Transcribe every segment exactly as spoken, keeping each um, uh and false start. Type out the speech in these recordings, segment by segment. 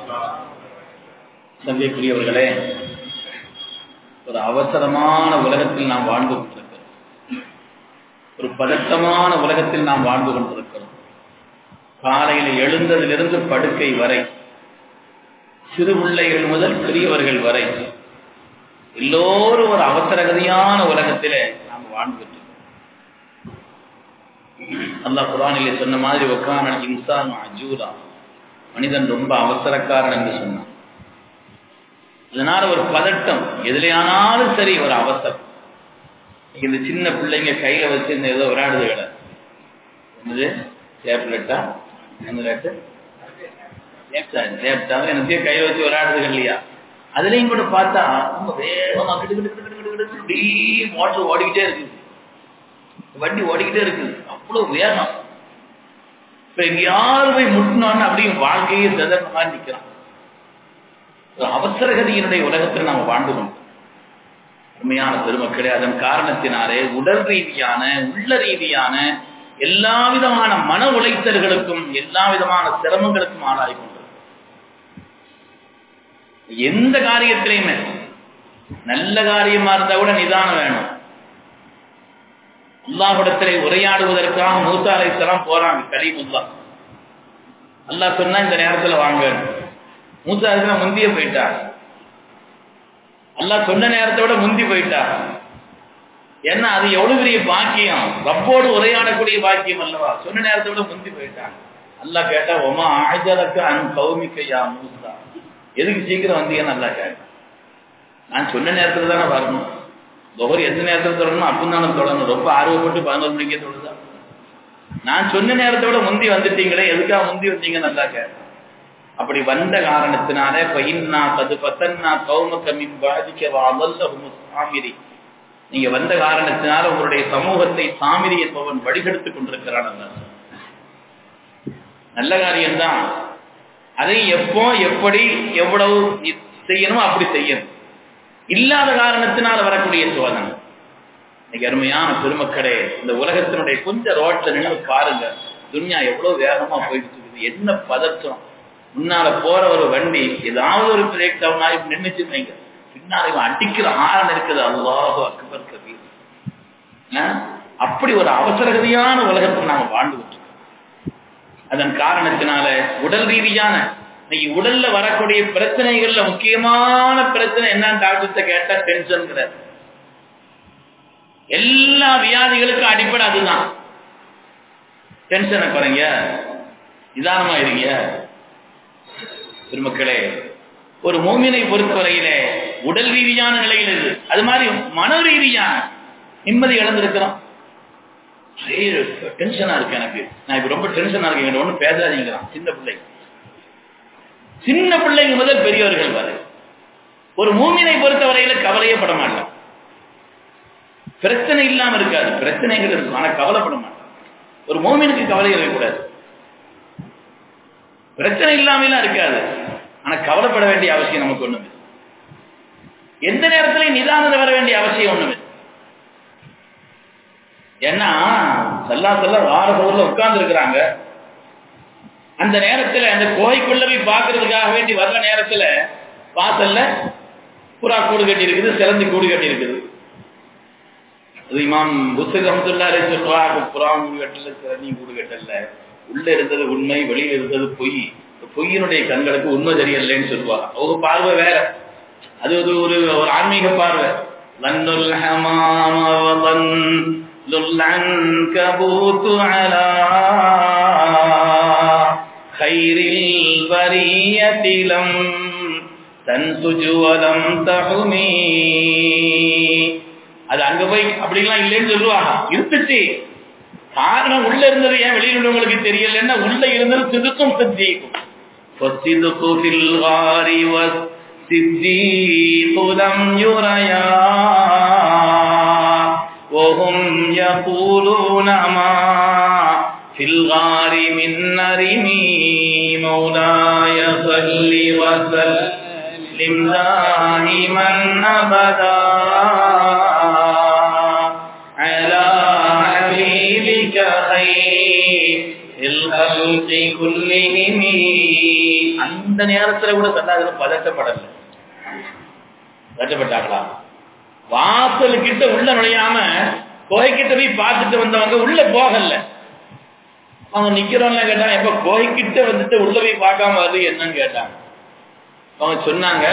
சங்கைக்குரியவர்களே, ஒரு அவசரமான உலகத்தில் நாம் வாழ்ந்து கொண்டிருக்கிறோம். ஒரு பதட்டமான உலகத்தில் நாம் வாழ்ந்து கொண்டிருக்கிறோம். காலையில் எழுந்ததிலிருந்து படுக்கை வரை, சிறு பிள்ளைகள் முதல் பெரியவர்கள் வரை எல்லோரும் ஒரு அவசரகதியான உலகத்திலே நாம் வாழ்ந்துட்டு. அல்லாஹ் குர்ஆனிலே சொன்ன மாதிரி வக்கான இன்சான் அஜூலா, மனிதன் ரொம்ப அவசரக்காரன் என்று சொன்னான். அதனால ஒரு பதட்டம், எதுலையானாலும் சரி ஒரு அவசரம். இந்த சின்ன பிள்ளைங்க கையில வச்சு இந்த ஏதோ விளையாடுதுகளை என்னது டேப்லெட்டா என்னது டேப்டாவும் என்னத்தையும் கையில வச்சு விளையாடுதுகள் இல்லையா? அதுலயும் கூட பார்த்தா ரொம்ப வேகமா கிட்டு கிட்டு கிட்டு கிட்டு கிட்டு இப்படி மோட்டர் ஓடிக்கிட்டே இருக்குது, வண்டி ஓடிக்கிட்டே இருக்குது, அவ்வளவு வேகம். இப்ப எங்கேயாவது போய் முட்டினோன்னு அப்படியும் வாழ்க்கையே ததர்ந்த மாதிரி நிற்கிறான். அவசரகதியினுடைய உலகத்தில் நாம் வாழ்ந்து கொண்டோம். உண்மையான பெருமக்களே, அதன் காரணத்தினாலே உடல் ரீதியான உள்ள ரீதியான எல்லா விதமான மன உளைச்சல்களுக்கும் எல்லா விதமான சிரமங்களுக்கும் ஆளாகி கொண்டது. எந்த காரியத்திலையுமே நல்ல காரியமா இருந்தா கூட நிதானம் வேணும். அல்லாஹ்விடத்திலே உரையாடுவதற்காக மூசா அலைஹிஸ்ஸலாம் போறாங்க. கலீமுல்லாஹ் அல்லாஹ் சொன்னா இந்த நேரத்துல வாங்க. மூசா அலைஹிஸ்ஸலாம் முந்தியே போயிட்டார். அல்லாஹ் சொன்ன நேரத்தோட முந்தி போயிட்டார். ஏன்னா அது எவ்வளவு பெரிய பாக்கியம், ரப்போடு உரையாடக்கூடிய பாக்கியம் அல்லவா. சொன்ன நேரத்தோட முந்தி போயிட்டார். அல்லாஹ் கேட்டா ஒமா ஆஜலக்க அன் கௌமிக்க யா மூசா, எதுக்கு சீக்கிரம் வந்தீங்கன்னு அல்லாஹ் கேட்டான். நான் சொன்ன நேரத்துல தானே வரணும். ஒவ்வொரு எந்த நேரத்தில் தொடரணும் அப்படின்னு தானே தொடரணும். ரொம்ப ஆர்வப்பட்டு பதினோரு மணிக்கே தொழுதா? நான் சொன்ன நேரத்தோட முந்தி வந்துட்டீங்களே, எதுக்காக முந்தி வந்தீங்கன்னு நல்லா கேட்டேன். அப்படி வந்த காரணத்தினாலே பையன்னா கது பத்தன்னா கௌமக்க மின் பாதிக்க சாமிரி, நீங்க வந்த காரணத்தினால உங்களுடைய சமூகத்தை சாமிரி என்பவன் வழிகெடுத்துக் கொண்டிருக்கிறான். நல்ல காரியம்தான். அதை எப்போ எப்படி எவ்வளவு செய்யணுமோ அப்படி செய்யணும். இல்லாத காரணத்தினால வரக்கூடிய சோதனை. இன்னைக்கு அருமையான பெருமக்களே, இந்த உலகத்தினுடைய கொஞ்சம் ரோட்ல நின்று பாருங்க, துன்யா எவ்வளவு வேகமா போயிட்டு இருக்குது. என்ன பதற்றம். முன்னால போற ஒரு வண்டி ஏதாவது ஒரு பிரேக் டவுன் ஆகி நின்றுச்சு வைங்க, பின்னால இவன் அடிக்கிற ஆரன் இருக்குது. அல்லாஹு அக்பர் கபீர். அப்படி ஒரு அவசரகதியான உலகத்தில் நாம வாழ்ந்து கொண்டிருக்கோம். அதன் காரணத்தினால உடல் ரீதியான இன்னைக்கு உடல்ல வரக்கூடிய பிரச்சனைகள்ல முக்கியமான பிரச்சனை என்னன்னு டாக்டர்கிட்ட கேட்டா டென்ஷன். எல்லா வியாதிகளுக்கும் அடிப்படை அதுதான். டென்ஷனை குறைங்க, நிதானமா இருங்க. பெருமக்களே, ஒரு மோமினை பொறுத்தவரையிலே உடல் ரீதியான நிலையில் இது, அது மாதிரி மன ரீதியான நிம்மதி இழந்திருக்கிறோம். டென்ஷனா இருக்கு எனக்கு, நான் இப்ப ரொம்ப டென்ஷனா இருக்கேன், ஒன்னும் பேசாதீங்கிறான் சின்ன பிள்ளை. சின்ன பிள்ளைங்க முதல் பெரியவர்கள் வரை ஒரு மூமினை பொறுத்தவரையில கவலையே பட மாட்டான். பிரச்சனை இல்லாம இருக்காது, பிரச்சனைகள் இருக்கும், ஆனா கவலைப்பட மாட்டான். ஒரு மூமினுக்கு கவலை இருக்கக்கூடாது. பிரச்சனை இல்லாமலாம் இருக்காது, ஆனா கவலைப்பட வேண்டிய அவசியம் நமக்கு ஒண்ணுமே. எந்த நேரத்திலையும் நிதானத்தை வர வேண்டிய அவசியம் ஒண்ணுமே. ஏன்னா சல்லா சல்லா வார சோர்ல உட்கார்ந்து இருக்கிறாங்க. அந்த நேரத்துல அந்த கோகைக்குள்ள போய் பார்க்கறதுக்காக வேண்டி வர்ற நேரத்துல வாசல்ல புறா கூடு கட்டி இருக்குது, சிலந்தி கூடு கட்டி இருக்குது. அது இமாம் புஸ்தக ரஹ்மத்துல்லாஹி அலைஹி சொல்றாங்க, புறா கூடு கட்டல, சிலந்தி கூடு கட்டல, உள்ள இருந்தது உண்மை, வெளியில இருந்தது பொய். பொய்யினுடைய கண்களுக்கு உண்மை தெரியலன்னு சொல்லுவாங்க. அவங்க பார்வை வேற, அது ஒரு ஒரு ஆன்மீக பார்வை. லன்னுல் ஹமாம வலன்னுல் அன்கபூது அலா கைரில் வரியதிலம் தன்சுஜு வலம் தஹுமி. அது அங்க போய் அப்படிலாம் இல்லைன்னு சொல்லுவாங்க. இருந்துச்சு, காரணம் உள்ள இருந்தது ஏன் வெளியில் உங்களுக்கு தெரியலன்னா, உள்ள இருந்தது சிதுக்கும் சித்திக்கும். ஃபஸிதுகு ஃபில் காரி வஸ்ஸித்தீகு லம் யுரயா வஹும் யகூலூன மா ஃபில் காரி மின் நரிமி மௌலாய ஸல்லி வஸல்லிம் தாயிமன் அபதா அலா ஹபீபிக கைர் அந்த நேரத்துல கூட சல்லாஹ் பதட்டப்படல. பதட்டப்பட்டாங்களா? வாசல் கிட்ட உள்ள நுழையாம கோயிக்கிட்ட போய் பார்த்துட்டு வந்தவங்க உள்ள போகல. அவங்க நிக்கிறவங்க கேட்டாங்க, எப்ப கோயிக்கிட்ட வந்துட்டு உள்ள போய் பார்க்காம வருது என்னன்னு கேட்டாங்க. அவங்க சொன்னாங்க,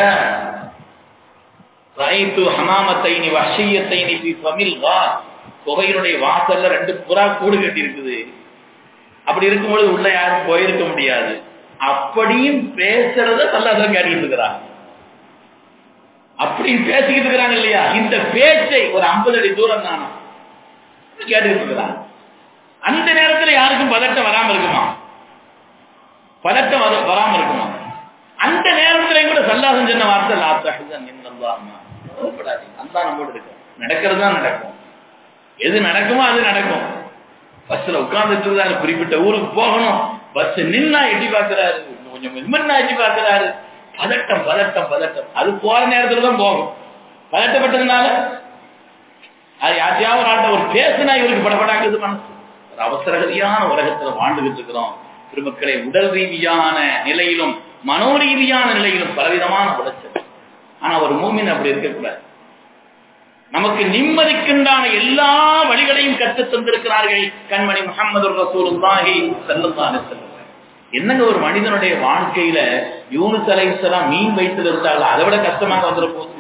ரைத்து ஹமாமத்தைனி வஹ்ஷியத்தைனி ஃபி ஃபமில் கார், குகையினுடைய வாசல்ல ரெண்டு புறா கூடு கட்டி இருக்குது. அப்படி இருக்கும்போது உள்ள யாரும் போயிருக்க முடியாது. அப்படியும் பேசுறத சல்லாஹ் கேட்டுக்கிட்டு இருக்கிறாங்க. அப்படி பேசிக்கிட்டு இருக்கிறாங்க இல்லையா? இந்த பேச்சை ஒரு ஐம்பது அடி தூரம் தானா கேட்டுக்கிட்டு இருக்கிறாங்க. அந்த நேரத்தில் யாருக்கும் பதட்டம் வராம இருக்குமா? பதட்டம் வராம இருக்குமா? அந்த நேரத்திலையும் கூட சல்லாஹ் சொன்ன வார்த்தை லா தஹ்சன் இன்னல்லாஹ் மஅனா, அல்லாஹ் நம்மோடு இருக்க. நடக்கிறது தான் நடக்கும். எது நடக்குமோ அது நடக்கும். பஸ்ல உட்கார்ந்துட்டு இருந்தாரு, குறிப்பிட்ட ஊருக்கு போகணும், பஸ் நின்னா எட்டி பார்க்கிறாரு, கொஞ்சம் நின்னா எட்டி பார்க்கிறாரு. பதட்டம் பதட்டம் பதட்டம். அது போற நேரத்துல தான் போகும். பதட்டப்பட்டதுனால அது யாத்தையாவது ஒரு ஆட்ட ஒரு பேசுனா இவருக்கு படப்படாக்குது மனசு. ஒரு அவசரகதியான உலகத்துல வாழ்ந்துகிட்டு இருக்கிறோம் பெருமக்களை. உடல் ரீதியான நிலையிலும் மனோரீதியான நிலையிலும் பலவிதமான உளைச்சல். ஆனா ஒரு மூமின் அப்படி இருக்கக்கூடாது. நமக்கு நிம்மதிக்குண்டான எல்லா வழிகளையும் கற்றுத் தந்திருக்கிறார்கள் கண்மணி முஹம்மது ரசூலுல்லாஹி ஸல்லல்லாஹு அலைஹி வஸல்லம். என்னங்க ஒரு மனிதனுடைய வாழ்க்கையில யூனுஸ் அலைஹிஸ்ஸலாம் மீன் வைத்து இருந்தார்கள், அதை விட கஷ்டமாக வந்துட போகுது.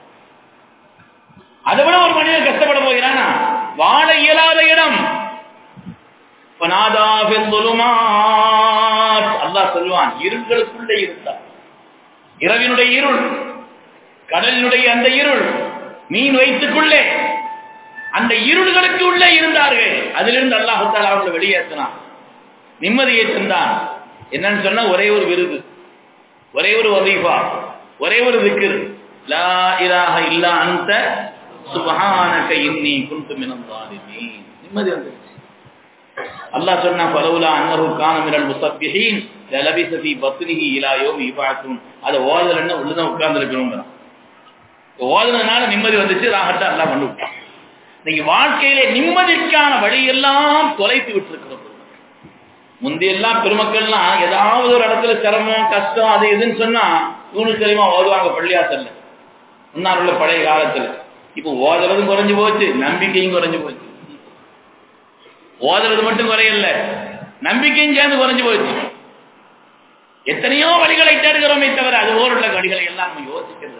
அதை விட ஒரு மனிதன் கஷ்டப்பட போகிறானா? வாழ இயலாத இடம். அல்லாஹ் சொல்வான், இருளுக்குள்ளே இருந்தார். இரவினுடைய இருள், கடலினுடைய அந்த இருள், மீன் வைத்துக்குள்ளே அந்த இருள்களுக்கு உள்ளே இருந்தார்கள். அதிலிருந்து அல்லாஹ் தஆலா அவர்களை வெளியேற்றினான், நிம்மதியை தந்தான். என்னன்னு சொன்னா ஒரே ஒரு விருது, ஒரே ஒரு வதீஃபா, ஒரே ஒரு திக்ர், லா இலாஹ இல்லா அன்த சுப்ஹானக இன்னி குன்து மினல் ஸாலிமீன். நிம்மதி வந்துச்சு. அல்லாஹ் சொன்னா ஃபலௌலா அன்னஹு கான மினல் முஸப்பிஹீன் லலபிஸ ஃபீ பத்னிஹி இலா யௌமி யுபஅஸூன். அத ஓதலன்னா உள்ளதான் உட்கார்ந்து இருக்கணும்ங்கறான். ஓதனனால நிம்மதி வந்துச்சு, ராஹத்தா அல்லாஹ் பண்ணி விட்டான். நீங்க வாழ்க்கையிலே நிம்மதிக்கான வழியெல்லாம் தொலைத்து விட்டுருக்கிறோம். முந்தையெல்லாம் பெருமக்கள்லாம் ஏதாவது ஒரு இடத்துல சிரமம் கஷ்டம் அது எதுன்னு சொன்னா யூனுஸ் கலிமா ஓதுவாங்க பள்ளியாசல்ல, முன்னாள் உள்ள பழைய காலத்துல. இப்ப ஓதுறதும் குறைஞ்சு போச்சு, நம்பிக்கையும் குறைஞ்சு போச்சு. ஓதுறது மட்டும் குறையல, நம்பிக்கையும் சேர்ந்து குறைஞ்சு போச்சு. எத்தனையோ வழிகளை தேடுகிறோமே தவிர அது ஓருள்ள வழிகளை எல்லாம் நம்ம யோசிக்கிறது.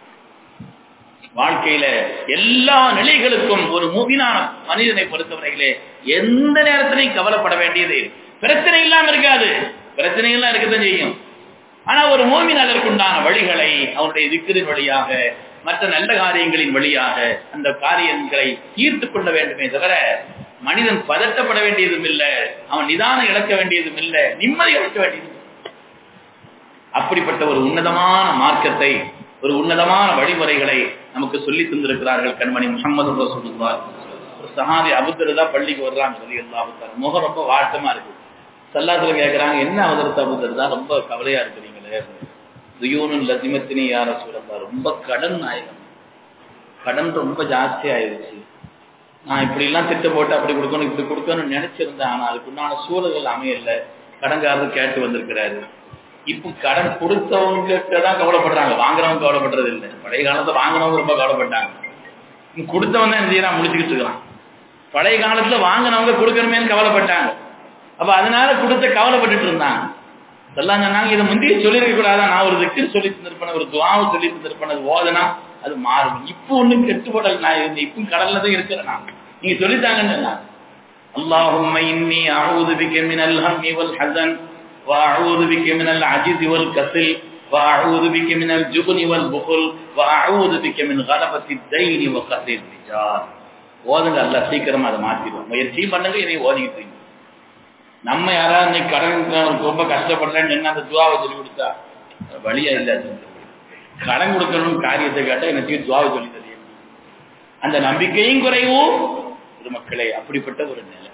வாழ்க்கையில எல்லா நிலைகளுக்கும் ஒரு மூமினான மனிதனை பொறுத்தவரையிலே எந்த நேரத்திலையும் கவலைப்பட வேண்டியது பிரச்சனை இல்லாம இருக்காது. பிரச்சனை எல்லாம் இருக்கத்தான் செய்யும். ஆனா ஒரு மூமின் அதற்குண்டான வழிகளை அவனுடைய திக்ரின் வழியாக மற்ற நல்ல காரியங்களின் வழியாக அந்த காரியங்களை தீர்த்து கொள்ள வேண்டுமே தவிர மனிதன் பதட்டப்பட வேண்டியதும் இல்லை, அவன் நிதானம் இழக்க வேண்டியதும் இல்லை, நிம்மதி இழக்க வேண்டியதும். அப்படிப்பட்ட ஒரு உன்னதமான மார்க்கத்தை, ஒரு உன்னதமான வழிமுறைகளை நமக்கு சொல்லி தந்திருக்கிறார்கள் கண்மணி முஹம்மது ரசூலுல்லாஹ். ஒரு சஹாபி அபூதர்தா பள்ளிக்கு வர்றாங்க, ரலியல்லாஹு தஆலா. முகம் ரொம்ப வாட்டமா இருக்கு. ஸல்லல்லாஹு கேட்கிறாங்க, என்ன ஹஜ்ரத் அபூதர்தா ரொம்ப கவலையா இருக்கிறீங்களே? துயூனுல் லஸிமத்தினி யா ரசூலல்லாஹ், ரொம்ப கடன் நாயகம், கடன் ரொம்ப ஜாஸ்தி ஆயிடுச்சு. நான் இப்படி எல்லாம் திட்டம் போட்டு அப்படி கொடுக்கணும் இப்படி கொடுக்கணும்னு நினைச்சிருந்தேன். ஆனா அதுக்குண்டான சூழல்கள் அமையல. கடன்காரர் கேட்டு வந்திருக்கிறாரு. இப்ப கடன் கொடுத்தவங்க தான் கவலைப்படுறாங்க, வாங்குறவங்க கவலைப்படுறது இல்லை. பழைய காலத்துல வாங்கினவங்க ரொம்ப கவலைப்பட்டாங்க, கொடுத்தவன் தான் என்ன முடிச்சுக்கிட்டு இருக்கான். பழைய காலத்துல வாங்கினவங்க கொடுக்கணுமேன்னு கவலைப்பட்டாங்க. அப்ப அதனால கொடுத்த கவலைப்பட்டுட்டு இருந்தாங்க. எல்லாம் சொன்னாங்க, இதை முந்தைய சொல்லியிருக்க கூடாதான், நான் ஒரு திக்கு சொல்லி தந்திருப்பேன், ஒரு துவாவை சொல்லி தந்திருப்பேன், அது ஓதனா அது மாறும். இப்போ ஒன்னும் கெட்டுப்படல், நான் இருந்தேன் இப்போ கடல்ல தான் இருக்கிறேன், நான் நீங்க சொல்லித்தாங்கன்னு. அல்லாஹும்ம இன்னி அஊது பிக மினல் ஹம்மி வல் ஹஸன் وأعوذ بك من العجز والكسل وأعوذ بك من الجبن والبخل وأعوذ بك من غلبة الدين وقهر الرجال. ஓதுங்க, அல்லாஹ் சீக்கிரமா அதை மாத்திடுவோம். முயற்சி பண்ணுங்க, இதை ஓதிக்கிட்டு. நம்ம யாராவது இன்னைக்கு கடன் ரொம்ப கஷ்டப்படலன்னு என்ன அந்த துவாவை சொல்லி கொடுத்தா வழியா இல்லை. கடன் கொடுக்கணும் காரியத்தை கேட்டா எனக்கு துவாவை சொல்லி தெரியும். அந்த நம்பிக்கையும் குறைவும் மக்களே. அப்படிப்பட்ட ஒரு நிலை.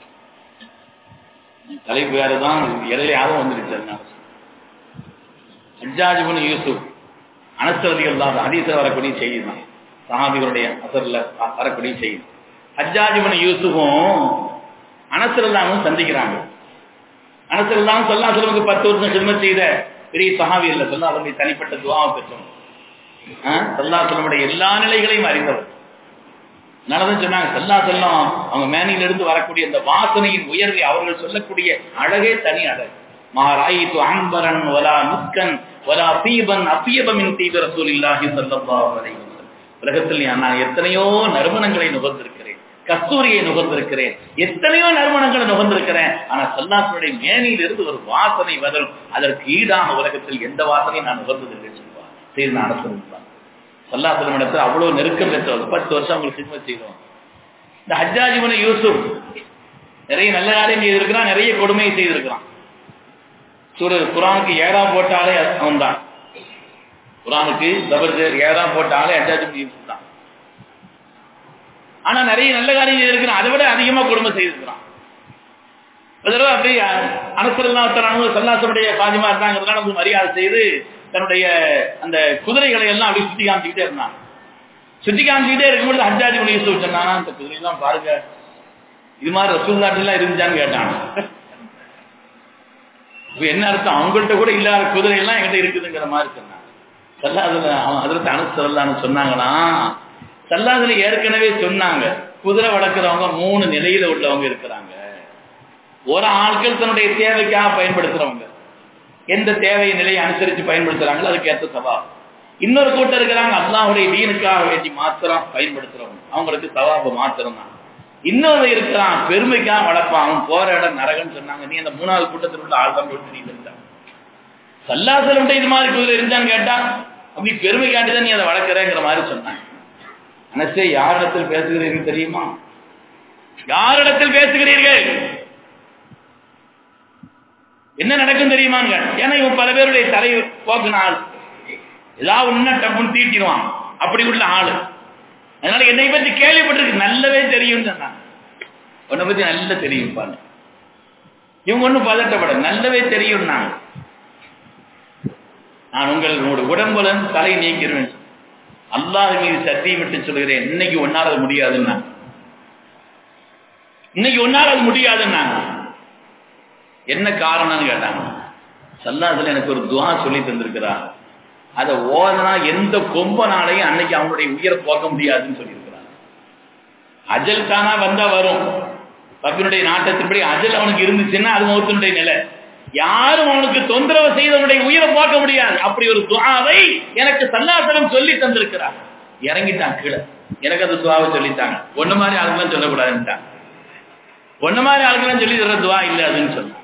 தலைப்பு வேறுதான், இடையிலாகவும் வந்துருச்சு. ஹஜ்ஜாஜ் இப்னு யூசுப் அனஸ் ரலியல்லாஹு அன்ஹு ஹதீஸ்ல வரக்கூடிய செய்தி தான், சஹாபிகளுடைய அஸர்ல வரக்கூடிய செய்தி. ஹஜ்ஜாஜ் இப்னு யூசுஃபும் அனஸ் ரலியல்லாஹு அன்ஹு சந்திக்கிறாங்க. அனசல்லாம் ஸல்லல்லாஹு அலைஹி வஸல்லம் பத்து வருஷம் ஹிதமத் செய்த பெரிய சஹாபி இல்ல, ஸல்லல்லாஹு அலைஹி வஸல்லம் தனிப்பட்ட துஆவை பெற்றோம். ஸல்லல்லாஹு அலைஹி வஸல்லம் எல்லா நிலைகளையும் அறிந்தவர். அதனாலதான் சொன்னாங்க ஸல்லல்லாஹு அலைஹி வஸல்லம் அவங்க மேனில இருந்து வரக்கூடிய அந்த வாசனையின் உயர்வை அவர்கள் சொல்லக்கூடிய அழகே தனி அழகு. மா ராயிது அன்பரன் வலா முஸ்கன் வலா தீபன் அத்தியப மின் தீப ரசூலில்லாஹி ஸல்லல்லாஹு அலைஹி வஸல்லம். உலகத்தில் நான் எத்தனையோ நறுமணங்களை நுகர்ந்திருக்கிறேன், கஸ்தூரியை நுகர்ந்திருக்கிறேன், எத்தனையோ நறுமணங்களை நுகர்ந்திருக்கிறேன். ஆனா ஸல்லல்லாஹுடைய மேனியிலிருந்து ஒரு வாசனை வரும், அதற்கு ஈடான உலகத்தில் எந்த வாசனையும் நான் நுகர்ந்ததில்லை சொல்லுவார் செய்து நான் சொல்லுவார். ஸல்லல்லாஹு அலைஹி வஸல்லம் அவ்வளவு நெருக்கம் பெற்றவர். பத்து வருஷம் அவங்களுக்கு ஹிதமத் செய்தோம். இந்த ஹஜ்ஜாஜ் இப்னு யூசுப் நிறைய நல்ல காரியம் செய்திருக்கிறான், நிறைய கொடுமையை செய்திருக்கிறான். சூரா குர்ஆனுக்கு ஏழாம் போட்டாலே அவன் தான். குர்ஆனுக்கு ஜபர்ஜர் ஏழாம் போட்டாலே ஹஜ்ஜாஜ் இப்னு யூசுப் தான். ஆனா நிறைய நல்ல காரியம் செய்திருக்கிறான், அதை விட அதிகமா கொடுமை செய்திருக்கிறான். அதனால அப்படியே அனஸ் ரலியல்லாஹு தஆலா அன்ஹு ஸல்லல்லாஹுடைய பாதிமா இருந்தாங்கிறதுனால வந்து மரியாதை செய்து தன்னுடைய அந்த குதிரைகளை எல்லாம் அப்படி சுத்தி காமிச்சுக்கிட்டே இருந்தான். சுத்தி காமிச்சுக்கிட்டே இருக்கும்போது ஹஜ்ஜாஜ் இப்னு யூசுப் சொன்னானா, அந்த குதிரையெல்லாம் பாருங்க, இது மாதிரி ரசூலுல்லாஹி எல்லாம் இருந்துச்சான்னு கேட்டான். இப்ப என்ன அர்த்தம், அவங்கள்ட்ட கூட இல்லாத குதிரை எல்லாம் என்கிட்ட இருக்குதுங்கிற மாதிரி சொன்னாங்க. ஸல்லல்லாஹு அவன் ஹஜ்ரத் அனஸ் ஸல்லல்லாஹு சொன்னாங்கன்னா, ஸல்லல்லாஹு ஏற்கனவே சொன்னாங்க குதிரை வளர்க்குறவங்க மூணு நிலையில உள்ளவங்க இருக்கிறாங்க. ஒரு ஆட்கள் தன்னுடைய தேவைக்காக பயன்படுத்துறவங்க, எந்த தேவையை நிலையை அனுசரித்து பயன்படுத்துறாங்களோ அதுக்கு ஏற்ற சவாப். இன்னொரு கூட்டம் இருக்கிறாங்க அல்லாஹ்வுடைய தீனுக்காக வேண்டி மாத்திரம் பயன்படுத்துறவங்க, அவங்களுக்கு சவாபு மாத்திரம் தான். இன்னொரு இருக்கிறான் பெருமைக்காக வளர்ப்பான், அவன் போற இடம் நரகன்னு சொன்னாங்க. நீ அந்த மூணாவது கூட்டத்தில் உள்ள ஆள் தான் கொடுத்து நீ இருந்தான். ஸல்லல்லாஹு அலைஹி வஸல்லம் இது மாதிரி குதிரை இருந்தான்னு கேட்டா, அப்படி பெருமை காட்டிதான் நீ அதை வளர்க்குறேங்கிற மாதிரி சொன்னாங்க. அனஸே, யாரிடத்தில் பேசுகிறீர்கள் தெரியுமா? யாரிடத்தில் பேசுகிறீர்கள், என்ன நடக்கும் தெரியுமாங்க? ஏன்னா இவன் பல பேருடைய தலை போக்குனாள், ஏதாவது ஒண்ணு டப்புன்னு தீட்டிடுவான், அப்படி உள்ள ஆளு. அதனால என்னை பத்தி கேள்விப்பட்டிருக்கு, நல்லவே தெரியும் சொன்னாங்க. உன்னை பத்தி நல்ல தெரியும் பாருங்க. இவங்க ஒன்னும் பதட்டப்பட, நல்லவே தெரியும். நான் நான் உங்களோட உடம்புல தலை நீக்கிறேன், அல்லாஹ் மீது சத்தியம் விட்டு சொல்கிறேன், இன்னைக்கு ஒன்னால அது முடியாதுன்னா, இன்னைக்கு ஒன்னால அது முடியாதுன்னா என்ன காரணம்னு கேட்டாங்க. ஸல்லல்லாஹு எனக்கு ஒரு துஆ சொல்லி தந்திருக்கிறார், அதை ஓதனா எந்த கொம்பனாலையும் அன்னைக்கு அவனுடைய உயிரை போக்க முடியாதுன்னு சொல்லியிருக்கிறார். அஜல் தானா வந்தா வரும், ரப்பினுடைய நாட்டத்தின்படி அஜல் அவனுக்கு இருந்துச்சுன்னா அது மௌத்தினுடைய நிலை. யாரும் அவனுக்கு தொந்தரவு செய்தவனுடைய உயிரை போக்க முடியாது. அப்படி ஒரு துஆவை எனக்கு ஸல்லல்லாஹு சொல்லி தந்திருக்கிறார். இறங்கிட்டான் கீழே, எனக்கு அந்த துஆவை சொல்லிட்டாங்க. ஒண்ணு மாதிரி ஆளுங்கெல்லாம் சொல்லக்கூடாதுன்ட்டான். ஒண்ணு மாதிரி ஆளுங்கெல்லாம் சொல்லி தர்ற துஆ இல்லை அதுன்னு சொன்னான்.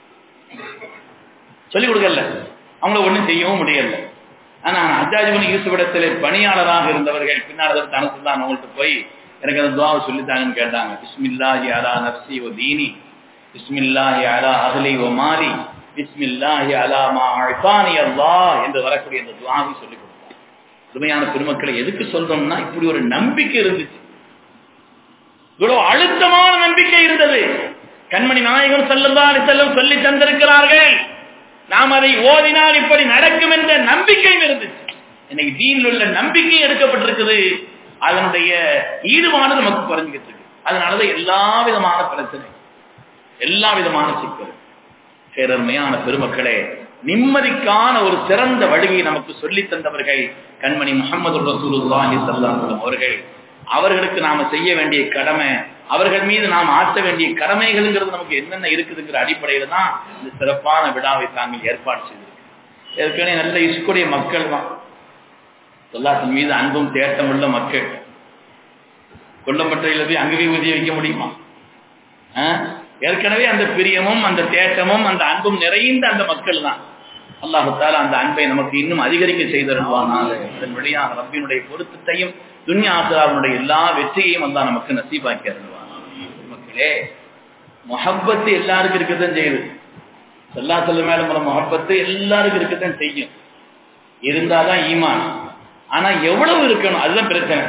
சொல்லிக் கொடுக்கல, அவங்கள ஒண்ணும் செய்யவும் முடியல. ஆனா ஹஜ்ஜாஜ் இப்னு யூசுப் இடத்துல பணியாளராக இருந்தவர்கள் பின்னால் அனஸ் தான் அவங்கள்ட்ட போய் எனக்கு அந்த துஆவை சொல்லித்தாங்கன்னு கேட்டாங்க. பிஸ்மில்லாஹி அலா நஃப்ஸி வ தீனி, பிஸ்மில்லாஹி அலா அஹ்லி வ மாலி, பிஸ்மில்லாஹி அலா மா அஃதானி அல்லாஹ் என்று வரக்கூடிய அந்த துஆவை சொல்லிக் கொடுத்தாங்க. உண்மையான பெருமக்களை எதுக்கு சொல்றோம்னா, இப்படி ஒரு நம்பிக்கை இருந்துச்சு, இவ்வளவு அழுத்தமான நம்பிக்கை இருந்தது. கண்மணி நாயகம் ஸல்லல்லாஹு அலைஹி வஸல்லம் சொல்லி தந்திருக்கிறார்கள், நாம் அதை ஓதினால் இப்படி நடக்கும் என்ற நம்பிக்கையும் இருந்துச்சு. இன்னைக்கு தீனில் உள்ள நம்பிக்கை எடுக்கப்பட்டிருக்குது, அதனுடைய ஈடுபாடு நமக்கு குறைஞ்சிக்கிட்டு இருக்கு. அதனாலதான் எல்லா விதமான பிரச்சனை, எல்லா விதமான சிக்கல். பேரருமையான பெருமக்களே, நிம்மதிக்கான ஒரு சிறந்த வழியை நமக்கு சொல்லி தந்தவர்கள் கண்மணி முஹம்மது ரசூலுல்லாஹி ஸல்லல்லாஹு அலைஹி வஸல்லம் அவர்கள். அவர்களுக்கு நாம செய்ய வேண்டிய கடமை, அவர்கள் மீது நாம் ஆற்ற வேண்டிய கடமைகள்ங்கிறது நமக்கு என்னென்ன இருக்குதுங்கிற அடிப்படையில தான் இந்த சிறப்பான விழாவை தாங்கள் ஏற்பாடு செய்திருக்கு. ஏற்கனவே நல்ல இஸ்குடைய மக்கள் தான், ஸல்லல்லாஹு மீது அன்பும் தேட்டம் உள்ள மக்கள். கொல்லப்பட்ட போய் அங்கவே உதவி வைக்க முடியுமா? ஏற்கனவே அந்த பிரியமும் அந்த தேட்டமும் அந்த அன்பும் நிறைந்த அந்த மக்கள் தான். அல்லாஹு தஆலா அந்த அன்பை நமக்கு இன்னும் அதிகரிக்க செய்தருள்வானாக. அதன் வழியாக ரப்பினுடைய பொருத்தத்தையும் துன்யா ஆகிராவுடைய எல்லா வெற்றியையும் அல்லாஹ் நமக்கு நசீபாக்கி அருள்வானாக. மக்களே, முஹப்பத்து எல்லாருக்கும் இருக்கத்தான் செய்யுது. ஸல்லல்லாஹு அலைஹி வஸல்லம் மேல முஹப்பத்து எல்லாருக்கும் இருக்கத்தான் செய்யும், இருந்தாதான் ஈமான். ஆனா எவ்வளவு இருக்கணும் அதுதான் பிரச்சனை.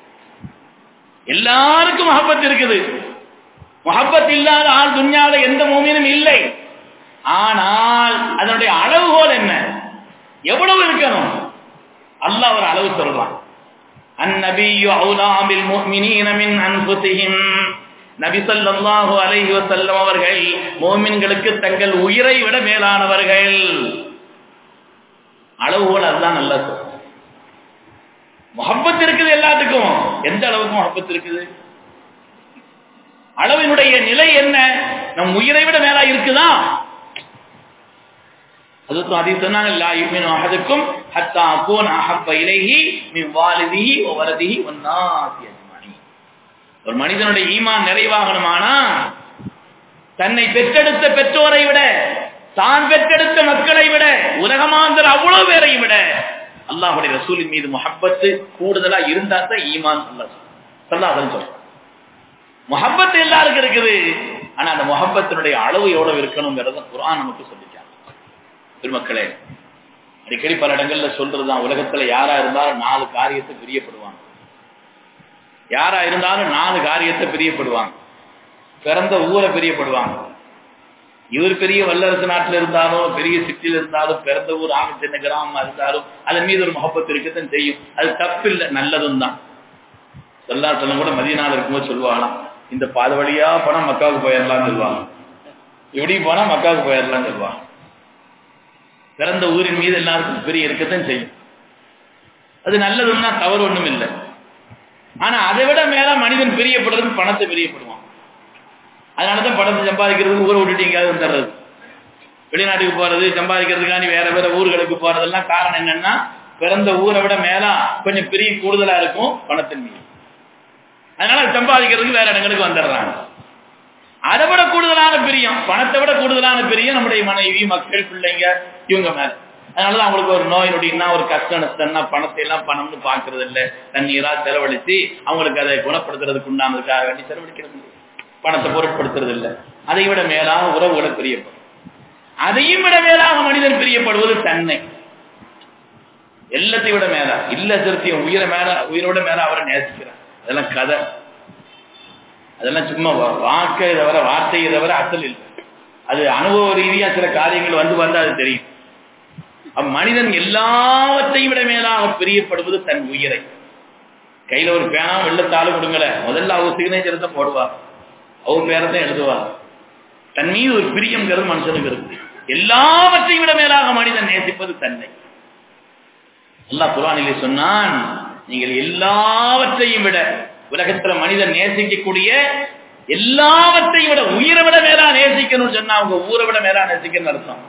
எல்லாருக்கும் முஹப்பத் இருக்குது, முஹப்பத் இல்லாத ஆள் துன்யாவில் எந்த மூமினும் இல்லை. ஆனால் அதனுடைய அளவுகோல் என்ன, எவ்வளவு இருக்கணும்? அல்லாஹ் ஒரு அளவு சொல்றான். அந்நபியு அவுலா பில் முஃமினீன மின் அன்ஃபுஸிஹிம், நபி ஸல்லல்லாஹு அலைஹி வஸல்லம் அவர்கள் முஃமின்களுக்கு தங்கள் உயிரை விட மேலானவர்கள். அளவுகோல் அதுதான். நல்லா சொல்ற முஹப்பத் இருக்குது எல்லாத்துக்கும். எந்த அளவுக்கு முஹப்பத் இருக்குது? அளவினுடைய நிலை என்ன? நம் உயிரை விட மேலா இருக்குதா? அதுக்கு ஹதீஸ் சொன்னாங்க, லா யுமினு அஹதுக்கும் ஹத்தா அகூன அஹப்ப இலைஹி மின் வாலிதிஹி வ வலதிஹி வன் நாஸி அஜ்மஈன். ஒரு மனிதனுடைய ஈமான் நிறைவாகணுமானா தன்னை பெற்றெடுத்த பெற்றோரை விட, தான் பெற்றெடுத்த மக்களை விட, உலகமாந்தர் அவ்வளவு பேரை விட அல்லாஹ்வுடைய ரசூலின் மீது முஹப்பத் கூடுதலா இருந்தா தான் ஈமான். அல்லாஹ் ஸல்லல்லாஹு சொல்றான். முஹப்பத் எல்லாருக்கும் இருக்குது. ஆனா அந்த முஹப்பத்தினுடைய அளவு எவ்வளவு இருக்கணும்ங்கறத குர்ஆன் நமக்கு சொல்லிட்டாங்க. பெருமக்களே, அடிக்கடி பல இடங்கள்ல சொல்றதுதான், உலகத்துல யாரா இருந்தாலும் நாலு காரியத்தை பிரியப்படுவாங்க. யாரா இருந்தாலும் நாலு காரியத்தை பிரியப்படுவாங்க. பிறந்த ஊரை பிரியப்படுவாங்க. இவர் பெரிய வல்லரசு நாட்டில் இருந்தாலும், பெரிய சிட்டியில் இருந்தாலும், பிறந்த ஊர் ஆக சின்ன கிராமமா இருந்தாலும் அதன் மீது ஒரு முகப்பத்து இருக்கத்தான் செய்யும். அது தப்பு இல்லை, நல்லதும் தான். சொல்லா சொல்லும் கூட மதீனால இருக்கும்போது சொல்லுவாங்களாம், இந்த பாத வழியா போனா மக்காவுக்கு போயிடலாம் சொல்லுவாங்க, இப்படி போனா மக்காவுக்கு போயிடலாம் சொல்லுவாங்க. பிறந்த ஊரின் மீது எல்லாருக்கும் பெரிய இருக்கத்தான் செய்யும். அது நல்லதுன்னா தவறு ஒண்ணும் இல்லை. ஆனா அதை விட மேல மனிதன் பிரியப்படுறது பணத்தை பிரியப்படுவான். அதனாலதான் பணத்தை சம்பாதிக்கிறதுக்கு ஊரை விட்டுட்டு எங்கேயாவது வந்துடுறது, வெளிநாட்டுக்கு போறது, சம்பாதிக்கிறதுக்காண்டி வேற வேற ஊர்களுக்கு போறதெல்லாம் காரணம் என்னன்னா, பிறந்த ஊரை விட மேல கொஞ்சம் பெரிய கூடுதலா இருக்கும் பணத்தின் மீது. அதனால சம்பாதிக்கிறதுக்கு வேற இடங்களுக்கு வந்துடுறாங்க. அதை விட கூடுதலான பிரியம், பணத்தை விட கூடுதலான பிரியம் நம்முடைய மனைவி, மக்கள், பிள்ளைங்க இவங்க மேல. அதனாலதான் அவங்களுக்கு ஒரு நோய் நொடினா, ஒரு கஷ்டம் நஷ்டம்னா பணத்தை எல்லாம் பணம்னு பாக்குறது இல்லை, தண்ணீரா செலவழிச்சு அவங்களுக்கு அதை குணப்படுத்துறதுக்கு உண்டானதுக்காக வேண்டி செலவழிக்கிறது, பணத்தை பொருட்படுத்துறது இல்லை. அதை விட மேலாக உறவுகளை பிரியப்படும். அதையும் விட மேலாக மனிதன் பிரியப்படுவது தன்னை. எல்லாத்தையும் விட மேலா இல்ல சிறுத்தையும் உயிரை மேல, உயிரோட மேல அவரை நேசிக்கிறார். அதெல்லாம் கதை, அதெல்லாம் சும்மா வாக்கை தவிர, வார்த்தையை தவிர அசல் இல்லை. அது அனுபவ ரீதியா சில காரியங்கள் வந்து வந்து அது தெரியும். மனிதன் எல்லாவற்றையும் விட மேலாக பிரியப்படுவது தன் உயிரை. கையில ஒரு பேனா வெள்ளத்தாலும் கொடுங்கல, முதல்ல அவங்க சிக்னேச்சர் தான் போடுவார், அவங்க பேரத்தான் எழுதுவார். தன் மீது ஒரு பிரியம்ங்கிறது மனுஷனுக்கு இருக்கு. எல்லாவற்றையும் விட மேலாக மனிதன் நேசிப்பது தன்னை. அல்லாஹ் குர்ஆனிலே சொன்னான், நீங்கள் எல்லாவற்றையும் விட, உலகத்துல மனிதன் நேசிக்கக்கூடிய எல்லாவற்றையும் விட உயிரை விட மேலா நேசிக்கணும்னு சொன்னா, உங்க ஊரை விட மேலா நேசிக்கணும்னு அர்த்தம்,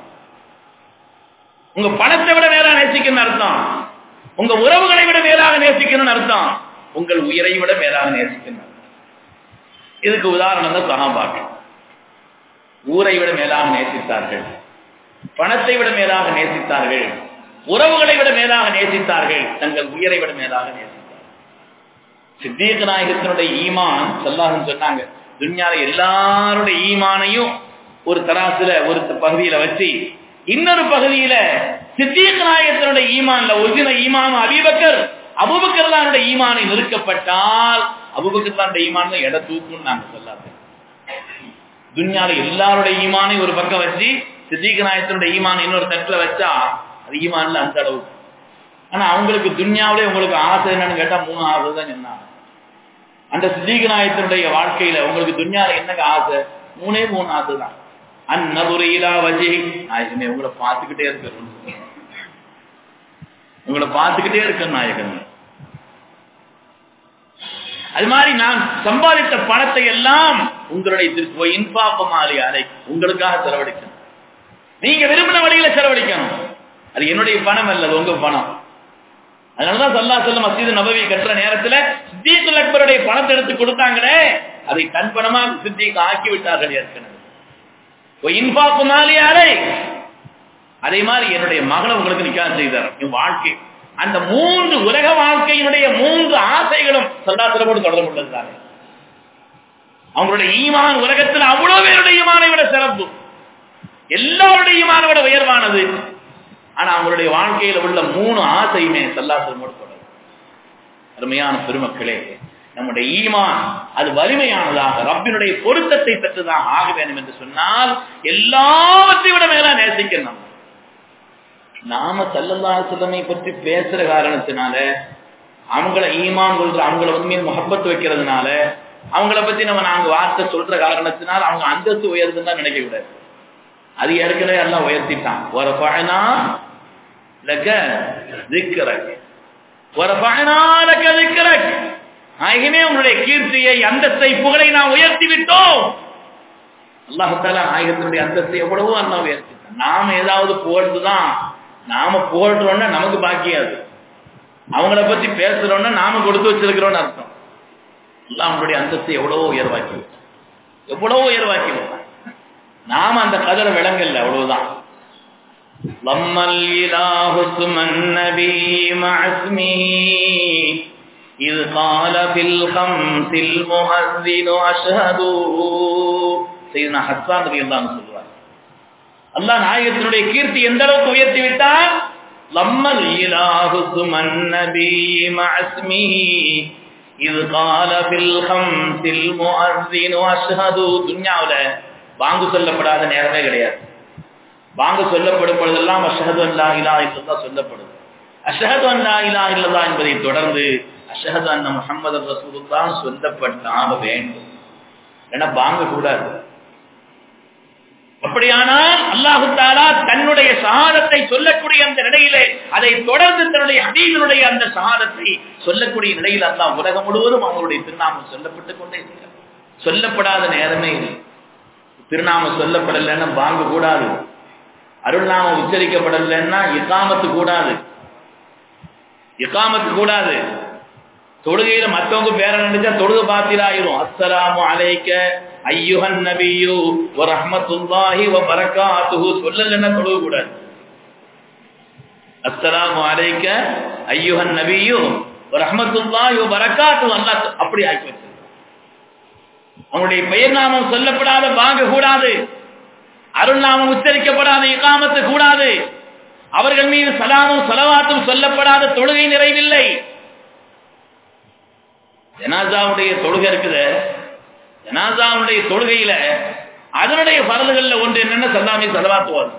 உங்க பணத்தை விட மேலா நேசிக்கணும்னு அர்த்தம், உங்க உறவுகளை விட மேலாக நேசிக்கணும்னு அர்த்தம், உங்கள் உயிரை விட மேலாக நேசிக்கணும். இதுக்கு உதாரணம் தான் சஹாபாக்கள். ஊரை விட மேலாக நேசித்தார்கள், பணத்தை விட மேலாக நேசித்தார்கள், உறவுகளை விட மேலாக நேசித்தார்கள், தங்கள் உயிரை விட மேலாக நேசித்தார்கள். சித்தீக் நாயகத்தினுடைய ஈமான் ஸல்லல்லாஹு சொன்னாங்க, துன்யால எல்லாருடைய ஈமானையும் ஒரு தராசுல ஒரு பகுதியில வச்சு, இன்னொரு பகுதியில சித்தீக் நாயகத்தினுடைய ஈமான்ல ஒரிஜினல் ஈமான் அபூபக்கர், அபூபக்கர் தானுடைய ஈமானை நிறுக்கப்பட்டால் அபூபக்கர் தானுடைய ஈமான் தான் எடை தூக்குன்னு நாங்க சொல்லாது. துன்யால எல்லாருடைய ஈமானை ஒரு பக்கம் வச்சு சித்தீக் நாயகத்தினுடைய ஈமான் இன்னொரு தட்டுல வச்சா அது ஈமான்ல அந்த அளவு. ஆனா அவங்களுக்கு துன்யாவிலே உங்களுக்கு ஆசை என்னன்னு கேட்டா மூணு ஆசை தான் சொன்னாங்க. அந்த சித்தீக் நாயகத்தினுடைய வாழ்க்கையில உங்களுக்கு துன்யால என்னங்க ஆசை? மூணே மூணு ஆசை தான். அந்நதுரு இலா வஜ்ஹி, நாயகமே உங்களை பார்த்துக்கிட்டே இருக்கணும், உங்களை பார்த்துக்கிட்டே இருக்க நாயகன். அது மாதிரி நான் சம்பாதித்த பணத்தை எல்லாம் உங்களுடைய இன்பாப்பமாலி அலை உங்களுக்காக செலவழிக்கணும், நீங்க விரும்பின வழியில செலவழிக்கணும். அது என்னுடைய பணம் அல்லது உங்க பணம். அதனாலதான் ஸல்லல்லாஹு அலைஹி வஸல்லம் மஸ்ஜித் நபவி கட்டுற நேரத்துல சித்தீக் அக்பருடைய பணத்தை எடுத்து கொடுத்தாங்களே, அதை தன் பணமா சித்தீக் ஆக்கி விட்டார்கள் ஏற்கனவே. இன்பாப்பமாலி அலை, அதே மாதிரி என்னுடைய மகளை உங்களுக்கு நிக்காஹ் செய்தார். என் வாழ்க்கை, அந்த மூன்று உலக வாழ்க்கையினுடைய மூன்று ஆசைகளும் சல்லாசலமோடு தொடர்பு உள்ளதுதானே. அவங்களுடைய ஈமான் உலகத்தில் அவ்வளவு பேருடைய ஈமானை விட சிறப்பு, எல்லாருடைய ஈமானை விட உயர்வானது. ஆனா அவங்களுடைய வாழ்க்கையில உள்ள மூணு ஆசையுமே சல்லாசலமோடு தொடர்பு. அருமையான பெருமக்களே, நம்முடைய ஈமான் அது வலிமையானதாக ரப்பினுடைய பொருத்தத்தை பெற்றுதான் ஆக வேண்டும் என்று சொன்னால் எல்லாவற்றை விட மேல நேசிக்கணும். நாம ஸல்லல்லாஹு அலைஹி வஸல்லம் பற்றி பேசுற காரணத்தினால, அவங்கள ஈமான் கொள்ற, அவங்கள வந்து மீது முஹப்பத் வைக்கிறதுனால அவங்கள பத்தி நம்ம நாங்க வார்த்தை சொல்ற காரணத்தினால் அவங்க அந்தஸ்து உயர்ந்துன்னு தான் நினைக்க கூடாது. அது ஏற்கனவே எல்லாம் உயர்த்திட்டான். ஒரு பழனா லக திக்ரக் ஒரு பழனா லக திக்ரக். நாயகமே உங்களுடைய கீர்த்தியை அந்தஸ்தை புகழை நாம் உயர்த்தி விட்டோம். அல்லாஹ் தஆலா நாயகத்தினுடைய அந்தஸ்தை எவ்வளவோ அல்லாஹ் உயர்த்திட்டான். நாம ஏதாவது புகழ்ந்துதான் நாம புகழ்றோம்னா நமக்கு பாக்கியம். அது அவங்கள பத்தி பேசுறோம்னா நாம கொடுத்து வச்சிருக்கிறோம்னு அர்த்தம். அல்லாஹ் அவங்களுடைய அந்தஸ்தை எவ்வளவோ உயர்வாக்கி விட்டான், எவ்வளவோ உயர்வாக்கி விட்டான். நாம அந்த கதரை விளங்கல்ல, அவ்வளவுதான். லம்மல் இலாஹு சுமன் நபி மஅஸ்மி இத் قال في الخمس المؤذن اشهد. சையதுனா ஹஸ்ஸான் ரலியல்லாஹு அன்ஹு சொல்றார், அல்லாஹ் நாயகத்தினுடைய கீர்த்தி எந்த அளவுக்கு உயர்த்தி விட்டார். லம்மல் இலாஹு சுமன் நபி மஅஸ்மி இத் قال في الخمس المؤذن اشهد. துன்யாவுல பாங்கு சொல்லப்படாத நேரமே கிடையாது. பாங்கு சொல்லப்படும் பொழுதெல்லாம் அஷ்ஹது அன் லா இலாஹ இல்லல்லாஹ் சொல்லப்படுது. அஷ்ஹது அன் லா இலாஹ இல்லல்லாஹ் என்பதை தொடர்ந்து அஷ்ஹது அன்ன முஹம்மதர் ரசூலுல்லாஹ் சொல்லப்பட்டாக வேண்டும். ஏன்னா பாங்கு கூடாது. அப்படியானால் அல்லாஹ் தஆலா தன்னுடைய ஷஹாதத்தை சொல்லக்கூடிய அந்த நிலையிலே அதை தொடர்ந்து தன்னுடைய ஹபீபினுடைய அந்த ஷஹாதத்தை சொல்லக்கூடிய நிலையில் அல்லாஹ் உலகம் முழுவதும் அவங்களுடைய திருநாமம் சொல்லப்பட்டுக் கொண்டே இருக்கிறார். சொல்லப்படாத நேரமே இல்லை. திருநாமம் சொல்லப்படலைன்னா பாங்கு கூடாது. அருள்நாமம் உச்சரிக்கப்படலைன்னா இகாமத்து கூடாது. இகாமத்து கூடாது. தொழுகையில மற்றவங்க பேர நினைச்சா தொழுகை பாத்திராயிரும். அஸ்ஸலாமு அலைக்க ஐயுஹன் நபியு வ ரஹ்மத்துல்லாஹி வ பரக்காத்துஹு சொல்லலன்னா தொழுக கூடாது. அஸ்ஸலாமு அலைக்க ஐயுஹன் நபியு வ ரஹ்மத்துல்லாஹி வ பரக்காத்துஹு அல்லாஹ் அப்படி ஆக்கி வச்சிருக்கான். அவனுடைய பெயர் நாமம் சொல்லப்படாத பாங்கு கூடாது. அருள் நாமம் உச்சரிக்கப்படாத இகாமத்து கூடாது. அவர்கள் மீது சலாமும் ஸலவாத்தும் சொல்லப்படாத தொழுகை நிறைவில்லை. ஜனாசாவுடைய தொழுகை இருக்குது. ஜனாசாவுடைய தொழுகையில அதனுடைய ஃபர்துகள்ல ஒன்று என்னன்னா சல்லாமி ஸலவாத்து வரும்.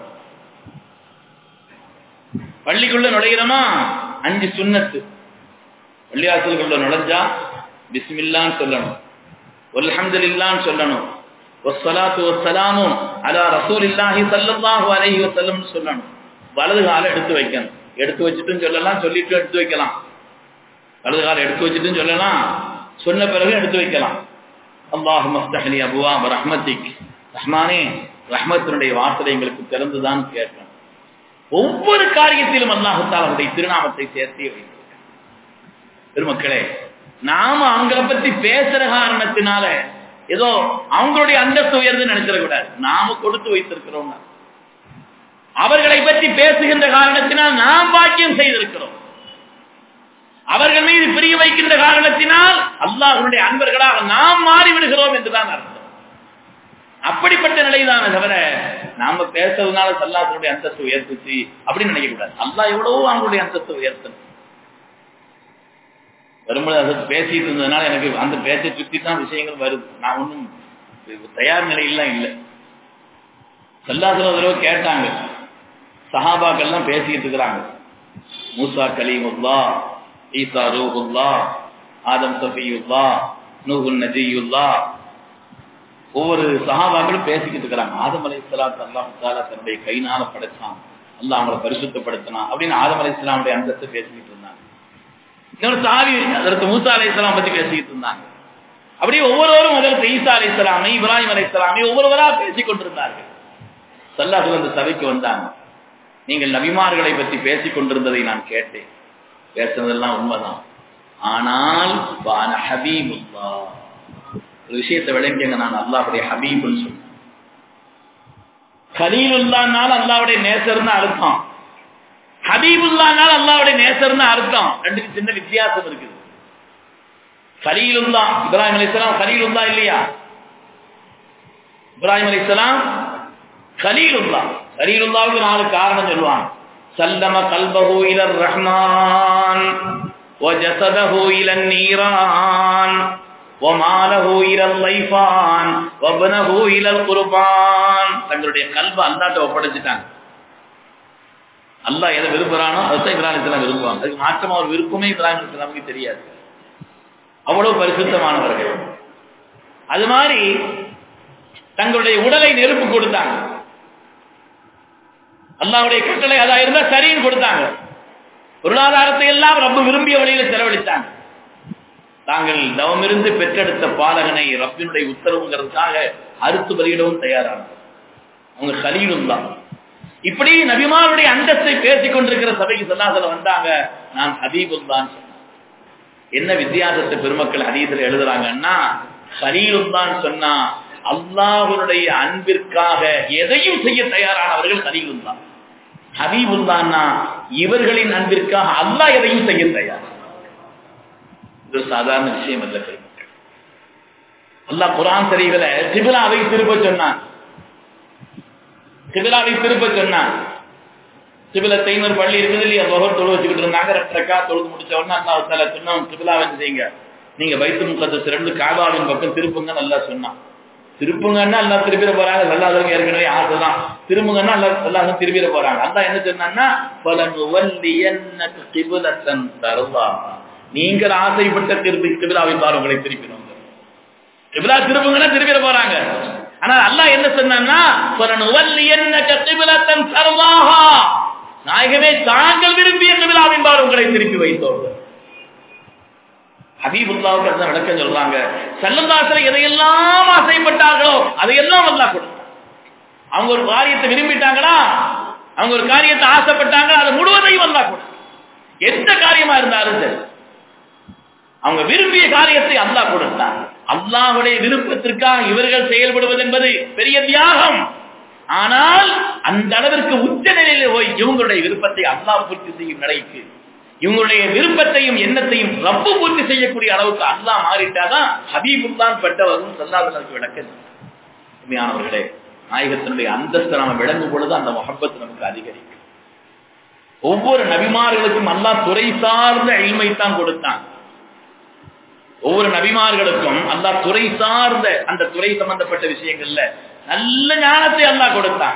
பள்ளிக்குள்ள நுழைகிறோமா அஞ்சு சுன்னத்து. பள்ளிவாசலுக்குள்ள நுழைஞ்சா பிஸ்மில்லான்னு சொல்லணும், வல்ஹம்துலில்லாஹ்னு சொல்லணும், வஸ்ஸலாத்து வஸ்ஸலாமு அலா ரசூலில்லாஹி ஸல்லல்லாஹு அலைஹி வஸல்லம் சொல்லணும். வலது காலை எடுத்து வைக்கணும். எடுத்து வச்சுட்டும் சொல்லலாம், சொல்லிட்டு எடுத்து வைக்கலாம். வலது காலை எடுத்து வச்சுட்டும் சொல்லலாம், சொன்ன பிறகு எடுத்து வைக்கலாம். அல்லாஹும்ம ஃப்தஹ் லி அப்வாப ரஹ்மத்திக். ரஹ்மானே ரஹ்மத்தினுடைய வாசலை எங்களுக்கு திறந்துதான் கேட்கணும். ஒவ்வொரு காரியத்திலும் அல்லாஹ் தஆலாவுடைய திருநாமத்தை சேர்த்தே வைத்திருக்கிறார். பெருமக்களே, நாம அவங்கள பத்தி பேசுற காரணத்தினால ஏதோ அவங்களுடைய அந்தஸ்து உயர்ந்து நினைச்சிடக்கூடாது. நாம கொடுத்து வைத்திருக்கிறோம். அவர்களை பற்றி பேசுகின்ற காரணத்தினால் நாம் பாக்கியம் செய்திருக்கிறோம். அவர்கள் மீது பிரிய வைக்கின்ற காரணத்தினால் அல்லாஹ்வுடைய அன்பர்களாக நாம் மாறிவிடுகிறோம் என்றுதான் அர்த்தம். அப்படிப்பட்ட நிலைதான தவிர நாம பேசுறதுனால அல்லாஹ்வுடைய அந்தஸ்து உயர்த்துச்சு அப்படின்னு நினைக்க கூடாது. அல்லாஹ் எவ்வளவோ அவங்களுடைய அந்தஸ்து உயர்த்தணும். வரும்போது அதை பேசிட்டு இருந்ததுனால எனக்கு அந்த பேச்சை சுற்றி தான் விஷயங்கள் வருது. நான் ஒன்றும் தயார் நிலையெல்லாம் இல்லை. சல்லாஹ் தடவை கேட்டாங்க, சஹாபாக்கள்லாம் பேசிக்கிட்டு இருக்கிறாங்க. மூசா கலீமுல்லாஹ், ஈசா ரூஹுல்லாஹ், ஆதம் சஃபியுல்லாஹ், நூஹ் நஜியுல்லாஹ், ஒவ்வொரு சஹாபாக்களும் பேசிக்கிட்டு இருக்கிறாங்க. ஆதம் அலைஹிஸ்ஸலாத்து அல்லாஹ் தஆலா தன்னுடைய கையினால படைச்சான், அல்லாஹ் அவங்களை பரிசுத்தப்படுத்தினான் அப்படின்னு ஆதம் அலைஹிஸ்ஸலாமுடைய அந்தஸ்தை பேசிக்கிட்டு இருந்தாங்க. இன்னொரு சாவி அதற்கு மூசா அலைஹிஸ்ஸலாம் பத்தி பேசிக்கிட்டு இருந்தாங்க. அப்படியே ஒவ்வொருவரும் அதற்கு ஈசா அலைஹிஸ்ஸலாமை, இப்ராஹிம் அலைஹிஸ்ஸலாமை ஒவ்வொருவரா பேசிக் கொண்டிருந்தார்கள். ஸல்லல்லாஹு அலைஹி வஸல்லம் சபைக்கு வந்தாங்க. நீங்கள் நபிமார்களை பற்றி பேசிக் கொண்டிருந்ததை நான் கேட்டேன். பேசுனதெல்லாம் உண்மைதான். ஆனால் வான ஹபீபுல்லாஹ், ஒரு விஷயத்தை விளங்கிங்க, நான் அல்லாஹ்வுடைய ஹபீப்னு சொன்னேன். கலீலுல்லாஹ்னால அல்லாஹ்வுடைய நேசர்னு அர்த்தம், ஹபீபுல்லாஹ்னால அல்லாஹ்வுடைய நேசர்னு அர்த்தம். ரெண்டுக்கு சின்ன வித்தியாசம் இருக்குது. கலீலுல்லாஹ், இப்ராஹிம் அலைஹிஸ்ஸலாம் கலீலுல்லாஹ் இல்லையா? இப்ராஹிம் அலைஹிஸ்ஸலாம் கலீலுல்லாஹ். கலீலுல்லாஹ்வுக்கு நாலு காரணம் சொல்லுவாங்க. சல்லம கல்பஹு இலர் ரஹ்மான் வ ஜஸதஹு இலன் நீரான் வ மாலஹு இலல் லைஃபான் வ பனஹு இலல் குர்பான். தங்களுடைய கல்ப அல்லாஹ்ட்ட ஒப்படைச்சிட்டாங்க. அல்லாஹ் எதை விரும்புறானோ அதுதான் இப்ராஹிம் அலைஹிஸ்ஸலாம் விரும்புவாங்க. அதுக்கு மாற்றமா ஒரு விருப்பமே இப்ராஹிம் அலைஹிஸ்ஸலாமுக்கு தெரியாது. அவ்வளவு பரிசுத்தமானவர்கள். அது மாதிரி தங்களுடைய உடலை நெருப்பு கொடுத்தாங்க. அல்லாஹ்வுடைய கட்டளை அதா இருந்தா சரின்னு கொடுத்தாங்க. பொருளாதாரத்தை எல்லாம் ரப்பு விரும்பிய வழியில செலவழித்தாங்க. தாங்கள் தவமிருந்து பெற்றெடுத்த பாலகனை ரப்பினுடைய உத்தரவுங்கிறதுக்காக அறுத்து பலியிடவும் தயாரானார். அவங்க கலீலுல்லாஹ். இப்படி நபிமாருடைய அந்தஸ்தை பேசிக் கொண்டிருக்கிற சபைக்கு ஸல்லல்லாஹு வந்தாங்க. நான் ஹபீபுல்லாஹ் சொன்னாங்க. என்ன வித்தியாசத்தை பெருமக்கள் ஹதீஸ்ல எழுதுறாங்கன்னா, கலீலுல்லாஹ் சொன்னா அல்லாஹ்வுடைய அன்பிற்காக எதையும் செய்ய தயாரானவர்கள் கலீலுல்லாஹ். ஹபீபுல்லாஹ்னா இவர்களின் அன்பிற்காக அல்லாஹ் எதையும் செய்ய தயார். இது சாதாரண விஷயம் அல்ல பெருமக்கள். அல்லாஹ் குர்ஆன் ஷரீஃபில கிப்லாவை திருப்ப சொன்னான். கிப்லாவை திருப்ப சொன்னான். கிப்லத்தைன் ஒரு பள்ளி இருக்குது இல்லையா, ظهர் தொழு வச்சுக்கிட்டு இருந்தாங்க. ரெண்டு ரக்காத் தொழுது முடிச்ச உடனே அல்லாஹ் தஆலா சொன்னான், கிப்லாவை செய்யுங்க, நீங்க பைத்துல் முகத்தஸ் ரெண்டு காபாவின் பக்கம் திருப்புங்கன்னு அல்லாஹ் சொன்னான். திருப்புங்கன்னா அல்லாஹ் திருப்பிட போறாங்க. அல்லாஹ்வுக்கு ஏற்கனவே ஆசைதான். திரும்புங்கன்னா அல்லாஹ் அல்லாஹ் திருப்பிட போறாங்க. அல்லாஹ் என்ன சொன்னான்னா, ஃபலனுவல்லியன்னக கிப்லத்தன் தர்தா, நீங்கள் ஆசைப்பட்ட திருப்பி கிப்லாவை பார் உங்களை திருப்பிடுவாங்க. கிப்லா திருப்புங்கன்னா திருப்பிட போறாங்க. ஆனா அல்லாஹ் என்ன சொன்னான்னா, ஃபலனுவல்லியன்னக கிப்லத்தன் தர்தாஹா, நாயகமே தாங்கள் விரும்பிய கிப்லாவின் பார் உங்களை திருப்பி வைத்தோம். ஹபீபுல்லாஹ்வுக்கு அதான் விளக்கம் சொல்றாங்க. ஸல்லல்லாஹு அலைஹி வஸல்லம் எதையெல்லாம் ஆசைப்பட்டார்களோ அதையெல்லாம் அல்லாஹ் கொடுத்தான். அவங்க ஒரு காரியத்தை விரும்பிட்டாங்களா, அவங்க ஒரு காரியத்தை ஆசைப்பட்டாங்க, அது முழுவதையும் அல்லாஹ் கொடுத்தான். எந்த காரியமா இருந்தாலும் சரி, அவங்க விரும்பிய காரியத்தை அல்லாஹ் கொடுத்தான். அல்லாஹ்வுடைய விருப்பத்திற்காக இவர்கள் செயல்படுவது என்பது பெரிய தியாகம். ஆனால் அந்த அளவிற்கு உச்ச நிலையில் போய் இவங்களுடைய விருப்பத்தை அல்லாஹ் பூர்த்தி செய்யும் நிலைக்கு, இவங்களுடைய விருப்பத்தையும் எண்ணத்தையும் ரப்பு பூர்த்தி செய்யக்கூடிய அளவுக்கு அல்லாஹ் மாறிட்டாதான் ஹபீபுல்லாஹ் பெற்றவரும் ஸல்லல்லாஹு அலைஹி வஸல்லம் விளக்கம். உண்மையானவர்களே, நாயகத்தினுடைய அந்தஸ்தை நாம விளங்கும் பொழுது அந்த முஹப்பத் நமக்கு அதிகரிக்கும். ஒவ்வொரு நபிமார்களுக்கும் அல்லாஹ் துறை சார்ந்த இல்மை தான் கொடுத்தான். ஒவ்வொரு நபிமார்களுக்கும் அல்லாஹ் துறை சார்ந்த அந்த துறை சம்பந்தப்பட்ட விஷயங்கள்ல நல்ல ஞானத்தை அல்லாஹ் கொடுத்தான்.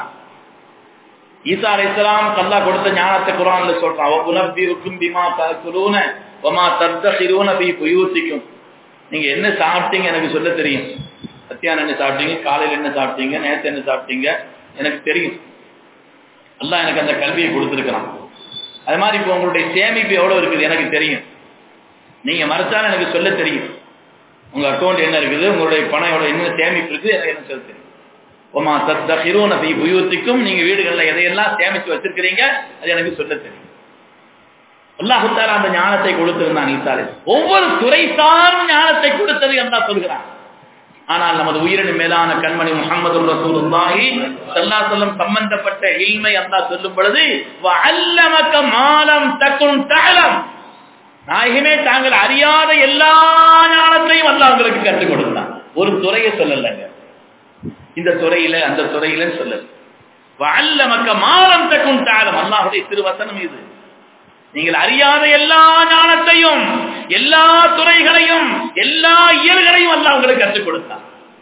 ஈசா அலைஹிஸ்ஸலாம் அல்லாஹ் கொடுத்த ஞானத்தை குர்ஆன்ல சொல்றான், வ உனபியுக்கும் பிமா தஅகுலூன வமா ததஹிரூன ஃபீ புயூதிக்கும். நீங்க என்ன சாப்பிட்டீங்க எனக்கு சொல்ல தெரியும். மத்தியானம் என்ன சாப்பிட்டீங்க, காலையில் என்ன சாப்பிட்டீங்க, நேத்து என்ன சாப்பிட்டீங்க எனக்கு தெரியும். அல்லாஹ் எனக்கு அந்த கல்வியை கொடுத்திருக்கிறான். அது மாதிரி இப்போ உங்களுடைய சேமிப்பு எவ்வளவு இருக்குது எனக்கு தெரியும். நீங்க மறைச்சாலும் எனக்கு சொல்ல தெரியும். உங்க அக்கௌண்ட் என்ன இருக்குது, உங்களுடைய பணம் எவ்வளவு என்ன சேமிப்பு இருக்குது எனக்கு என்ன சொல்ல தெரியும். ஒமா தத்தஹிரூன ஃபீ புயூதிக்கும், நீங்க வீடுகள்ல எதையெல்லாம் சேமிச்சு வச்சிருக்கிறீங்க அது எனக்கு சொல்ல தெரியும். அல்லாஹ் தஆலா அந்த ஞானத்தை கொடுத்திருந்தான் ஈசா அலைஹிஸ்ஸலாம். ஒவ்வொரு துறை சார்ந்த ஞானத்தை கொடுத்தது அல்லாஹ் சொல்கிறான். ஆனால் நமது உயிரின் மேலான கண்மணி முஹம்மது ரசூலுல்லாஹி ஸல்லல்லாஹு அலைஹி வஸல்லம் சம்பந்தப்பட்ட இல்மை அல்லாஹ் சொல்லும் பொழுது வஅல்லமக மா லம் தகுன் தஅலம், நாயகமே தாங்கள் அறியாத எல்லா ஞானத்தையும் அல்லாஹ் உங்களுக்கு கற்றுக் கொடுத்தான். ஒரு துறையை சொல்லலங்க, இந்த துறையில அந்த துறையில சொல்லல. வஅல்லமக மா லம் தகுன் தஅலம், அல்லாஹ்வுடைய திருவசனம் இது. நீங்கள் அறியாத எல்லா ஞானத்தையும் எல்லா துறைகளையும் எல்லா இயல்களையும் அல்லாஹ் உங்களுக்கு கற்றுக் கொடுத்தான்.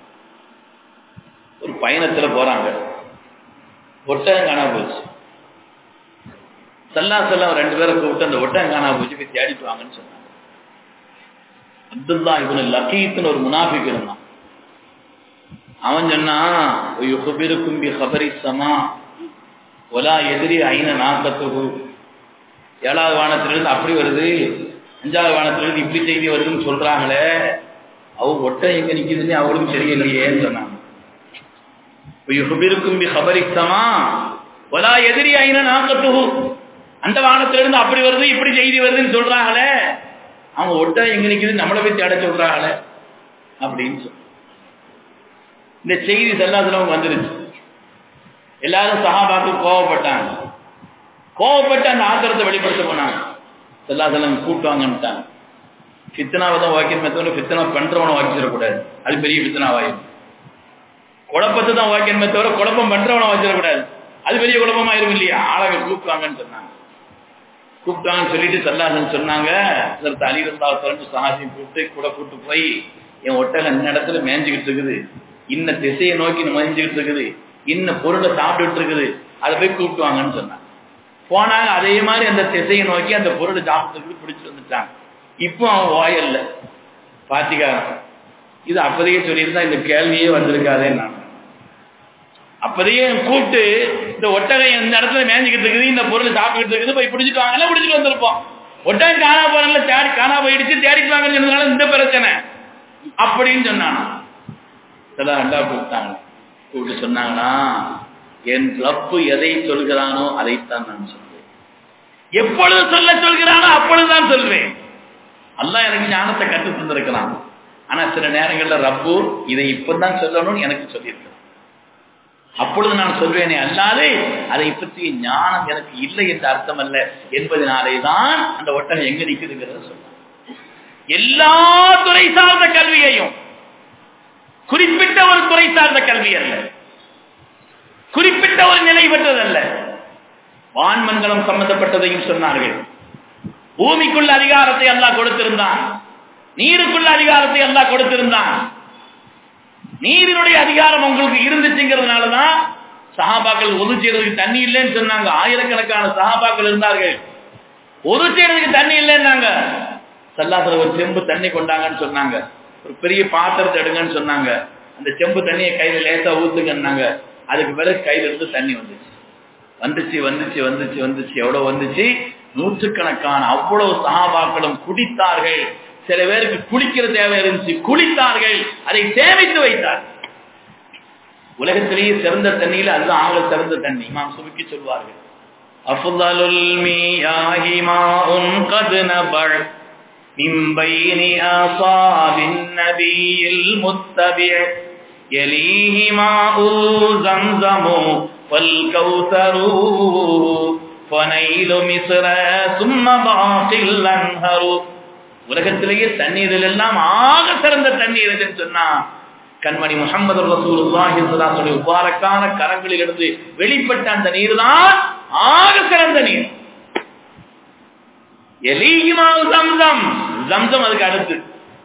ஒரு பயணத்துல போறாங்க, ஒட்டகம் காணா போச்சு. ஸல்லல்லாஹு அலைஹி வஸல்லம் ரெண்டு பேரை கூப்பிட்டு அந்த ஒட்டகம் காணா போச்சு போய் தேடிட்டு வாங்கன்னு சொன்னாங்க. அப்துல்லா இப்னு லகீத்னு ஒரு முனாஃபிக் இருந்தான். அவன் சொன்னா, யுஹ்பிருக்கும் பி ஹபரி ஸமா வலா யத்ரி ஐன நாகத்துஹு, ஏழாவது வானத்திலிருந்து அப்படி வருது, அஞ்சாவது வானத்திலிருந்து இப்படி செய்தி வருதுன்னு சொல்றாங்களே, அவங்க ஒட்டகம் எங்க நிக்குதுன்னு அவளுக்கும் தெரியலையேன்னு சொன்னாங்க. யுஹ்பிருக்கும் பி ஹபரி ஸமா வலா யத்ரி ஐன நாகத்துஹு, அந்த வானத்திலிருந்து அப்படி வருது இப்படி செய்தி வருதுன்னு சொல்றாங்களே, அவங்க ஒட்டகம் எங்க நிக்குதுன்னு நம்மளை போய் தேட சொல்றாங்களே அப்படின்னு சொல்லி இந்த செய்தி ஸல்லல்லாஹு அலைஹி வஸல்லம் வந்துருச்சு. எல்லாரும் சஹாபாக்கள் கோவப்பட்டாங்க. கோவப்பட்டு அந்த ஆத்திரத்தை வெளிப்படுத்த போனாங்க. ஸல்லல்லாஹு அலைஹி வஸல்லம் கூட்டுவாங்கன்னுட்டாங்க. ஃபித்னாவை தான் வாக்கியம் மெத்தவன ஃபித்னா பண்றவனை வாக்கிச்சிடக்கூடாது, அது பெரிய ஃபித்னாவாயும். குழப்பத்தை தான் வாக்கியம் மெத்தவரை குழப்பம் பண்றவனை வச்சிடக்கூடாது, அது பெரிய குழப்பமாயிரும் இல்லையா. ஆளவை கூப்பிட்டாங்கன்னு சொன்னாங்க. கூப்பிட்டாங்கன்னு சொல்லிட்டு ஸல்லல்லாஹு அலைஹி வஸல்லம் சொன்னாங்க, அதற்கு அலி ரலியல்லாஹு அன்ஹு சஹாபியை கூப்பிட்டு கூட கூப்பிட்டு போய், என் ஒட்டகம் இந்த இடத்துல மேய்ஞ்சிக்கிட்டு இருக்குது, இன்ன திசையை நோக்கி மேய்ஞ்சிக்கிட்டு இருக்குது, இன்ன பொருளை சாப்பிட்டுட்டு இருக்குது, அதை போய் கூப்பிட்டு வாங்கன்னு சொன்னாங்க. போனாங்க. அதே மாதிரி அந்த திசையை நோக்கி அந்த பொருளை சாப்பிட்டு பிடிச்சு வந்துட்டாங்க. இப்போ அவன் வாயல்ல பாத்திக்காரன் இது அப்பதையே சொல்லியிருந்தா இந்த கேள்வியே வந்திருக்காதே. நான் அப்பதையே கூப்பிட்டு இந்த ஒட்டகம் இந்த இடத்துல மேஞ்சிக்கிட்டு இருக்குது, இந்த பொருள் சாப்பிட்டு இருக்குது, போய் பிடிச்சிட்டு வாங்கலாம், பிடிச்சிட்டு வந்திருப்போம். ஒட்டகம் காணா போறதுல தேடி காணா போயிடுச்சு, தேடிட்டு வாங்கன்னு சொன்னதுனால இந்த பிரச்சனை அப்படின்னு சொன்னாங்க. கூப்பிட்டாங்க, கூப்பிட்டு சொன்னாங்கன்னா, என் ரப்பு எதை சொல்கிறானோ அதைத்தான் நான் சொல்வேன். எப்பொழுது சொல்ல சொல்கிறானோ அப்பொழுதுதான் சொல்வேன். அல்லாஹ் எனக்கு ஞானத்தை கற்று தந்திருக்கிறான். ஆனா சில நேரங்கள்ல ரப்பு இதை இப்பதான் சொல்லணும்னு எனக்கு சொல்லியிருக்கிறான். அப்பொழுது நான் சொல்வேனே அல்லாது அதை பற்றிய ஞானம் எனக்கு இல்லை என்ற அர்த்தம் அல்ல என்பதனாலே தான் அந்த ஒட்டகம் எங்க நிற்குதுங்கிறத சொல்ல. எல்லா துறை சார்ந்த கல்வியையும், குறிப்பிட்ட ஒரு துறை சார்ந்த கல்வி அல்ல, குறிப்பிட்ட ஒரு நிலை பெற்றதல்ல, வான்மண்டலம் சம்பந்தப்பட்டதையும் சொன்னார்கள். பூமிக்குள்ள அதிகாரத்தை அல்லாஹ் கொடுத்திருந்தான், நீருக்குள்ள அதிகாரத்தை அல்லாஹ் கொடுத்திருந்தான். நீரினுடைய அதிகாரம் உங்களுக்கு இருந்துச்சுங்கிறதுனாலதான் சஹாபாக்கள் ஒது செய்யறதுக்கு தண்ணி இல்லைன்னு சொன்னாங்க. ஆயிரக்கணக்கான சஹாபாக்கள் இருந்தார்கள், ஒது செய்யறதுக்கு தண்ணி இல்லைன்னாங்க. சல்லாத்துல ஒரு செம்பு தண்ணி கொண்டாங்கன்னு சொன்னாங்க, ஒரு பெரிய பாத்திரத்தை எடுங்கன்னு சொன்னாங்க. அந்த செம்பு தண்ணியை கையில லேசா ஊத்துங்கன்னாங்க. அதுக்கு பிறகு கையில இருந்து தண்ணி வந்துச்சு வந்துச்சு வந்துச்சு வந்துச்சு வந்துச்சு எவ்வளவு வந்துச்சு? நூற்றுக்கணக்கான அவ்வளவு சஹாபாக்களும் குடித்தார்கள். சில பேருக்கு குளிக்கிற தேவை இருந்துச்சு, குளித்தார்கள், அதை சேமித்து வைத்தார். உலகத்திலேயே சிறந்த தண்ணியில் அதுதான் ஆக சிறந்த தண்ணி. இமாம் சுபக்கி சொல்வார்கள், அஃதலுல் மியாஹி மாஉன் கத் நபர் மின் பைனி அஸாபின் நபியில் முத்தபி' யலீஹி மாஉ ஸம்ஸமு வல் கௌஸரு ஃபனைலு மிஸ்ர ثم பாகில் அன்ஹரு. உலகத்திலேயே தண்ணீரில் எல்லாம் ஆக சிறந்த தண்ணீர் எதுன்னு சொன்னா கண்மணி முஹம்மது ரசூலுல்லாஹி ஸல்லல்லாஹு அலைஹி வஸல்லம் முபாரக்கான கரங்களில் இருந்து வெளிப்பட்ட அந்த நீர் தான் ஆக சிறந்த நீர். எலீஹிமா ஸம்ஸம், ஸம்ஸம் அதுக்கு அடுத்து,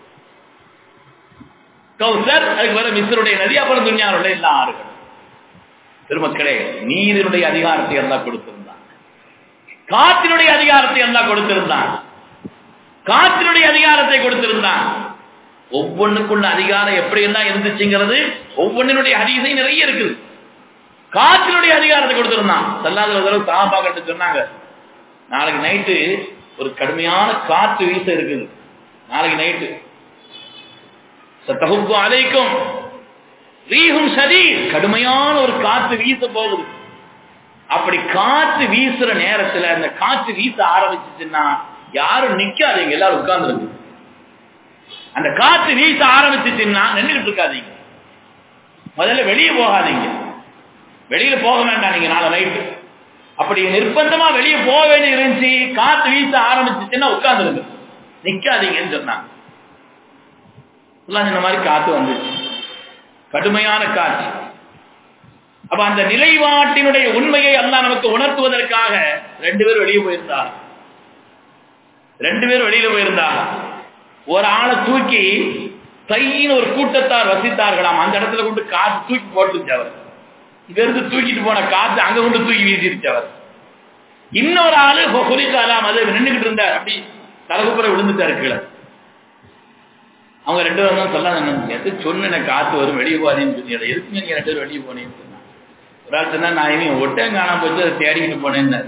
கௌசர் அதுக்கு வர மிஸ்ருடைய நதி, அப்புறம் துன்யாவுடைய எல்லா ஆறுகள். பெருமக்களே, நீரினுடைய அதிகாரத்தை அல்லாஹ் கொடுத்திருந்தான், காற்றினுடைய அதிகாரத்தை அல்லாஹ் கொடுத்திருந்தான், காற்றினுடைய அதிகாரத்தை கொடுத்திருந்தான். ஒவ்வொன்றுக்குள்ள அதிகாரம் எப்படி எல்லாம் இருந்துச்சுங்கிறது ஒவ்வொன்றினுடைய ஹதீஸை நிறைய இருக்குது. காற்றினுடைய அதிகாரத்தை கொடுத்திருந்தான். ஸல்லல்லாஹு அலைஹி சஹாபாக்கள் சொன்னாங்க, நாளைக்கு நைட்டு ஒரு கடுமையான காற்று வீச இருக்குது, நாளைக்கு நைட்டு சத்தஹுப்பு அலைக்கும் ரீஹும் ஷதீத், கடுமையான ஒரு காற்று வீச போகுது. அப்படி காற்று வீசுற நேரத்துல அந்த காற்று வீச ஆரம்பிச்சுச்சுன்னா யாரும் நிக்காதீங்க, எல்லாரும் உட்கார்ந்துருக்கு. அந்த காற்று வீச ஆரம்பிச்சுச்சுன்னா நின்றுகிட்டு இருக்காதீங்க, முதல்ல வெளியே போகாதீங்க, வெளியில போக வேண்டாம் நீங்க நாளை நைட்டு. அப்படி நிர்பந்தமா வெளியே போக வேண்டிய இருந்துச்சு, காற்று வீச ஆரம்பிச்சுச்சுன்னா உட்கார்ந்துருக்கு, நிக்காதீங்கன்னு சொன்னாங்க. இந்த மாதிரி காத்து வந்துச்சு, கடுமையான காற்று. அப்ப அந்த நிலைப்பாட்டினுடைய உண்மையை அல்லாஹ் நமக்கு உணர்த்துவதற்காக ரெண்டு பேர் வெளியே போயிருந்தார். ரெண்டு பேரும் வெளியில போயிருந்தாங்க. ஒரு ஆளை தூக்கி தையின்னு ஒரு கூட்டத்தார் வசித்தார்களாம், அந்த இடத்துல கொண்டு காற்று தூக்கி போட்டுச்சு. அவர் இங்க இருந்து தூக்கிட்டு போன காற்று அங்க கொண்டு தூக்கி வீசிருச்சு. அவர் இன்னொரு ஆளு குறிக்காலாம் அது நின்றுகிட்டு இருந்தார், அப்படி தலகுப்புற விழுந்துட்டாரு கீழே. அவங்க ரெண்டு பேரும் தான் சொல்ல, எது சொன்ன காற்று வரும் வெளியே போகாதேன்னு சொல்லி, அதை எதுக்கு நீங்க ரெண்டு பேரும் வெளியே போனேன்னு சொன்னாங்க. ஒரு ஆள் சொன்னா, நான் இவன் ஒட்டகம் காணாம போச்சு அதை தேடிக்கிட்டு போனேன்னு,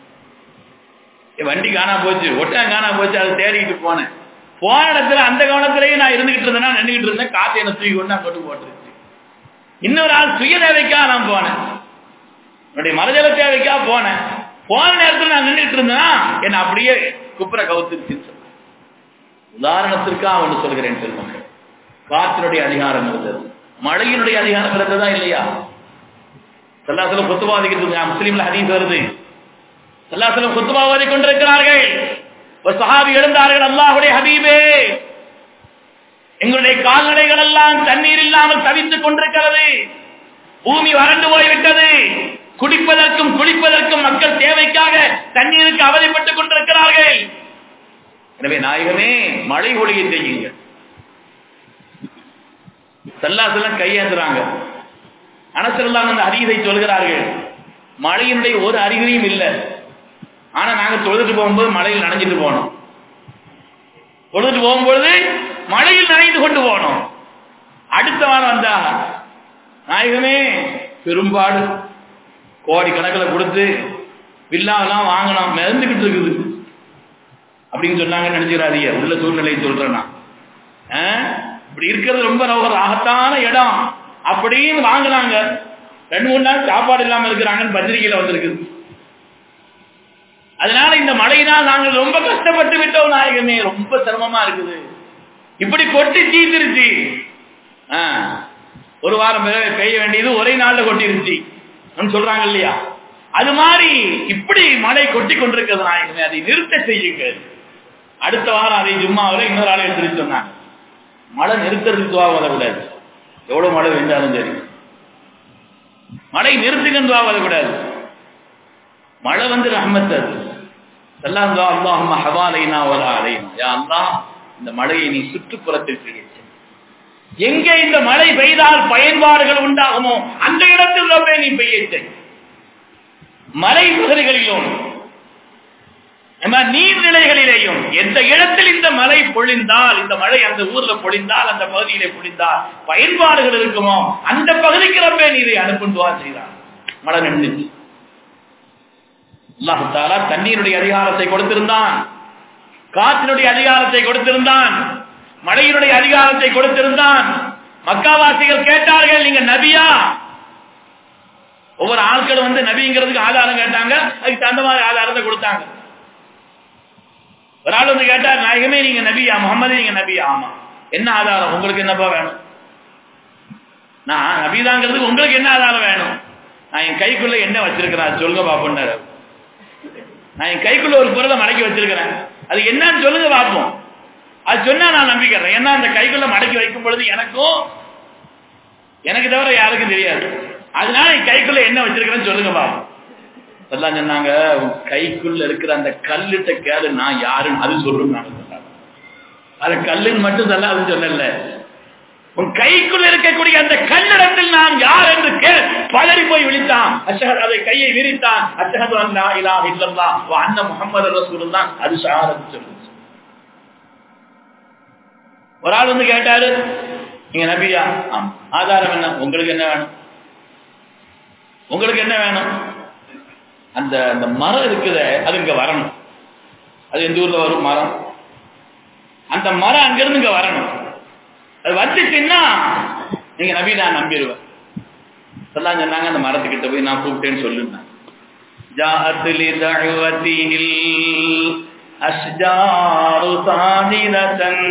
வண்டி காணா போச்சு ஒட்டகம் காணா போச்சு அதை தேடிக்கிட்டு போனேன். போன இடத்துல அந்த கவனத்திலேயே நான் இருந்துகிட்டு இருந்தேன்னா நின்றுகிட்டு இருந்தேன், காற்று என்ன தூக்கி கொண்டு நான் கொண்டு போட்டுருச்சு. இன்னொரு ஆள் சுய தேவைக்காக நான் போனேன், என்னுடைய மரஜல தேவைக்காக போனேன், போன நேரத்தில் நான் நின்றுட்டு இருந்தேன்னா என்ன அப்படியே குப்புற கவுத்துருச்சுன்னு சொன்னேன். உதாரணத்திற்காக ஒன்று சொல்கிறேன் சொல்லுங்க, காற்றினுடைய அதிகாரம் இருந்தது, மழையினுடைய அதிகாரம் இருந்ததா இல்லையா? ஸல்லல்லாஹு குத்துபா ஓதிக்கிட்டு முஸ்லீம்ல ஹதீஸ் வருது, ஸல்லல்லாஹு குத்துபா ஓதி கொண்டிருக்கிறார்கள். ஒரு சஹாபி எழுந்தார்கள், அல்லாஹ்வுடைய ஹபீபே, எங்களுடைய கால்நடைகள் எல்லாம் தண்ணீர் இல்லாமல் தவித்துக் கொண்டிருக்கிறது, பூமி வறண்டு போய்விட்டது, குடிப்பதற்கும் குளிப்பதற்கும் மக்கள் தேவைக்காக தண்ணீருக்கு அவதிப்பட்டுக் கொண்டிருக்கிறார்கள். எனவே நாயகமே மழை ஒளியை செய்யுங்க. ஸல்லல்லாஹு கையேந்துறாங்க. அனஸ் ரலியல்லாஹு அன்ஹு அந்த ஹதீஸை சொல்கிறார்கள், மழையினுடைய ஒரு அறிகுறியும் இல்லை, ஆனா நாங்க தொழுதுட்டு போகும்போது மழையில் நனைஞ்சிட்டு போனோம், தொழுதுட்டு போகும்போது மழையில் நனைந்து கொண்டு போனோம். அடுத்த வாரம் வந்தா நாயகமே பெரும்பாடு கோடி கணக்கில் கொடுத்து வில்லாவெல்லாம் வாங்கலாம் மிதந்துகிட்டு இருக்குது அப்படின்னு சொன்னாங்கன்னு நினைச்சுக்கிறாதீங்க. உள்ள சூழ்நிலையை சொல்றேன்னா இப்படி இருக்கிறது ரொம்ப ஒரு ஆகத்தான இடம் அப்படின்னு வாங்கினாங்க. ரெண்டு மூணு நாள் சாப்பாடு இல்லாம இருக்கிறாங்கன்னு பத்திரிகையில வந்திருக்குது. அதனால இந்த மழையினால் நாங்கள் ரொம்ப கஷ்டப்பட்டு விட்டோம் நாயகமே, ரொம்ப சிரமமா இருக்குது. இப்படி கொட்டி தீர்ந்துருச்சு. ஒரு வாரம் பெய்ய வேண்டியது ஒரே நாள்ல கொட்டிருச்சு சொல்றாங்க இல்லையா? அது மாதிரி இப்படி மழை கொட்டி கொண்டிருக்கிறது நாயகமே, அதை நிறுத்த செய்யுங்க. அடுத்த வாரம் அதை ஜும்மாவில் இன்னொரு ஆளை எடுத்து சொன்னாங்க, மழை நிறுத்துறதுக்கு துவா வரக்கூடாது. எவ்வளவு மழை வெஞ்சாலும் சரி மழை நிறுத்துக்கு துவா வரக்கூடாது. மழை வந்து ரஹ்மத். அது அல்லாஹும்ம ஹவாலைனா வலா அலைனா, யா அல்லாஹ் இந்த மழையை நீ சுற்றுப்புறத்தில் பெய்ய செய். எங்கே இந்த மழை பெய்தால் பயன்பாடுகள் உண்டாகுமோ அந்த இடத்தில் ரொம்ப நீ பெய்ய செய். மலை பகுதிகளிலும் நீர்நிலைகளிலேயும் எந்த இடத்தில் இந்த மழை பொழிந்தால், இந்த மழை அந்த ஊர்ல பொழிந்தால், அந்த பகுதியிலே பொழிந்தால் பயன்பாடுகள் இருக்குமோ அந்த பகுதிக்கு ரொம்ப நீரை அனுப்புவா செய்தார். மழை நின்றுச்சு. அல்லாஹ் தஆலா தண்ணீருடைய அதிகாரத்தை கொடுத்திருந்தான், காற்றினுடைய அதிகாரத்தை கொடுத்திருந்தான், மழையினுடைய அதிகாரத்தை கொடுத்திருந்தான். மக்காவாசிகள் கேட்டார்கள், நீங்க நபியா? ஒவ்வொரு ஆட்களும் வந்து நபிங்கிறதுக்கு ஆதாரம் கேட்டாங்க, அதுக்கு தகுந்த மாதிரி ஆதாரத்தை கொடுத்தாங்க. ஒரு ஆள் வந்து கேட்டார், நாயகமே நீங்க நபியா? முகமது நீங்க நபியா? ஆமா. என்ன ஆதாரம்? உங்களுக்கு என்னப்பா வேணும்? நான் நபிதாங்கிறதுக்கு உங்களுக்கு என்ன ஆதாரம் வேணும்? நான் என் கைக்குள்ள என்ன வச்சிருக்கிறேன் சொல்லுங்க பாப்போன்னாரு. நான் என் கைக்குள்ள ஒரு பொருளை மடக்கி வச்சிருக்கிறேன், அது என்னன்னு சொல்லுங்க பார்ப்போம். அது சொன்னா நான் நம்பிக்கிறேன். ஏன்னா அந்த கைக்குள்ள மடக்கி வைக்கும் பொழுது எனக்கும் எனக்கு தவிர யாருக்கும் தெரியாது. அதனால என் கைக்குள்ள என்ன வச்சிருக்கிறேன்னு சொல்லுங்க பார்ப்போம். எல்லாம் சொன்னாங்க, கைக்குள்ள இருக்கிற அந்த கல்லுட்ட கேளு நான் யாருன்னு அது சொல்றேன். அது கல்லுன்னு மட்டும் சொல்ல, அது சொல்லல, உன் கைக்குள்ள இருக்கக்கூடிய அந்த கல்லிடத்தில் நான் யார் என்று கேள். பலரி போய் விழித்தான், அஷ்ஹது, அதை கையை விரித்தான், அஷ்ஹது அல்லா இலாஹ இல்லல்லாஹ் வ அன்ன முஹம்மது ரசூலுல்லாஹ். அது ஷஹாதத் சொல்லுது. ஒரு ஆள் வந்து கேட்டாரு, நீங்க நபியா? ஆம். ஆதாரம் என்ன? உங்களுக்கு என்ன வேணும்? உங்களுக்கு என்ன வேணும்? அந்த அந்த மரம் இருக்குது, அது இங்க வரணும். அது எந்த ஊர்ல வரும் மரம்? அந்த மரம் அங்கிருந்து இங்க வரணும். அது வந்துச்சுன்னா நீங்க நபி நான் நம்பிடுவேன். சொல்லாம் சொன்னாங்க, அந்த மரத்துக்கிட்ட போய் நான் கூப்பிட்டேன்னு சொல்லுங்க. ஜாஅத் லி தஅவதிஹில் அஷ்ஜாரு சாஜிததன்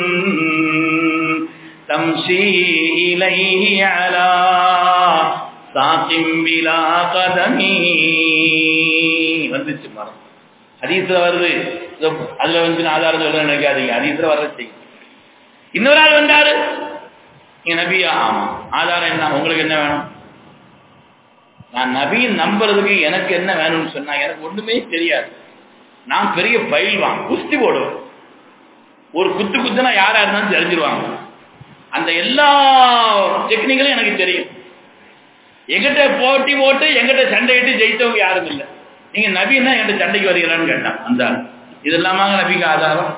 தம்ஷி இலைஹி அலா சாகிம் பிலா கதமி. வந்துச்சு மரம். ஹதீஸ்ல வருது, அதுல வந்து ஆதாரம் சொல்ல நினைக்காதீங்க, ஹதீஸ்ல வர்ற செய்யும். இன்னொரு ஆள் வந்தாரு, நீங்க நபியா? ஆமா. ஆதாரம் என்ன? உங்களுக்கு என்ன வேணும்? நான் நபியின் நம்புறதுக்கு எனக்கு என்ன வேணும்னு சொன்னா, எனக்கு ஒண்ணுமே தெரியாது. நான் பெரிய பயில்வான், குஸ்தி போடுவேன். ஒரு குத்து குத்துனா யாரா இருந்தாலும் தெரிஞ்சிருவாங்க. அந்த எல்லா டெக்னிக்கலும் எனக்கு தெரியும். எங்கிட்ட போட்டி போட்டு எங்கிட்ட சண்டையிட்டு ஜெயித்தவங்க யாரும் இல்லை. நீங்க நபின்னா என்கிட்ட சண்டைக்கு வருகிறான்னு கேட்டான் அந்த ஆள். இதெல்லாமா நபிக்கு ஆதாரம்?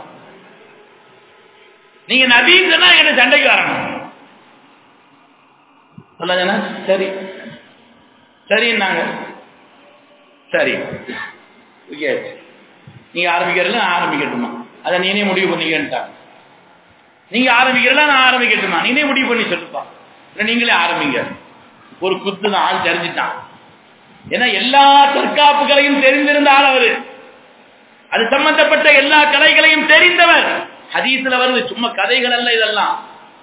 நீங்க நபின்னு சொன்னா என்கிட்ட சண்டைக்கு வரணும். சொல்ல சரி சரின்னாங்க. சரி நீங்க ஆரம்பிக்கிறதுல நான் ஆரம்பிக்கட்டுமா? அதை நீனே முடிவு பண்ணிக்கிட்டாங்க. நீங்க ஆரம்பிக்கிறதுல நான் ஆரம்பிக்கட்டுமா? நீனே முடிவு பண்ணி சொல்லுப்பா. நீங்களே ஆரம்பிங்க. ஒரு குத்து தான், ஆள் தெரிஞ்சிட்டான். ஏன்னா எல்லா தற்காப்புகளையும் தெரிந்திருந்தால் அவரு, அது சம்பந்தப்பட்ட எல்லா கலைகளையும் தெரிந்தவர். ஹதீஸ்ல வருது, சும்மா கதைகள் அல்ல இதெல்லாம்.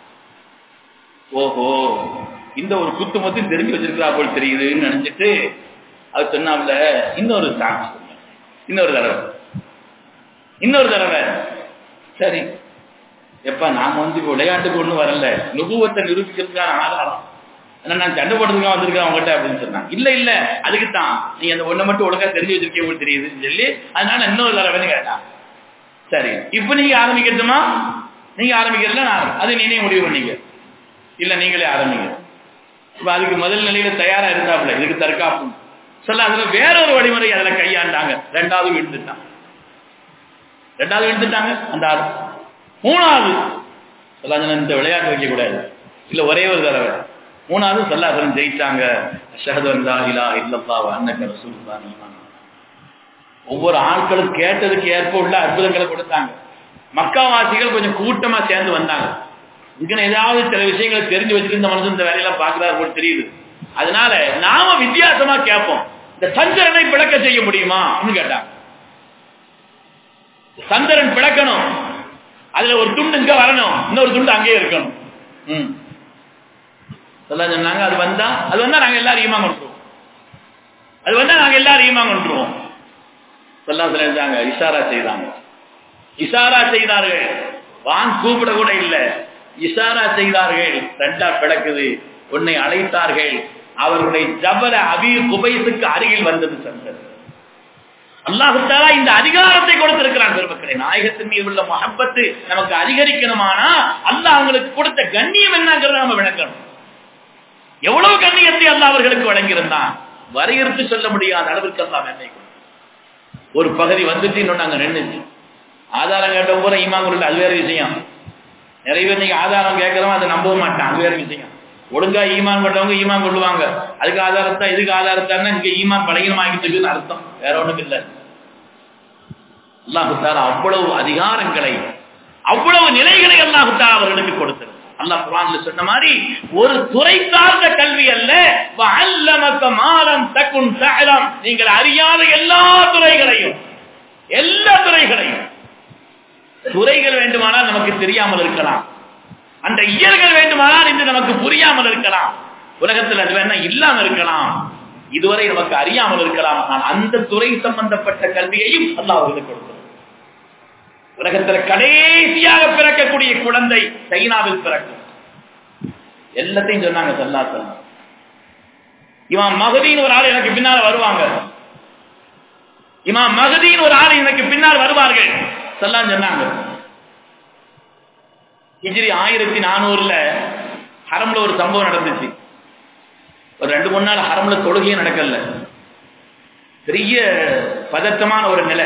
ஓஹோ, இந்த ஒரு குத்து மட்டும் தெரிஞ்சு வச்சிருக்கா போல் தெரியுதுன்னு நினைச்சிட்டு அது சொன்னாப்ல, இன்னொரு சாங்ஸ், இன்னொரு தடவை இன்னொரு தடவை சரி எப்ப நாம வந்து இப்ப விளையாட்டுக்கு ஒண்ணும் வரல, நுபுவத்தை நிரூபிக்கிறதுக்கான ஆதாரம், நான் சண்டை போடுறதுக்காக வந்திருக்கேன் அவங்ககிட்ட அப்படின்னு சொன்னாங்க. இல்ல இல்ல அதுக்குத்தான் நீ அந்த ஒண்ணை மட்டும் ஒழுங்கா தெரிஞ்சு வச்சிருக்கே உங்களுக்கு தெரியுதுன்னு சொல்லி அதனால இன்னொரு தடவைன்னு கேட்டான். சரி இப்ப நீங்க ஆரம்பிக்கட்டுமா? நீங்க ஆரம்பிக்கிறதுல நான் அது நீனே முடிவு பண்ணீங்க. இல்ல நீங்களே ஆரம்பிங்க. இப்ப அதுக்கு முதல் நிலையில தயாரா இருந்தாப்புல இதுக்கு தற்காப்பு சொல்ல, அதுல வேற ஒரு வழிமுறை அதுல கையாண்டாங்க. ரெண்டாவது விழுந்துட்டான் ரெண்டாவது விழுந்துட்டாங்க அந்த ஆள். மூணாவது சொல்ல, இந்த விளையாட்டு வைக்க கூடாது, இல்ல ஒரே ஒரு தடவை. மூணாவது ஸல்லல்லாஹு அலைஹி வஸல்லம் ஜெயிச்சாங்க. அஷ்ஹது அல்லா இலாஹ இல்லல்லாஹ் வ அன்னக ரசூலுல்லாஹ். ஒவ்வொரு ஆட்களும் கேட்டதுக்கு ஏற்ப உள்ள அற்புதங்களை கொடுத்தாங்க. மக்காவாசிகள் கொஞ்சம் கூட்டமா சேர்ந்து வந்தாங்க. இங்க ஏதாவது சில விஷயங்களை தெரிஞ்சு வச்சுட்டு இந்த மனுஷன் இந்த வேலையெல்லாம் பாக்குறாரு போல தெரியுது. அதனால நாம வித்தியாசமா கேட்போம். இந்த சந்திரனை பிளக்க செய்ய முடியுமா அப்படின்னு கேட்டாங்க. சந்திரன் பிளக்கணும், அதுல ஒரு துண்டு இங்க வரணும், இன்னொரு துண்டு அங்கேயே இருக்கணும். ம் சொன்னாங்க. அது வந்தா அது வந்தா நாங்க எல்லாரும் ஈமான் கொண்டுருவோம். அது வந்தா நாங்க எல்லாரும் ஈமான் கொண்டுருவோம். சொல்லாங்க இஷாரா செய்தாங்க. இஷாரா செய்தார்கள். வான் கூப்பிட கூட இல்ல, இஷாரா செய்தார்கள். ரெண்டா பிளக்குது. உன்னை அழைத்தார்கள். அவர்களுடைய ஜபல அபீ குபைஸுக்கு அருகில் வந்தது சந்திரன். அல்லாஹ் தஆலா இந்த அதிகாரத்தை கொடுத்திருக்கிறான். பெருமக்களே, நாயகத்தின் மீது உள்ள மஹப்பத்து நமக்கு அதிகரிக்கணுமானா அல்லாஹ் அவங்களுக்கு கொடுத்த கண்ணியம் என்னங்கிறத நம்ம விளக்கணும். எவ்வளவு கண்ணியத்தை அல்லாஹ் அவர்களுக்கு வழங்கியிருந்தான் வரையறுத்து சொல்ல முடியாத அளவிற்கு அல்லாஹ் மேன்மை கொடுத்தான். ஒரு பகுதி வந்துட்டு இன்னொன்னு அங்க நின்றுச்சு. ஆதாரம் கேட்ட போற ஈமான் கொள்ள அது வேற விஷயம். நிறைய பேர் நீங்க ஆதாரம் கேட்கறோம் அதை நம்ப மாட்டான், அது வேற விஷயம். ஒழுங்கா ஈமான் கொண்டவங்க ஈமான் கொள்ளுவாங்க. அதுக்கு ஆதாரத்தா இதுக்கு ஆதாரத்தான்னா இங்க ஈமான் பலகீனமாகிட்டு அர்த்தம், வேற ஒண்ணும் இல்லை. அல்லாஹ் தஆலா அவ்வளவு அதிகாரங்களை அவ்வளவு நிலைகளை அல்லாஹ் தஆலா அவர்களுக்கு கொடுத்திருக்கிறார். அல்லாஹ் குர்ஆன்ல சொன்ன மாதிரி ஒரு துறை சார்ந்த கல்வி அல்ல, வஅல்லமக மா லம் தகுன் தஅலம், நீங்கள் அறியாத எல்லா துறைகளையும் எல்லா துறைகளையும் துறைகள் வேண்டுமானால் நமக்கு தெரியாமல் இருக்கலாம், அந்த இயல்கள் வேண்டுமானால் இன்று நமக்கு புரியாமல் இருக்கலாம், உலகத்தில் அது வேணா இல்லாம இருக்கலாம், இதுவரை நமக்கு அறியாமல் இருக்கலாம். ஆனால் அந்த துறை சம்பந்தப்பட்ட கல்வியையும் அல்லாஹ் அவர்களுக்கு கொடுக்கிறார். உலகத்தில் கடைசியாக பிறக்கக்கூடிய குழந்தை சைனாவில் பிறக்கும். எல்லாத்தையும் சொன்னாங்க ஸல்லல்லாஹு அலைஹி வஸல்லம். இமாம் மஹ்தின்னு ஒரு ஆள் எனக்கு பின்னால் வருவாங்க. இமாம் மஹ்தின்னு ஒரு ஆள் எனக்கு பின்னால் வருவார்கள் ஸல்லல்லாஹு சொன்னாங்க. ஹிஜ்ரி ஆயிரத்தி நானூறுல ஹரம்ல ஒரு சம்பவம் நடந்துச்சு. ஒரு ரெண்டு மூணு நாள் ஹரம்ல தொழுகையே நடக்கல. பெரிய பதற்றமான ஒரு நிலை.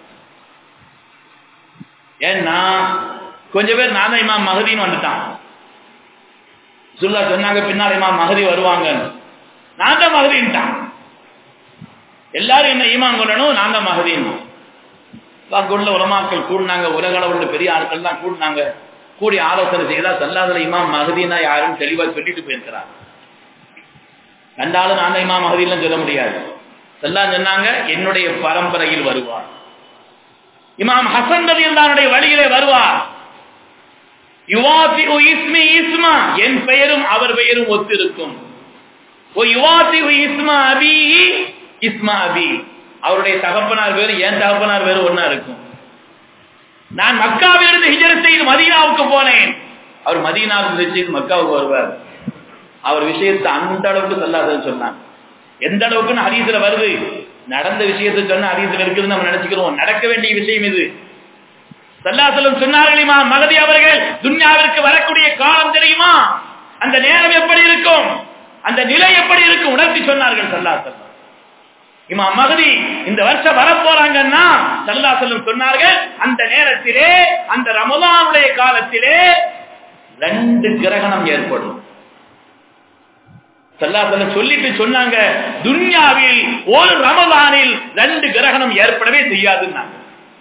ஏன்னா கொஞ்சம் பேர் நான் தான் இமாம் மஹ்தின்னு வந்துட்டான். ரசூலுல்லாஹ் சொன்னாங்க பின்னால் இமாம் மஹ்தி வருவாங்க, நான் தான் மஹ்தின்ட்டான். எல்லாரும் என்ன ஈமான் கொள்ளணும், நான் தான் மஹ்தின்னு. அங்குள்ள உலமாக்கள் கூடினாங்க, உலக அளவுள்ள பெரிய ஆட்கள் தான் கூடினாங்க. கூடி ஆலோசனை செய்தா ஸல்லல்லாஹு இமாம் மஹ்தினா யாரும் தெளிவா சொல்லிட்டு போயிருக்கிறார். ரெண்டாலும் நான் தான் இமாம் மஹ்தின்னு சொல்ல முடியாது. ஸல்லல்லாஹு சொன்னாங்க என்னுடைய பரம்பரையில் வருவார். இமாம் ஹசன் ரலியல்லாஹு வழியிலே வருவார். யுவாதி இஸ்மி இஸ்மா, என் பெயரும் அவர் பெயரும் ஒத்திருக்கும். ஓ யுவாதி இஸ்மா அபி இஸ்மா அபி, அவருடைய தகப்பனார் வேறு என் தகப்பனார் வேறு ஒன்னா இருக்கும். நான் மக்காவிலிருந்து ஹிஜ்ரத் செய்து மதீனாவுக்கு போனேன், அவர் மதீனாவிலிருந்து செய்து மக்காவுக்கு வருவார். அவர் விஷயத்தை அந்த அளவுக்கு ஸல்லல்லாஹு சொன்னாங்க. எந்த அளவுக்கு ஹதீஸ்ல வருது, நடந்த விஷயத்தை சொன்ன ஹதீஸ்ல இருக்குதுன்னு நம்ம நினைச்சுக்கிறோம். நடக்க வேண்டிய விஷயம் இது. ஸல்லல்லாஹு அலைஹி சொன்னார்கள், இமாம் மஹ்தி அவர்கள் துன்யாவிற்கு வரக்கூடிய காலம் தெரியுமா, அந்த நேரம் எப்படி இருக்கும், அந்த நிலை எப்படி இருக்கும் உணர்த்தி சொன்னார்கள் ஸல்லல்லாஹு அலைஹி வஸல்லம். இமாம் மஹ்தி இந்த வருஷம் வரப்போறாங்கன்னா ஸல்லல்லாஹு அலைஹி வஸல்லம் சொன்னார்கள், அந்த நேரத்திலே அந்த ரமலானுடைய காலத்திலே ரெண்டு கிரகணம் ஏற்படும். ஸல்லல்லாஹு அலைஹி வஸல்லம் சொல்லிட்டு சொன்னாங்க, துன்யாவில் ஒரு ரமலானில் ரெண்டு கிரகணம் ஏற்படவே செய்யாதுன்னாங்க.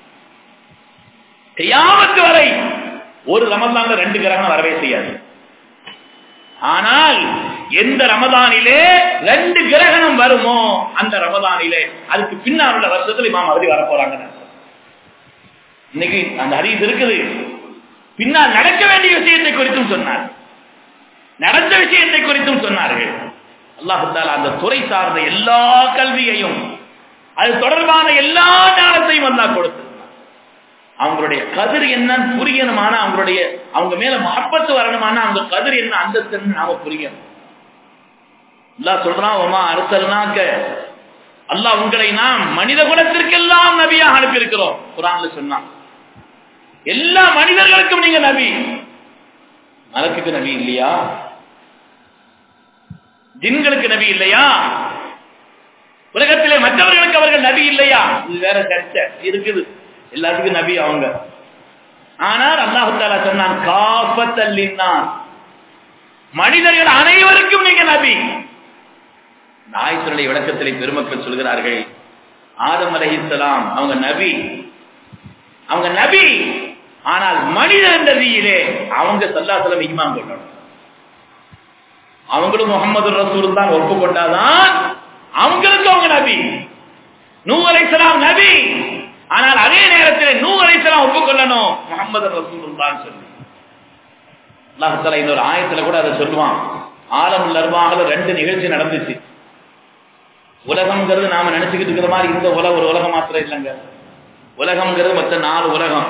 கியாமத் வரை ஒரு ரமலான்ல ரெண்டு கிரகணம் வரவே செய்யாது. ஆனால் எந்த ரமதானிலே ரெண்டு கிரகணம் வருமோ அந்த ரமதானிலே அதுக்கு பின்னால் உள்ள வருஷத்துல இமாம் மஹ்தி வர போறாங்க. இன்னைக்கு அந்த ஹதீஸ் இருக்குது. பின்னால் நடக்க வேண்டிய விஷயத்தை குறித்தும் சொன்னார், நடந்த விஷயத்தை குறித்தும் சொன்னார்கள். அல்லாஹ் தஆலா அந்த துறை சார்ந்த எல்லா கல்வியையும் அது தொடர்பான எல்லா ஞானத்தையும் அல்லாஹ் கொடுத்து அவங்களுடைய கதிர் என்னன்னு புரியணுமான, அவங்களுடைய அவங்க மேல மஹப்பத்து வரணுமான, அவங்க கதிர் என்ன அந்தஸ்து நாம புரியணும். அல்லாஹ் சொல்றான், வமா அர்சல்னாக, அல்லாஹ் உங்களை நாம் மனித குலத்திற்கெல்லாம் நபியாக அனுப்பி இருக்கிறோம். குர்ஆன்ல சொன்னான், எல்லா மனிதர்களுக்கும் நீங்க நபி. மலக்குக்கு நபி இல்லையா? ஜின்களுக்கு நபி இல்லையா? உலகத்திலே மற்றவர்களுக்கு அவர்கள் நபி இல்லையா? இது வேற சர்ச்சை இருக்குது. எல்லாத்துக்கும் நபி அவங்க. ஆனால் அல்லாஹ் தஆலா சொன்னான், காஃபத்தல் லின்னாஸ், மனிதர்கள் அனைவருக்கும் நீங்க நபி. ஆயத்தினுடைய விளக்கத்திலே பெருமக்கள் சொல்கிறார்கள், ஆதம் அலைஹிஸ்ஸலாம் அவங்க நபி, அவங்க நபி. ஆனால் மனிதர் என்ற ரீதியிலே அவங்க ஸல்லல்லாஹு அலைஹி வஸல்லம் ஈமான் கொள்ளணும். அவங்களும் முஹம்மது ரசூலுல்லாஹ் ஒப்புக்கொண்டாதான் அவங்களுக்கு அவங்க நபி. நூஹ் அலைஹிஸ்ஸலாம் நபி, ஆனால் அதே நேரத்தில் நூஹ் அலைஹிஸ்ஸலாம் ஒப்புக்கொள்ளணும் முஹம்மது ரசூலுல்லாஹ் சொல்லி. அல்லாஹ் தஆலா இன்னொரு ஆயத்துல கூட அதை சொல்லுவான். ஆலமுல் அர்வாஹ்ல ரெண்டு நிகழ்ச்சி நடந்துச்சு. உலகம்ங்கிறது நாம நினைச்சுக்கிட்டு இருக்கிற மாதிரி இந்த உலகம் ஒரு உலகம் மாத்திரம் இல்லைங்க. உலகம்ங்கிறது மொத்த நாலு உலகம்.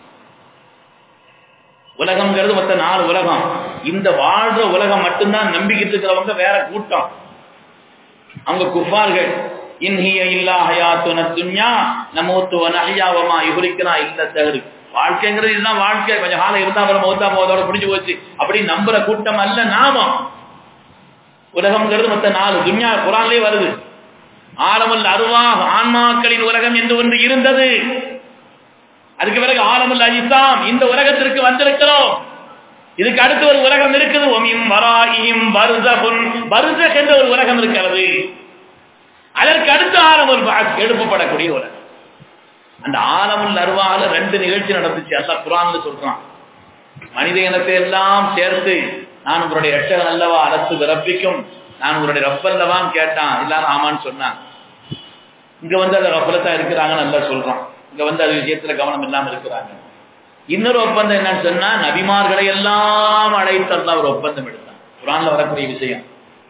உலகம்ங்கிறது மொத்த நாலு உலகம். இந்த வாழ்ற உலகம் மட்டும்தான் நம்பிக்கிட்டு இருக்கிறவங்க வேற கூட்டம். அவங்க குஃபார்கள். இன்ஹிய இல்லா ஹயாத்துன துன்யா நமூத்து வ நஹ்யா வ மா யுஹ்லிகுனா இல்ல தஹர். வாழ்க்கைங்கிறது இதுதான் வாழ்க்கை, கொஞ்சம் காலம் இருந்தா அப்புறம் மௌத்தா போதோட முடிஞ்சு போச்சு அப்படி நம்புற கூட்டம் அல்ல நாம. உலகம்ங்கிறது மொத்த நாலு. துன்யா குர்ஆன்லயே வருது. ஆலமுல் அர்வாஹ் ஆன்மாக்களின் உலகம் என்று ஒன்று இருந்தது. அதுக்கு பிறகு ஆலமுல் அஜ்சாம் இந்த உலகத்திற்கு வந்திருக்கிறோம். இதுக்கு அடுத்து ஒரு உலகம் இருக்குது. ஒமிம் வராயிம் பர்ஸகுன், பர்ஸக் என்ற ஒரு உலகம் இருக்கிறது. அதற்கு அடுத்து ஆலமுல் பஅஸ் எழுப்பப்படக்கூடிய உலகம். அந்த ஆலமுல் அர்வாஹ்ல ரெண்டு நிகழ்ச்சி நடந்துச்சு. அல்லாஹ் குர்ஆன்ல சொல்றான், மனித இனத்தை எல்லாம் சேர்த்து நான் உங்களுடைய இரட்சகன் அல்லவா, அரசு விரப்பிக்கும் நான் உங்களுடைய ரப்பல்லவான்னு கேட்டான். எல்லாரும் ஆமான்னு சொன்னான். இங்க வந்து அதை ரப்பலத்தா இருக்கிறாங்கன்னு நல்லா சொல்றான். இங்க வந்து அது விஷயத்துல கவனம் இல்லாம இருக்கிறாங்க. இன்னொரு ஒப்பந்தம் என்னன்னு சொன்னா, நபிமார்களை எல்லாம் அழைத்து அல்லாஹ் ஒரு ஒப்பந்தம் எடுத்தான். குர்ஆன்ல வரக்கூடிய விஷயம்.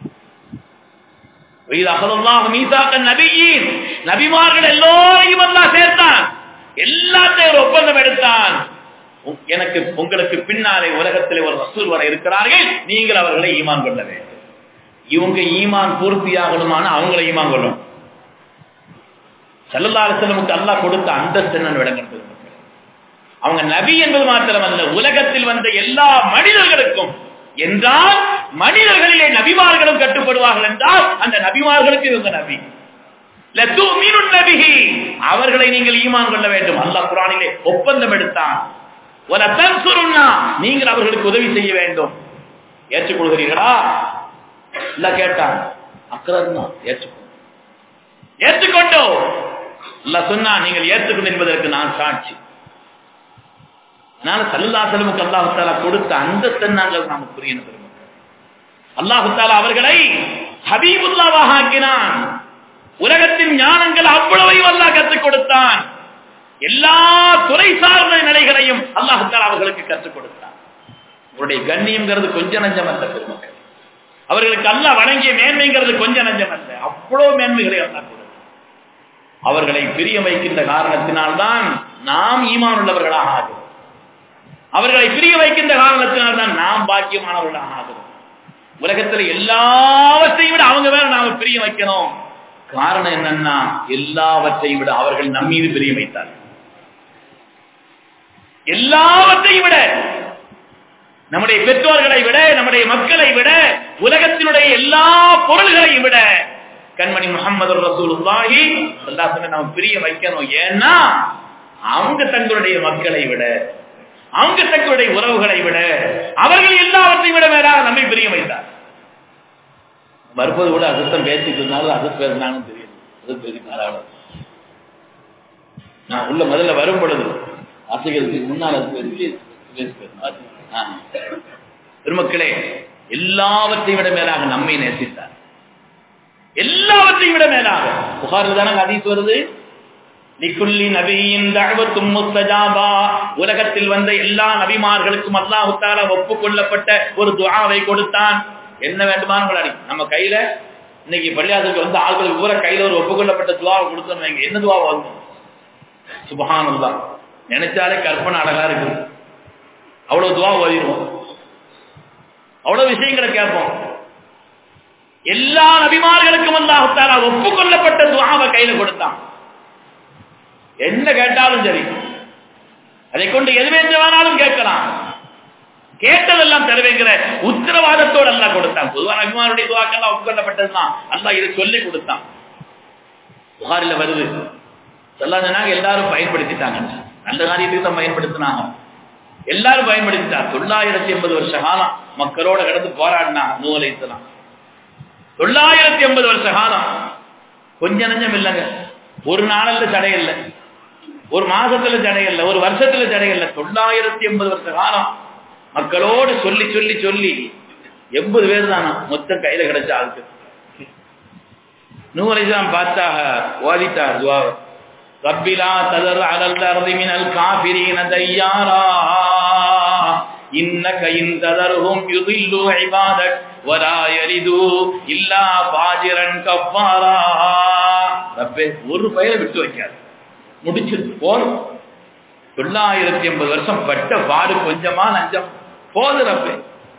நபிமார்கள் எல்லோரையும் அல்லாஹ் சேர்த்தான், எல்லாத்தையும் ஒரு ஒப்பந்தம் எடுத்தான். எனக்கு உங்களுக்கு பின்னாலே உலகத்திலே ஒரு ரசூல் வர இருக்கிறார்கள், நீங்கள் அவர்களை ஈமான் கொள்ள வேண்டும். இவங்க ஈமான் பூர்த்தியாகணுமான அவங்களை ஈமான் கொள்ளணும். ஸல்லல்லாஹு அலைஹி வஸல்லம் அல்லாஹ் கொடுத்த அந்தஸ்து என்னன்னு விளங்குறது. அவங்க நபி என்பது மாத்திரமல்ல, உலகத்தில் வந்த எல்லா மனிதர்களுக்கும் என்றால் மனிதர்களிலே நபிமார்களும் கட்டுப்படுவார்கள் என்றால் அந்த நபிமார்களுக்கு இவங்க நபி. லதுமினுன் நபிஹி, அவர்களை நீங்கள் ஈமான் கொள்ள வேண்டும். அல்லாஹ் குர்ஆனிலே ஒப்பந்தம் எடுத்தான். வல தன்சுருன்னா, நீங்கள் அவர்களுக்கு உதவி செய்ய வேண்டும். ஏற்றுக்கொள்கிறீர்களா? இல்ல கேட்டான். அக்ரர்னா ஏற்றுக்கொண்டோம். ஏற்றுக்கொண்டோம் அல்லாஹ் சொன்னா, நீங்கள் ஏற்றுக்கொண்டு என்பதற்கு நான் சாட்சி. அதனால ஸல்லல்லாஹு அலைஹி வஸல்லம் அல்லாஹ் தஆலா கொடுத்த அந்தஸ்து நாங்கள் நாம புரியணும். அல்லாஹ் தஆலா அவர்களை ஹபீபுல்லாஹ் ஆக்கினான். உலகத்தின் ஞானங்கள் அவ்வளவையும் அல்லாஹ் கற்றுக் கொடுத்தான். எல்லா துறை சார்ந்த நிலைகளையும் அல்லாஹ் தஆலா அவர்களுக்கு கற்றுக் கொடுத்தான். அவருடைய கண்ணியம்ங்கிறது கொஞ்ச நஞ்சம் அல்ல பெருமக்கள். அவர்களுக்கு அல்லாஹ் வழங்கிய மேன்மைங்கிறது கொஞ்ச நஞ்சம் அல்ல, அவ்வளவு மேன்மைகளை அல்லாஹ் கொடுத்தான். அவர்களை பிரிய வைக்கின்ற காரணத்தினால்தான் நாம் ஈமான் உள்ளவர்களாக ஆகிறோம். அவர்களை பிரிய வைக்கின்ற காரணத்தினால்தான் நாம் பாக்கியமானவர்களாக ஆகிறோம். உலகத்தில் எல்லாவற்றையும் விட அவங்க வேற நாம பிரிய வைக்கணும். காரணம் என்னன்னா, எல்லாவற்றையும் விட அவர்கள் நம் மீது பிரிய வைத்தார்கள். எல்லாவற்றையும் விட, நம்முடைய பெற்றோர்களை விட, நம்முடைய மக்களை விட, உலகத்தினுடைய எல்லா பொருள்களையும் விட கண்மணி முஹம்மது ரசூலுல்லாஹி ஸல்லல்லாஹு அலைஹி வஸல்லம் நாம் பிரிய வைக்கணும். ஏன்னா அவங்க தங்களுடைய மக்களை விட, அவங்க தங்களுடைய உறவுகளை விட, அவர்கள் எல்லாவற்றையும் விட மேலாக நம்மை பிரிய வைத்தார். வரும்போது கூட அசுத்தம் பேசிட்டு இருந்தாலும் அசுத் பேசினாங்கன்னு தெரியும். அசுத் பேசினாலும் நான் உள்ள முதல்ல வரும் பொழுது ஆசிரியர்களுக்கு முன்னால் பெருமக்களே, எல்லாவற்றையும் விட மேலாக நம்மை நேசித்தார். எல்லாவற்றையும் விட மேலாக புகாரில் தானே ஹதீஸ் வருது, லிக்குல்லி நபியின் தஅவத்தும் முஸ்தஜாபா. உலகத்தில் வந்த எல்லா நபிமார்களுக்கும் அல்லாஹ் தஆலா ஒப்புக்கொள்ளப்பட்ட ஒரு துஆவை கொடுத்தான். என்ன வேண்டுமானு நம்ம கையில இன்னைக்கு பள்ளியாசலுக்கு வந்து ஆட்களுக்கு பூரா கையில ஒரு ஒப்புக்கொள்ளப்பட்ட துஆவை கொடுத்தோம். என்ன துஆ வரும்? சுப்ஹானல்லாஹ். நினைச்சாலே கற்பனை அழகா இருக்கு. அவ்வளவு துஆ ஓதிடுவோம், அவ்வளவு விஷயங்களை கேட்போம். எல்லா நபிமார்களுக்கும் அல்லாஹ் தஆலா ஒப்புக்கொள்ளப்பட்ட துஆவை கையில கொடுத்தான். என்ன கேட்டாலும் சரி, அதை கொண்டு எது வேண்டுமானாலும் கேட்கலாம். கேட்டதெல்லாம் தருவேங்கிற உத்தரவாதத்தோடு அல்லாஹ் கொடுத்தான். பொதுவான நபிமாருடைய துஆக்கெல்லாம் ஒப்புக்கொள்ளப்பட்டதுதான். அல்லாஹ் இதை சொல்லி கொடுத்தான். புகாரில் வருது, ஸல்லல்லாஹு அலைஹி வஸல்லம் எல்லாரும் பயன்படுத்திட்டாங்க. நல்ல காரியத்துக்கு தான் பயன்படுத்தினாங்க. எல்லாரும் பயன்படுத்திட்டார். தொள்ளாயிரத்தி எண்பது வருஷ காலம் மக்களோட கடந்து போராடினா நூஹ் அலைஹிஸ்ஸலாம். தொள்ளாயிரத்தி எண்பது வருஷ காலம் கொஞ்ச நஞ்சம் இல்லைங்க. ஒரு நாளில் தடை இல்லை, ஒரு மாசத்துல தடை இல்லை, ஒரு வருஷத்துல தடை இல்லை. தொள்ளாயிரத்தி எண்பது வருஷ காலம் மக்களோடு சொல்லி சொல்லி சொல்லி எண்பது பேர் தானா மொத்தம் கையில கிடைச்ச ஆளுக்கு. நூஹ் அலைஹிஸ்ஸலாம் பார்த்தாக ஓதிட்டார் துஆவை. ரப்பிலா ததர் அலல் அர்தி மினல் காஃபிரீன தய்யாரா இன்னக இன் ததர்ஹும் யுதில்லு இபாதக் வலா யலிது இல்லா ஃபாஜிரன் கஃபாரா. ரப்பே ஒரு பயிரை விட்டு வைக்காது, முடிச்சு போதும். தொள்ளாயிரத்தி எண்பது வருஷம் பட்ட பாடு கொஞ்சமா நஞ்சம் போது ரப்பே.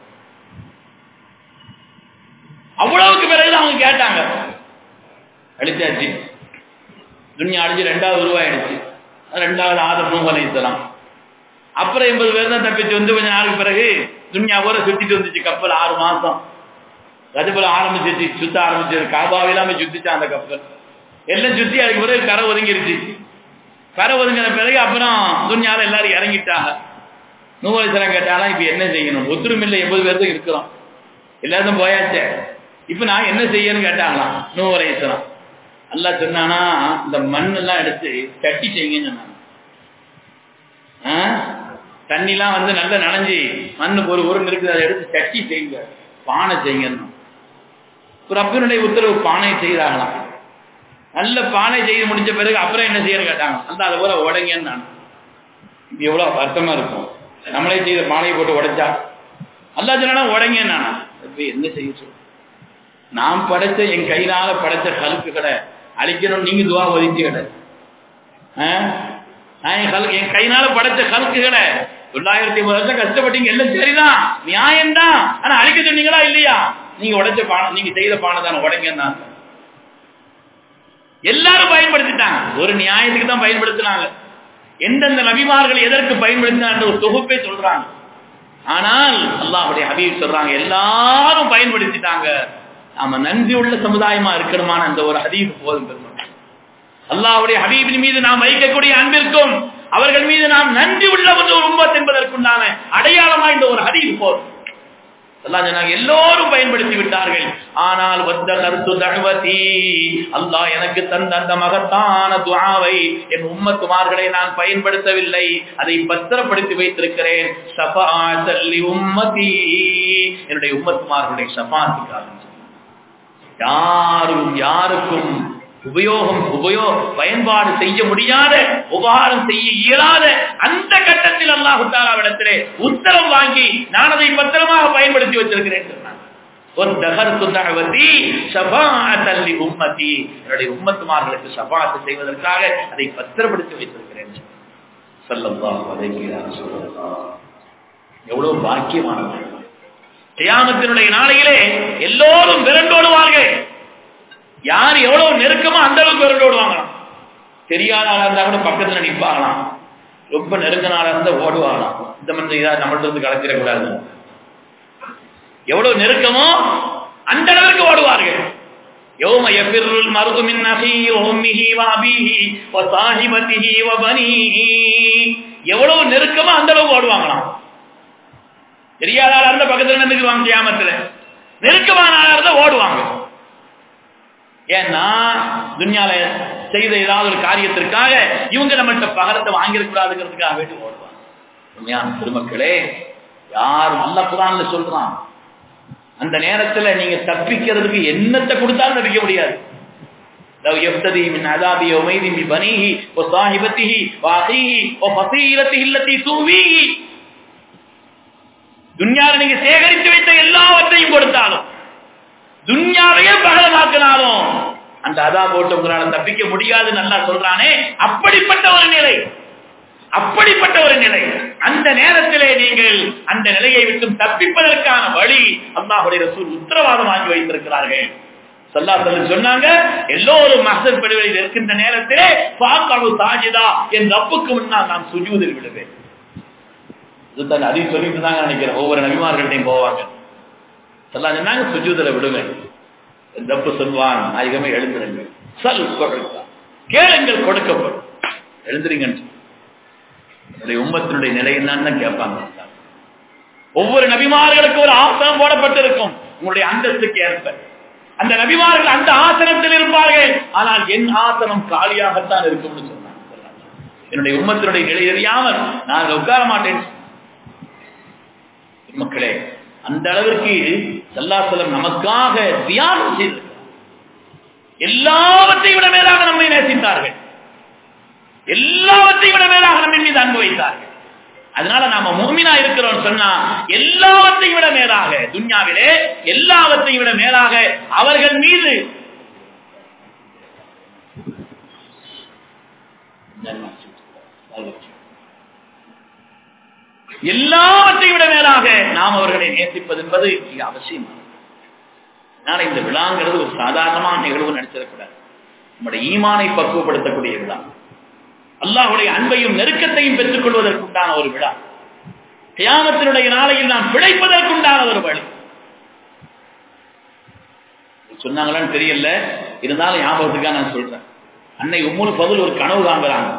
அவ்வளவுக்கு பிறகு அவங்க கேட்டாங்க, அழிச்சாச்சு, துன்யா அழிஞ்சு ரெண்டாவது உருவாயிடுச்சு. ரெண்டாவது ஆதம் நூஹ் அலைஹிஸ்ஸலாம். அப்புறம் எண்பது பேர் தான் தப்பிச்சு வந்து கொஞ்ச நாளுக்கு பிறகு துன்யா போல சுத்திட்டு வந்துச்சு கப்பல். ஆறு மாசம் கஜபல ஆரம்பிச்சிச்சு, சுத்த ஆரம்பிச்சது. காபாவிலாம சுத்திச்சு அந்த கப்பல் எல்லாம் சுத்தி. அதுக்கு பிறகு கரை ஒதுங்கிருச்சு. கரை ஒதுங்கின பிறகு அப்புறம் துன்யால எல்லாரும் இறங்கிட்டாங்க. நூஹ் அலைஹிஸ்ஸலாம் கேட்டாலும் இப்ப என்ன செய்யணும், ஒத்துருமில்லை, எண்பது பேர் தான் இருக்கிறோம், எல்லாரும் போயாச்சே, இப்ப நான் என்ன செய்யணும்னு கேட்டாங்களாம் நூஹ் அலைஹிஸ்ஸலாம். அல்லாஹ் சொன்னானா, இந்த மண்ணெல்லாம் எடுத்து தட்டி செய்யுங்கன்னு சொன்னாங்க. தண்ணிலாம் வந்து நல்லா நனைஞ்சி மண்ணுக்கு ஒரு உருண்டு இருக்குது, அதை எடுத்து தட்டி செய்யுங்க, பானை செய்யுங்க. ரப்பினுடைய உத்தரவு பானை செய்தாங்களாம். நல்ல பானை செய்து முடிஞ்ச பிறகு அப்புறம் என்ன செய்யணும் கேட்டாங்க. அந்த அதை போல உடைங்கன்னு நான். இது எவ்வளவு அர்த்தமா இருக்கும், நம்மளே செய்த பானையை போட்டு உடைச்சா. அல்லாஹ் சொன்னா உடைங்கன்னு நானா. என்ன செய்ய சொல், நான் படைச்ச என் கையினால படைச்ச கலுக்கு கடை அழிக்கணும், நீங்க துவா ஒதுக்கி கடை. நான் என் கையினால படைச்ச கலுக்கு கடை தொள்ளாயிரத்தி ஐம்பது வருஷம் கஷ்டப்பட்டீங்க, எல்லாம் சரிதான், நியாயம்தான். ஆனா அழிக்க சொன்னீங்களா இல்லையா? நீங்க உடைச்ச பானை, நீங்க செய்த பானை தானே உடைங்கன்னா. எல்லாரும் பயன்படுத்திட்டாங்க, ஒரு நியாயத்துக்கு தான் பயன்படுத்தினாங்க. எந்தெந்த நபிமார்கள் எதற்கு பயன்படுத்தினாங்க ஒரு தொகுப்பே சொல்றாங்க. ஆனால் அல்லாஹ்வுடைய ஹபீப் சொல்றாங்க எல்லாரும் பயன்படுத்திட்டாங்க. நாம நன்றி உள்ள சமுதாயமா இருக்கணுமான அந்த ஒரு ஹதீஸ் போதும். பெருமாள் அல்லாஹ்வுடைய ஹபீபின் மீது நாம் வைக்கக்கூடிய அன்பிற்கும் அவர்கள் மீது நாம் நன்றி உள்ள ஒரு உம்மத் என்பதற்குண்டான அடையாளமா இந்த ஒரு ஹதீஸ் போதும். அல்லாஹ் சொன்னாங்க எல்லோரும் பயன்படுத்தி விட்டார்கள். ஆனால் வத்த கருத்து தஅவதி, அல்லாஹ் எனக்கு தந்த அந்த மகத்தான துஆவை என் உம்மத்துமார்களை நான் பயன்படுத்தவில்லை, அதை பத்திரப்படுத்தி வைத்திருக்கிறேன். ஷஃபாஅத்தல் லி உம்மதி, என்னுடைய உம்மத்துமார்களுடைய ஷஃபாஅத்துக்காக. யாரும் யாருக்கும் உபயோகம் உபயோக பயன்பாடு செய்ய முடியாத, உபகாரம் செய்ய இயலாத அந்த கட்டத்தில் அல்லாஹ் தஆலாவிடத்திலே உத்தரவு வாங்கி நான் அதை பத்திரமாக பயன்படுத்தி வச்சிருக்கிறேன் சொன்னாங்க. என்னுடைய உம்மத்துமார்களுக்கு ஷஃபாஅத் செய்வதற்காக அதை பத்திரப்படுத்தி வைத்திருக்கிறேன். ஸல்லல்லாஹு அலைஹி வஸல்லம் எவ்வளவு பாக்கியமானது. கியாமத்தினுடைய நாளையிலே எல்லோரும் விரண்டோடுவார்கள். யார் எவ்வளவு நெருக்கமா அந்த அளவுக்கு விரண்டோடுவாங்களாம். தெரியாத ஆளா இருந்தா கூட பக்கத்துல நிற்பாங்களாம், ரொம்ப நெருங்கின ஆளா இருந்தா ஓடுவாங்களாம். இந்த மனிதன் ஏதாவது நம்மள்ட்ட இருந்து கலத்திடக்கூடாது. எவ்வளவு நெருக்கமோ அந்த அளவுக்கு ஓடுவார்கள். யௌம யஃபிருல் மர்உ மின் அஹீஹி வ உம்மிஹி வ அபீஹி வ ஸாஹிபதிஹி வ பனீஹி. எவ்வளவு நெருக்கமோ அந்த அளவுக்கு ஓடுவாங்களாம். தெரியாத ஆளா இருந்தா பக்கத்துல நின்னுக்குவாங்க. கியாமத்துல நெருக்கமான ஆளா இருந்தா ஓடுவாங்க. ஏன்னா துன்யால செய்த ஏதாவது ஒரு காரியத்திற்காக இவங்க நம்மகிட்ட பகரத்தை வாங்கிடக்கூடாதுங்கிறதுக்காக வேண்டி ஓடுவாங்க. உண்மையான பெருமக்களே, யாரும் அல்லாஹ் குர்ஆன்ல சொல்றான், அந்த நேரத்துல நீங்க தப்பிக்கிறதுக்கு என்னத்தை கொடுத்தாலும் தப்பிக்க முடியாது. லவ் யஃப்ததி மின் அஸாபி யௌமைதி பி பனீஹி வ ஸாஹிபதிஹி வ அஹீஹி வ ஃபஸீலத்திஹி அல்லதி துவீஹி. துன்யால நீங்க சேகரித்து வைத்த எல்லாவற்றையும் கொடுத்தாலும், துன்யாவையே பகலமாக்கினாலும் அந்த அஸாப் போட்டு உங்களால தப்பிக்க முடியாதுன்னு அல்லாஹ் சொல்றானே. அப்படிப்பட்ட ஒரு நிலை, அப்படிப்பட்ட ஒரு நிலை. அந்த நேரத்திலே நீங்கள் அந்த நிலையை விட்டு தப்பிப்பதற்கான வழி அல்லாஹ்வுடைய ரசூல் உத்தரவாதம் வாங்கி வைத்திருக்கிறார்கள். ஸல்லல்லாஹு அலைஹி வஸல்லம் சொன்னாங்க, எல்லோரும் மஹ்ஷர் படுகையில் இருக்கின்ற நேரத்திலே ஃபஅகஉ சாஜிதா, என் ரப்புக்கு முன்னால் நான் சுஜூதில் விடுவேன். இதுதான் அதி சொல்லிட்டு தாங்க நினைக்கிறேன். ஒவ்வொரு நபிமார்கள்ட்டையும் போவாங்க. ஸல்லல்லாஹு அலைஹி வஸல்லம் சுஜூதில் விடுவேன். ரப்பு சொல்வான், நாயகமே எழுந்திருங்க, சல் கொடுக்க கேளுங்கள் கொடுக்கப்படும், எழுந்திருங்க. உம்மத்தினுடைய நிலை என்னன்னு கேட்பாங்க. ஒவ்வொரு நபிமார்களுக்கு ஒரு ஆசனம் போடப்பட்டிருக்கும் உங்களுடைய அந்தஸ்துக்கு ஏற்ப. அந்த நபிமார்கள் அந்த ஆசனத்தில் இருப்பார்கள். ஆனால் என் ஆசனம் காலியாகத்தான் இருக்கும்னு சொன்னாங்க. என்னுடைய உம்மத்தினுடைய நிலை தெரியாமல் நான் உட்கார மாட்டேன். மக்களே, அந்த அளவிற்கு ஸல்லல்லாஹு அலைஹி வஸல்லம் நமக்காக தியாகம் செய்து எல்லாவற்றையும் விட மேலாக நம்மை நேசித்தார்கள். எல்லாவற்றையும் விட மேலாக நம்மை மீது அன்பு வைத்தார்கள். அதனால நாம முஃமினா இருக்கிறோம் சொன்னா எல்லாவற்றையும் விட மேலாக, துன்யாவிலே எல்லாவற்றையும் விட மேலாக அவர்கள் மீது எல்லாவற்றையும் விட மேலாக நாம் அவர்களை நேசிப்பது என்பது மிக அவசியம். அதனால இந்த விழாங்கிறது ஒரு சாதாரணமான நிகழ்வு நினைச்சிடக்கூடாது. நம்முடைய ஈமானை பக்குவப்படுத்தக்கூடிய விழா, அல்லாஹ்வுடைய அன்பையும் நெருக்கத்தையும் பெற்றுக் கொள்வதற்குண்டான ஒரு விழா, கியாமத்தினுடைய நாளையில் நாம் பிழைப்பதற்குண்டான ஒரு வழி. சொன்னாங்களான்னு தெரியல, இருந்தாலும் ஞாபகத்துக்காக நான் சொல்றேன். அன்னை உம்முல் ஃபதுல் ஒரு கனவு காண்கிறாங்க.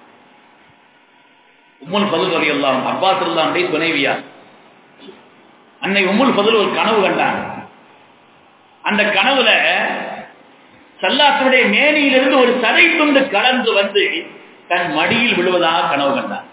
உம்முல் ஃபதுல் ரலியல்லாஹு அன்ஹு அப்பாஸ் ரலியல்லாஹு அன்ஹு துணைவியார். அன்னை உம்முல் ஃபதுல் ஒரு கனவு கண்டாங்க. அந்த கனவுல ஸல்லல்லாஹு மேனியிலிருந்து ஒரு சதை துண்டு கலந்து வந்து தன் மடியில் விழுவதாக கனவு கண்டார்.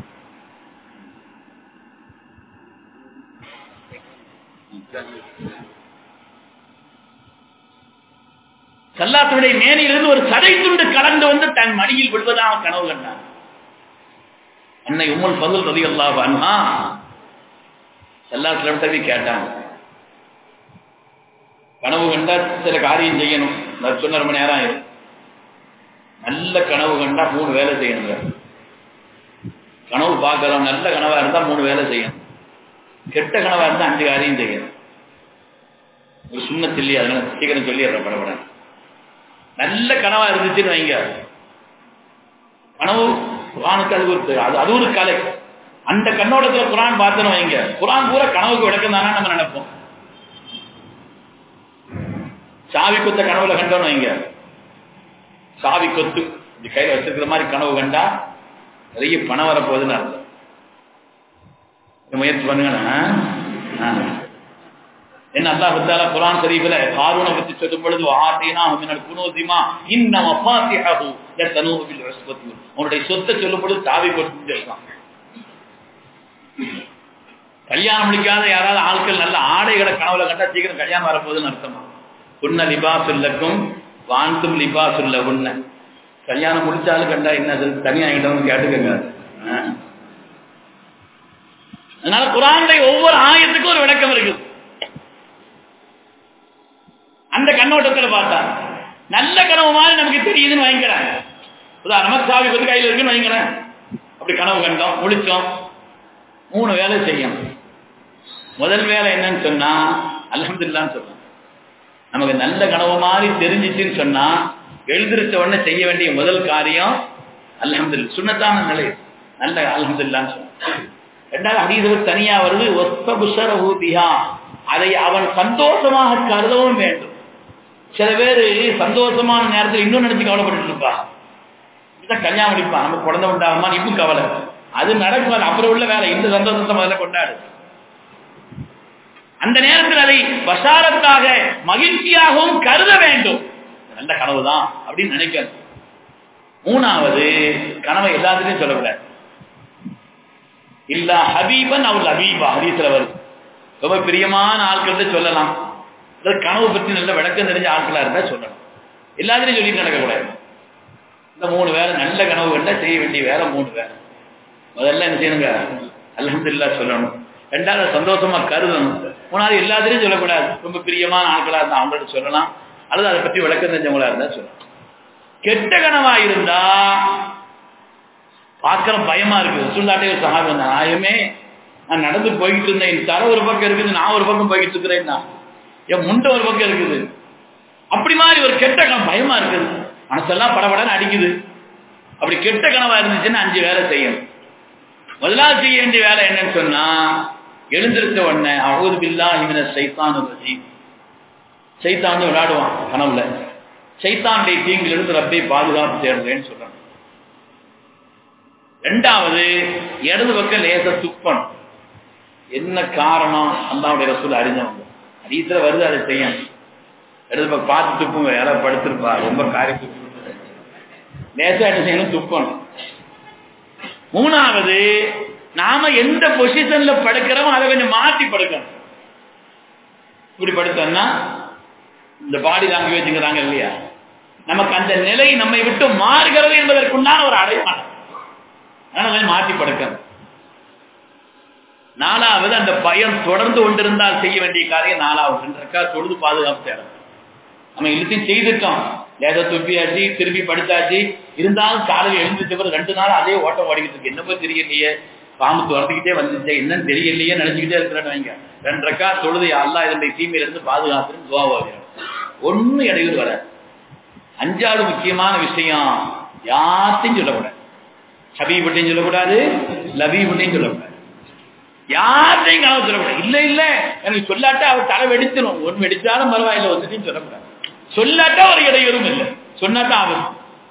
ஸல்லல்லாஹு மேனியிலிருந்து ஒரு சதை துண்டு கலந்து வந்து தன் மடியில் விழுவதாக கனவு கண்டார். அன்னை உம்முல் ஃபதுல் ரலியல்லாஹு அன்ஹா ஸல்லல்லாஹு அலைஹி கேட்டாங்க, கனவு கண்டா சில காரியம் செய்யணும். நான் சொன்ன ரொம்ப நேரம் ஆயிரும். நல்ல கனவு கண்டா மூணு வேலை செய்யணுங்க. கனவு பார்க்கலாம், நல்ல கனவா இருந்தா மூணு வேலை செய்யணும். கெட்ட கனவா இருந்தா அஞ்சு காரியம் செய்யணும். ஒரு சுண்ணத் இல்லையா, அதனால சீக்கிரம் சொல்லிடுறேன் படப்பட. நல்ல கனவா இருந்துச்சுன்னு வைங்க, கனவு குரானுக்கு அது ஒரு அது அது ஒரு கலை. அந்த கண்ணோட்டத்துல குரான் பார்த்தோன்னு வைங்க, குரான் பூரா கனவுக்கு விளக்கம் தானே நம்ம நினைப்போம். சாவி கொத்த கனவுல கண்டோன்னு வைங்க, சாவி கொத்து கையில வச்சிருக்கிற மாதிரி கனவு கண்டா நிறைய பணம் வரப்போகுதுன்னு அர்த்தம். முயற்சி பண்ணுங்க. என்ன அல்லாஹ் தஆலா குர்ஆன் ஷரீஃபில ஹாரூனை பத்தி சொல்லும் பொழுது ஆதீனாஹு மினல் குனூஸிமா இன்ன மஃபாத்திஹு லதனூ பில் உஸ்பத்தி, உன்னுடைய சொத்தை சொல்லும் பொழுது சாவி கொத்து சொல்றான். கல்யாணம் முடிக்காத யாராவது ஆட்கள் நல்ல ஆடைகளை கனவுல கண்டா சீக்கிரம் கல்யாணம் வரப்போகுதுன்னு அர்த்தமா. உன்ன லிபாசுல்லக்கும் வாந்தும் லிபாசுல்ல உன்ன. கல்யாணம் முடிச்சாலும் கண்டா என்ன தனியா என்கிட்ட கேட்டுக்கங்க. அதனால குர்ஆனுடைய ஒவ்வொரு ஆயத்துக்கும் ஒரு விளக்கம் இருக்குது. அந்த கண்ணோட்டத்துல பார்த்தா நல்ல கனவு மாதிரி நமக்கு தெரியுதுன்னு வாங்கிக்கிறேன். நமக்கு சாவி கொத்து கையில் இருக்குன்னு வாங்கிக்கிறேன். அப்படி கனவு கண்டோம், முடிச்சோம், மூணு வேலை செய்யணும். முதல் வேலை என்னன்னு சொன்னா அல்ஹம்துலில்லாஹ்னு சொல்லணும். நமக்கு நல்ல கனவு மாதிரி தெரிஞ்சிச்சுன்னு சொன்னா எழுந்திருச்ச உடனே செய்ய வேண்டிய முதல் காரியம் அல்ஹம்துலில்லாஹ், சுன்னத்தான நிலை நல்ல அல்ஹம்துலில்லாஹ்னு சொல்லணும். ரெண்டாவது ஹதீஸ் தனியா வருது, வஸ்தபுஷரஹு பிஹா, அதை அவன் சந்தோஷமாக கருதவும் வேண்டும். சில பேர் சந்தோஷமான நேரத்தில் இன்னும் நினைச்சு கவலைப்பட்டு இருப்பா. இதுதான் கல்யாணம் முடிப்பான், நமக்கு குழந்தை உண்டாகுமா இன்னும் கவலை. அது நடக்கும், அப்புறம் உள்ள வேலை. இந்த சந்தோஷத்தை முதல்ல கொண்டாடு. அந்த நேரத்தில் அதை வசாரத்தாக மகிழ்ச்சியாகவும் கருத வேண்டும். நல்ல கனவுதான் அப்படின்னு நினைக்க. மூணாவது, கனவை எல்லாத்துலையும் சொல்லக்கூடாது. இல்ல ஹபீபன் அவள் ஹபீபா ஹதீஸ்ல வருது. ரொம்ப பிரியமான ஆட்கள் சொல்லலாம். கனவு பற்றி நல்ல விளக்கம் தெரிஞ்ச ஆட்களா இருந்தா சொல்லணும். எல்லாத்திலையும் சொல்லிட்டு நடக்கக்கூடாது. இந்த மூணு வேலை நல்ல கனவு கண்டா செய்ய வேண்டிய வேலை மூணு வேலை. முதல்ல என்ன செய்யணுங்க, அல்ஹம்துலில்லாஹ் சொல்லணும். ரெண்டாவது சந்தோஷமா கருதணும். மூணாவது எல்லாத்திலையும் சொல்லக்கூடாது. ரொம்ப பிரியமான ஆட்களா இருந்தா அவங்கள்ட்ட சொல்லலாம், அல்லது அதை பற்றி விளக்கம் தெரிஞ்சவங்களா இருந்தா சொல்லலாம். கெட்ட கனவா இருந்தா பார்க்கிற பயமா இருக்கு. ரசூலுல்லாஹி சஹாபி வந்த நாயமே, நான் நடந்து போய்கிட்டு இருந்தேன், என் தர ஒரு பக்கம் இருக்குது, நான் ஒரு பக்கம் போய்கிட்டு இருக்கிறேன்னா என் முண்டை ஒரு பக்கம் இருக்குது. அப்படி மாதிரி ஒரு கெட்ட கனவு பயமா இருக்குது, மனசெல்லாம் படபடன்னு அடிக்குது. அப்படி கெட்ட கனவா இருந்துச்சுன்னா அஞ்சு வேலை செய்யணும். முதலாவது செய்ய வேண்டிய வேலை என்னன்னு சொன்னா, எழுந்திருச்ச உடனே அஊது பில்லாஹி மினஷ் ஷைத்தானிர் ரஜீம், சைத்தான் விளையாடுவான் கனவுல, சைத்தானுடைய தீங்கிலிருந்து ரப்பை பாதுகாப்பு தேடுறேன்னு சொல்றாங்க. ரெண்டாவது இடது பக்கம் லேச துப்பணும். என்ன காரணம்? அல்லாஹ்வுடைய ரசூல் அறிஞ்சவங்க, ஹதீஸ்ல வருது, அதை செய்யணும். இடது பக்கம் பார்த்து துப்புங்க, யாராவது படுத்திருப்பா ரொம்ப காரி துப்பு, லேசா என்ன செய்யணும்? துப்பணும். மூணாவது, நாம எந்த பொசிஷன்ல படுக்கிறோமோ அதை கொஞ்சம் மாற்றி படுக்கணும். இப்படி படுத்தோம்னா இந்த பாடி லாங்குவேஜ்ங்கிறாங்க இல்லையா, நமக்கு அந்த நிலை நம்மை விட்டு மாறுகிறது என்பதற்குண்டான ஒரு அடையாளம். அதனால மாற்றி படுக்கணும். நாலாவது, அந்த பயம் தொடர்ந்து கொண்டிருந்தால் செய்ய வேண்டிய காரியம் நாலாவது ரெண்டு ரக்கா தொழுது பாதுகாப்பு தேடும். நம்ம இழுத்தையும் செய்துட்டோம், லேசா துப்பியாச்சு, திருப்பி படுத்தாச்சு, இருந்தாலும் காலையில் எழுந்துச்சு பிறகு ரெண்டு நாள் அதே ஓட்டம் ஓடிக்கிட்டு இருக்கு. என்னப்போ தெரியலையே, பாம்பு துரத்துக்கிட்டே வந்துச்சு, என்னன்னு தெரியலையே நினைச்சுக்கிட்டே இருக்கிறேன்னு வைங்க. ரெண்டு ரக்கா தொழுது அல்லாஹ் இதனுடைய தீமையில இருந்து பாதுகாத்துன்னு துஆ ஓதுறோம். ஒன்னும் இடையூறு வர. அஞ்சாவது முக்கியமான விஷயம், யார்த்தையும் சொல்லக்கூடாது. ஹபீபட்டையும் சொல்லக்கூடாது, லபீபட்டையும் சொல்லக்கூடாது, யார்த்தையும் கனவு சொல்லக்கூடாது. இல்ல இல்ல எனக்கு சொல்லாட்டா அவர் தலை வெடிச்சிடும், ஒன்னு வெடிச்சாலும் பரவாயில்ல, ஒன்றையும் சொல்லக்கூடாது. சொல்லாட்டா ஒரு இடையூறும் இல்லை, சொன்னாதான் ஆகும்.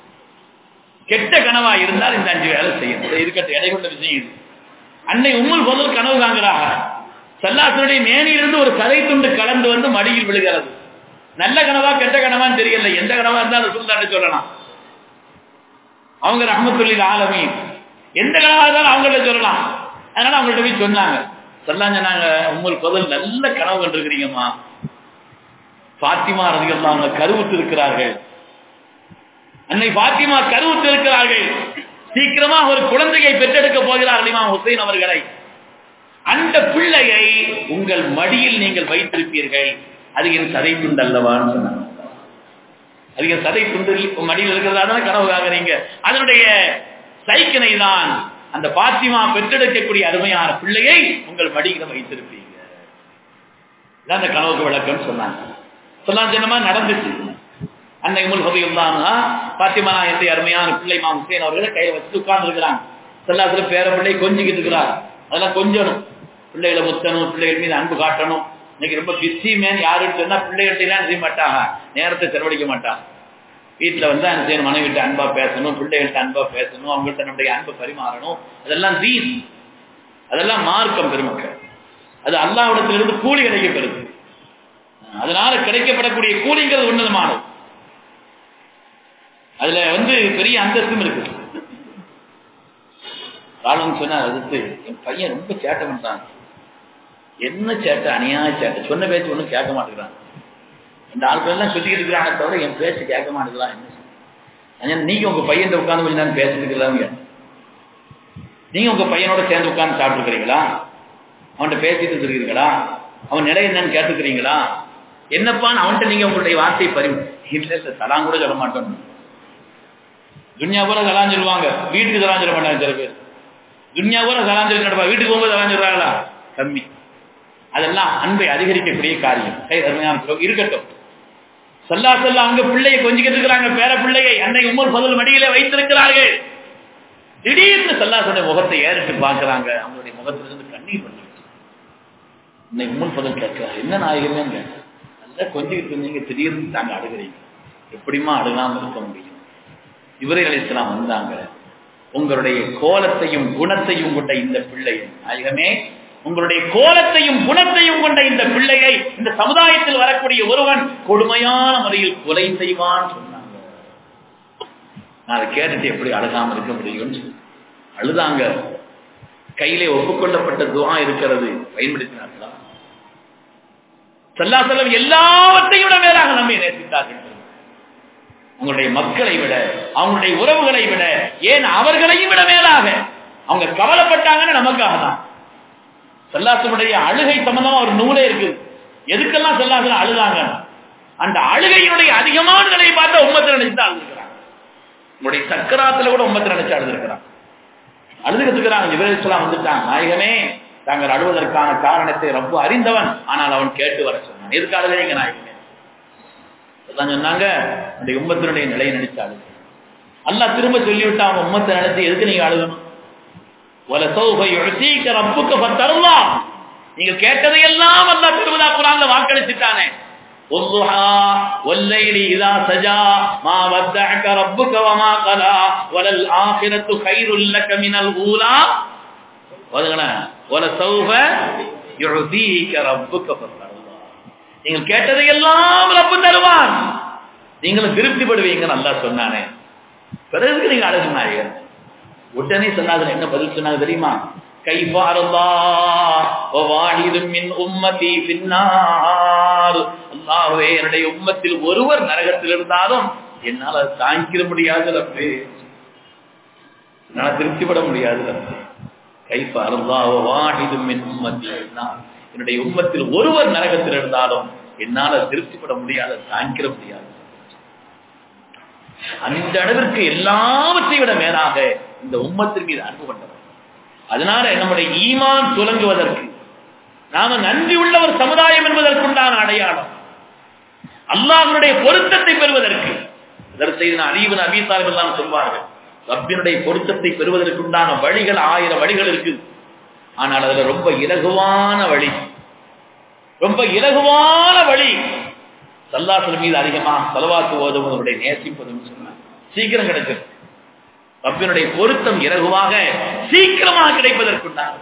கெட்ட கனவா இருந்தால் இந்த அஞ்சு வேலை செய்யணும். இருக்கட்டும், எடை கொண்ட விஷயம் இது. அன்னை உம்முல் ஃபதுல் கனவு காண்கிறாங்க, ஸல்லல்லாஹு மேனியிலிருந்து ஒரு கதை துண்டு கலந்து வந்து மடியில் விழுகிறது. நல்ல கனவா கெட்ட கனவான்னு தெரியல, எந்த கனவா இருந்தாலும் ரசூலுல்லாஹ் சொல்லலாம். அவங்க ரஹ்மத்துல்லில் ஆலமீன், எந்த கனவா இருந்தாலும் அவங்கள்ட்ட சொல்லலாம். அதனால அவங்கள்ட்ட போய் சொன்னாங்க. ஸல்லல்லாஹு சொன்னாங்க, உம்முல் ஃபதுல் நல்ல கனவு கண்டிருக்கிறீங்கம்மா, ஃபாத்திமா ரலியல்லாஹு அன்ஹா கருவுற்று இருக்கிறார்கள். அன்னை ஃபாத்திமா கருவுற்று இருக்கிறார்கள், சீக்கிரமா ஒரு குழந்தையை பெற்றெடுக்க போகிறார்கள் இமாம் ஹுசைன் அவர்களை. அந்த பிள்ளையை உங்கள் மடியில் நீங்கள் வைத்திருப்பீர்கள், அது என் சதை துண்டு அல்லவான்னு சொன்னாங்க. அது என் சதை துண்டு மடியில் இருக்கிறதா தானே கனவு காண்கிறீங்க, அதனுடைய சைக்கினை தான் அந்த ஃபாத்திமா பெற்றெடுக்கக்கூடிய அருமையான பிள்ளையை உங்கள் மடியில வைத்திருப்பீங்க. அந்த கனவுக்கு விளக்கம் சொன்னாங்க. சொல்லாம சொன்னமா நடந்துச்சு. அன்னை உம்முல் ஃபதுல் ஃபாத்திமா என்ற அருமையான பிள்ளை இமாம் ஹுசைன் அவர்களை கையில வச்சு உட்கார்ந்து இருக்கிறாங்க. ஸல்லல்லாஹு பேர பிள்ளை கொஞ்சிக்கிட்டு இருக்கிறார். அதெல்லாம் கொஞ்சணும், பிள்ளைகளை முத்தணும், பிள்ளைகள் மீது அன்பு காட்டணும். இன்னைக்கு ரொம்ப பிஸி மேன் யாருன்னு சொன்னா பிள்ளைகிட்ட எல்லாம் செய்ய மாட்டாங்க, நேரத்தை செலவழிக்க மாட்டாங்க. வீட்டுல வந்து அந்த செய்யணும், மனைவிட்ட அன்பா பேசணும், பிள்ளைகள்கிட்ட அன்பா பேசணும், அவங்கள்ட்ட நம்முடைய அன்பை பரிமாறணும். அதெல்லாம் தீன், அதெல்லாம் மார்க்கம் பெருமக்கள். அது அல்லாஹ்விடத்திலிருந்து கூலி கிடைக்க பெறுது. அதனால கிடைக்கப்படக்கூடிய கூலிங்கிறது உன்னதமானது. அதுல வந்து பெரிய அந்தஸ்தும் இருக்கு. ராணுவம் சொன்னார், அதுக்கு என் பையன் ரொம்ப சேட்டை பண்றான். என்ன சேட்டை? அநியாய சேட்டை, சொன்ன பேச்சு ஒன்றும் கேட்க மாட்டேங்கிறான். இந்த ஆட்கள் எல்லாம் சுத்திக்கிட்டு இருக்கிறாங்க தவிர என் பேச்சு கேட்க மாட்டேங்கிறான். என்ன நீங்க உங்க பையன் உட்காந்து கொஞ்ச நேரம் பேசிட்டு இருக்கிறாங்க, நீங்க உங்க பையனோட சேர்ந்து உட்காந்து சாப்பிட்டுருக்கிறீங்களா? அவன்கிட்ட பேசிட்டு இருக்கிறீங்களா? அவன் நிலை என்னன்னு கேட்டுக்கிறீங்களா? என்னப்பான்னு அவன்கிட்ட நீங்க உங்களுடைய வார்த்தையை பறிவு. இல்ல இல்ல சலாம் கூட சொல்ல மாட்டோம். துன்யா பூரா சலாம் சொல்லுவாங்க, வீட்டுக்கு சலாம் சொல்ல மாட்டாங்க சில பேர். துன்யா பூரா சலாம் சொல்லி நடப்பா, வீட்டுக்கு போகும்போது சலாம் சொல்றாங்களா? கம்மி. அதெல்லாம் அன்பை அதிகரிக்கக்கூடிய காரியம். இருக்கட்டும். ஸல்லல்லாஹு அலைஹி அவங்க பிள்ளையை கொஞ்சிக்கிட்டு இருக்கிறாங்க, பேர பிள்ளையை அன்னை உம்முல் ஃபதுல் மடியிலே வைத்திருக்கிறார்கள். திடீர்னு ஸல்லல்லாஹு அலைஹி முகத்தை ஏறிட்டு பார்க்கிறாங்க, அவங்களுடைய முகத்திலிருந்து கண்ணீர் வந்துருச்சு. அன்னை உம்முல் ஃபதுல் கேட்கிறார், என்ன நாயகமேங்க, நல்லா கொஞ்சிக்கிட்டு இருந்தீங்க, திடீர்னு தாங்க அழுகிறீங்க, எப்படிமா அழுகாம இருக்க முடியும்? இப்ராஹீம் அலைஹிஸ்ஸலாம் வந்தாங்க, உங்களுடைய கோலத்தையும் குணத்தையும் கொண்ட இந்த பிள்ளையை, நாயகமே உங்களுடைய கோலத்தையும் குணத்தையும் கொண்ட இந்த பிள்ளையை இந்த சமுதாயத்தில் வரக்கூடிய ஒருவன் கொடுமையான முறையில் கொலை செய்வான் சொன்னாங்க. நான் அதை கேட்டுட்டு எப்படி அழுகாம இருக்க முடியும்? அழுதாங்க. கையிலே ஒப்புக்கொள்ளப்பட்ட துஆ இருக்கிறது, பயன்படுத்தினார்களா? ஸல்லல்லாஹு அலைஹி வஸல்லம் எல்லாவற்றையும் விட மேலாக நம்மை நேசித்தார்கள். அவங்களுடைய மக்களை விட, அவங்களுடைய உறவுகளை விட, ஏன் அவர்களையும் விட மேலாக அவங்க கவலைப்பட்டாங்கன்னு நமக்காக தான். ஸல்லல்லாஹு அழுகை சம்பந்தமா ஒரு நூலே இருக்கு. எதுக்கெல்லாம் ஸல்லல்லாஹு அழுதாங்க? அந்த அழுகையினுடைய அதிகமான நிலையை பார்த்து உம்மத்தை நினைச்சு அழுதுருக்கிறாங்க. உங்களுடைய சக்கராத்துல கூட உம்மத்தை நினைச்சு அழுதுருக்கிறாங்க, அழுதுகிறாங்க. இப்ராஹீம் அலைஹிஸ்ஸலாம் வந்துட்டாங்க, நாயகமே தாங்கள் அழுவதற்கான காரணத்தை ரப்பு அறிந்தவன், ஆனால் அவன் கேட்டு வர சொன்னான். எதுக்கு அழுகிறீங்க நாயகமே? சொன்னாங்க, அந்த உம்மத்தினுடைய நிலையை நினைச்சு அழுது. அல்லாஹ் திரும்ப சொல்லிவிட்டு அவங்க உம்மத்தை நினைச்சு எதுக்கு நீங்க அழுகணும்? நீங்கள் கேட்டதையெல்லாம் அல்லாஹ் திருமலா குர்ஆன்ல வாக்களிச்சிட்டானே, والضحى والليل إذا سجى ما ودعك ربك وما قلى وللآخرة خير لك من الأولى ولسوف يعطيك ربك فترضى. நீங்கள் கேட்டதை எல்லாம் ரப்பு தருவான், நீங்களும் திருப்திப்படுவீங்க அல்லாஹ் சொன்னானே. பிறகு நீங்க அழகுனாங்க. உடனே சொன்னாங்க, என்ன பதில் சொன்னாங்க தெரியுமா? கைஃப அல்லாஹ் வ வாஹிதும் மின் உம்மதி ஃபின்னார். அல்லாஹ்வே, என்னுடைய உம்மத்தில் ஒருவர் நரகத்தில் இருந்தாலும் என்னால் அதை தாங்கிட முடியாது ரப்பே, நான் திருப்திப்பட முடியாது ரப்பே. கைஃப அல்லாஹ் வ வாஹிதும் மின் உம்மதி ஃபின்னார். என்னுடைய உம்மத்தில் ஒருவர் நரகத்தில் இருந்தாலும் என்னால் திருப்திப்பட முடியாது, தாங்கிட முடியாது. அந்த அளவிற்கு எல்லாவற்றை விட மேலாக இந்த உம்மத்தின் மீது அன்பு கொண்டவர். அதனால நம்முடைய ஈமான் துலங்குவதற்கு, நாம நன்றி உள்ள ஒரு சமுதாயம் என்பதற்குண்டான அடையாளம், அல்லாஹ்வுடைய பொருத்தத்தை பெறுவதற்கு, அலி இப்னு அபீ தாலிப் எல்லாம் சொல்வார்கள், ரப்பினுடைய பொருத்தத்தை பெறுவதற்குண்டான வழிகள் ஆயிரம் வழிகள் இருக்கு. ஆனால் அதுல ரொம்ப இலகுவான வழி, ரொம்ப இலகுவான வழி ஸல்லல்லாஹு மீது அதிகமாக ஸலவாத் ஓதுவதனுடைய நேசிப்பதுன்னு சொன்னாங்க. சீக்கிரம் கிடைச்சிடும். ரப்பினுடைய பொருத்தம் இலகுவாக சீக்கிரமாக கிடைப்பதற்குண்டான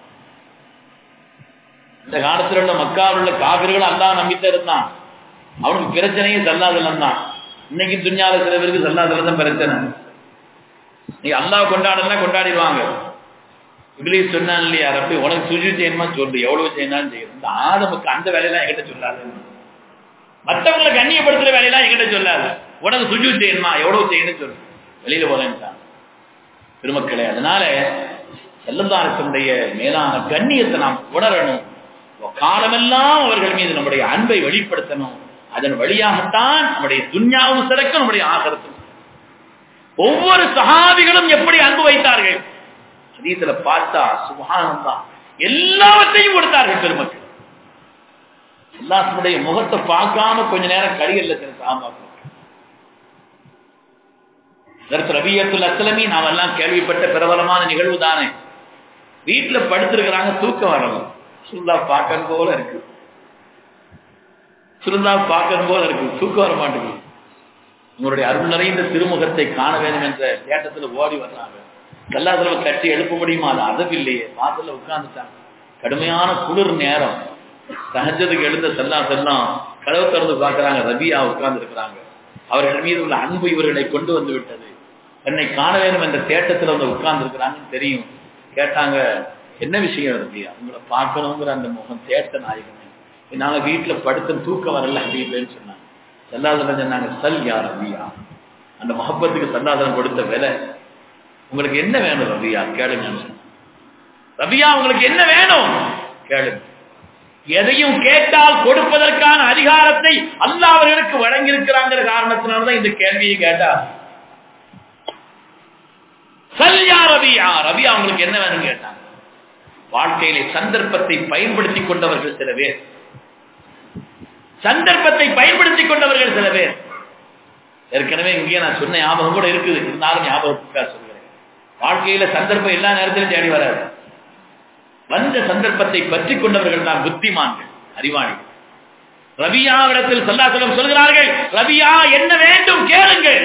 இந்த காலத்தில் உள்ள மக்காவில் உள்ள காபிர்கள் அல்லாஹ் நம்பிட்டு இருந்தான், அவனுக்கு பிரச்சனையே ஸல்லல்லாஹு தான். இன்னைக்கு துன்யால சில பேருக்கு ஸல்லல்லாஹு தான் பிரச்சனை. நீ அல்லாஹ் கொண்டாடலாம் கொண்டாடிடுவாங்க. இப்லீஸ் சொன்னான் இல்லையா, ரப்பி உனக்கு சுஜூத் செய்யணுமா சொல்லு, எவ்வளவு செய்யணும் செய்யும். இந்த ஆதமுக்கு அந்த வேலையெல்லாம் என்கிட்ட சொல்லாது, மற்றவங்களை கண்ணியப்படுத்துற வேலையெல்லாம் என்கிட்ட சொல்லாது, உனக்கு சுஜூத் செய்யணுமா எவ்வளவு செய்யணும்னு சொல்லு, வெளியில போறேன்ட்டான் பெருமக்களே. அதனால ஸல்லல்லாஹு அலைஹி வஸல்லம் மேலான கண்ணியத்தை நாம் உணரணும். காலமெல்லாம் அவர்கள் மீது நம்முடைய அன்பை வெளிப்படுத்தணும். அதன் வழியாகத்தான் நம்முடைய துன்யாவும் சிறக்கும், நம்முடைய ஆகிரத்தும். ஒவ்வொரு சஹாபிகளும் எப்படி அன்பு வைத்தார்கள் ஹதீஸ்ல பார்த்தா சுப்ஹானல்லாஹ், எல்லாவற்றையும் கொடுத்தார்கள் பெருமக்கள். அல்லாஹ்வுடைய முகத்தை பார்க்காம கொஞ்ச நேரம் கரியல்ல சில சஹாபாக்கள். ரபியத்துல் அஸ்லமி நாம் எல்லாம் கேள்விப்பட்ட பிரபலமான நிகழ்வு தானே. வீட்டுல படுத்திருக்கிறாங்க, தூக்கம் வரணும், சுல்லா பார்க்கணும் போல இருக்கு, சுல்லா பார்க்கணும் போல இருக்கு, தூக்கம் வர மாட்டேங்குது. உங்களுடைய அருள் நிறைந்த திருமுகத்தை காண வேண்டும் என்ற தேட்டத்துல ஓடி வர்றாங்க. கல்லாதளவு கட்டி எழுப்ப முடியுமா? அது அதவில்லையே. வாசல்ல உட்கார்ந்துட்டாங்க. கடுமையான குளிர் நேரம். சஹஜத்துக்கு எழுந்த செல்லா செல்லாம் கதவு திறந்து பார்க்கிறாங்க, ரபியா உட்கார்ந்து இருக்கிறாங்க. அவர்கள் மீது உள்ள அன்பு இவர்களை கொண்டு வந்து விட்டது. என்னை காண வேண்டும் என்ற தேட்டத்தில் வந்து உட்கார்ந்து இருக்கிறாங்கன்னு தெரியும். கேட்டாங்க, என்ன விஷயம் ரபியா? உங்களை பார்க்கணுங்கிற அந்த முகம் தேட்ட நாயகமே, நாங்க வீட்டுல படுத்த தூக்கம் வரல அப்படின்னு சொன்னாங்க. சல்லாதலம் சொன்னாங்க, சல் யா ரபியா, அந்த முகப்பத்துக்கு சல்லாதலம் கொடுத்த வேலை. உங்களுக்கு என்ன வேணும் ரபியா கேளுங்க. ரபியா உங்களுக்கு என்ன வேணும் கேளுங்க. எதையும் கேட்டால் கொடுப்பதற்கான அதிகாரத்தை அல்லாஹ் அவர்களுக்கு வழங்கி இருக்கிறாங்கிற காரணத்தினால்தான் இந்த கேள்வியை கேட்டார். சல்யா ரபியா, ரபியா உங்களுக்கு என்ன வேணும் கேட்டாங்க. வாழ்க்கையிலே சந்தர்ப்பத்தை பயன்படுத்திக் கொண்டவர்கள் சில பேர், சந்தர்ப்பத்தை பயன்படுத்திக் கொண்டவர்கள் சில பேர். ஏற்கனவே இங்கே நான் சொன்ன ஞாபகம் கூட இருக்குது, இருந்தாலும் ஞாபகத்துக்காக சொல்கிறேன். வாழ்க்கையில சந்தர்ப்பம் எல்லா நேரத்திலும் தேடி வராது. வந்த சந்தர்ப்பத்தை பற்றி கொண்டவர்கள் தான் புத்திமான்கள், அறிவாளிகள். ரபியாவிடத்தில் ஸல்லல்லாஹு அலைஹி வஸல்லம் சொல்கிறார்கள், ரபியா என்ன வேண்டும் கேளுங்கள்.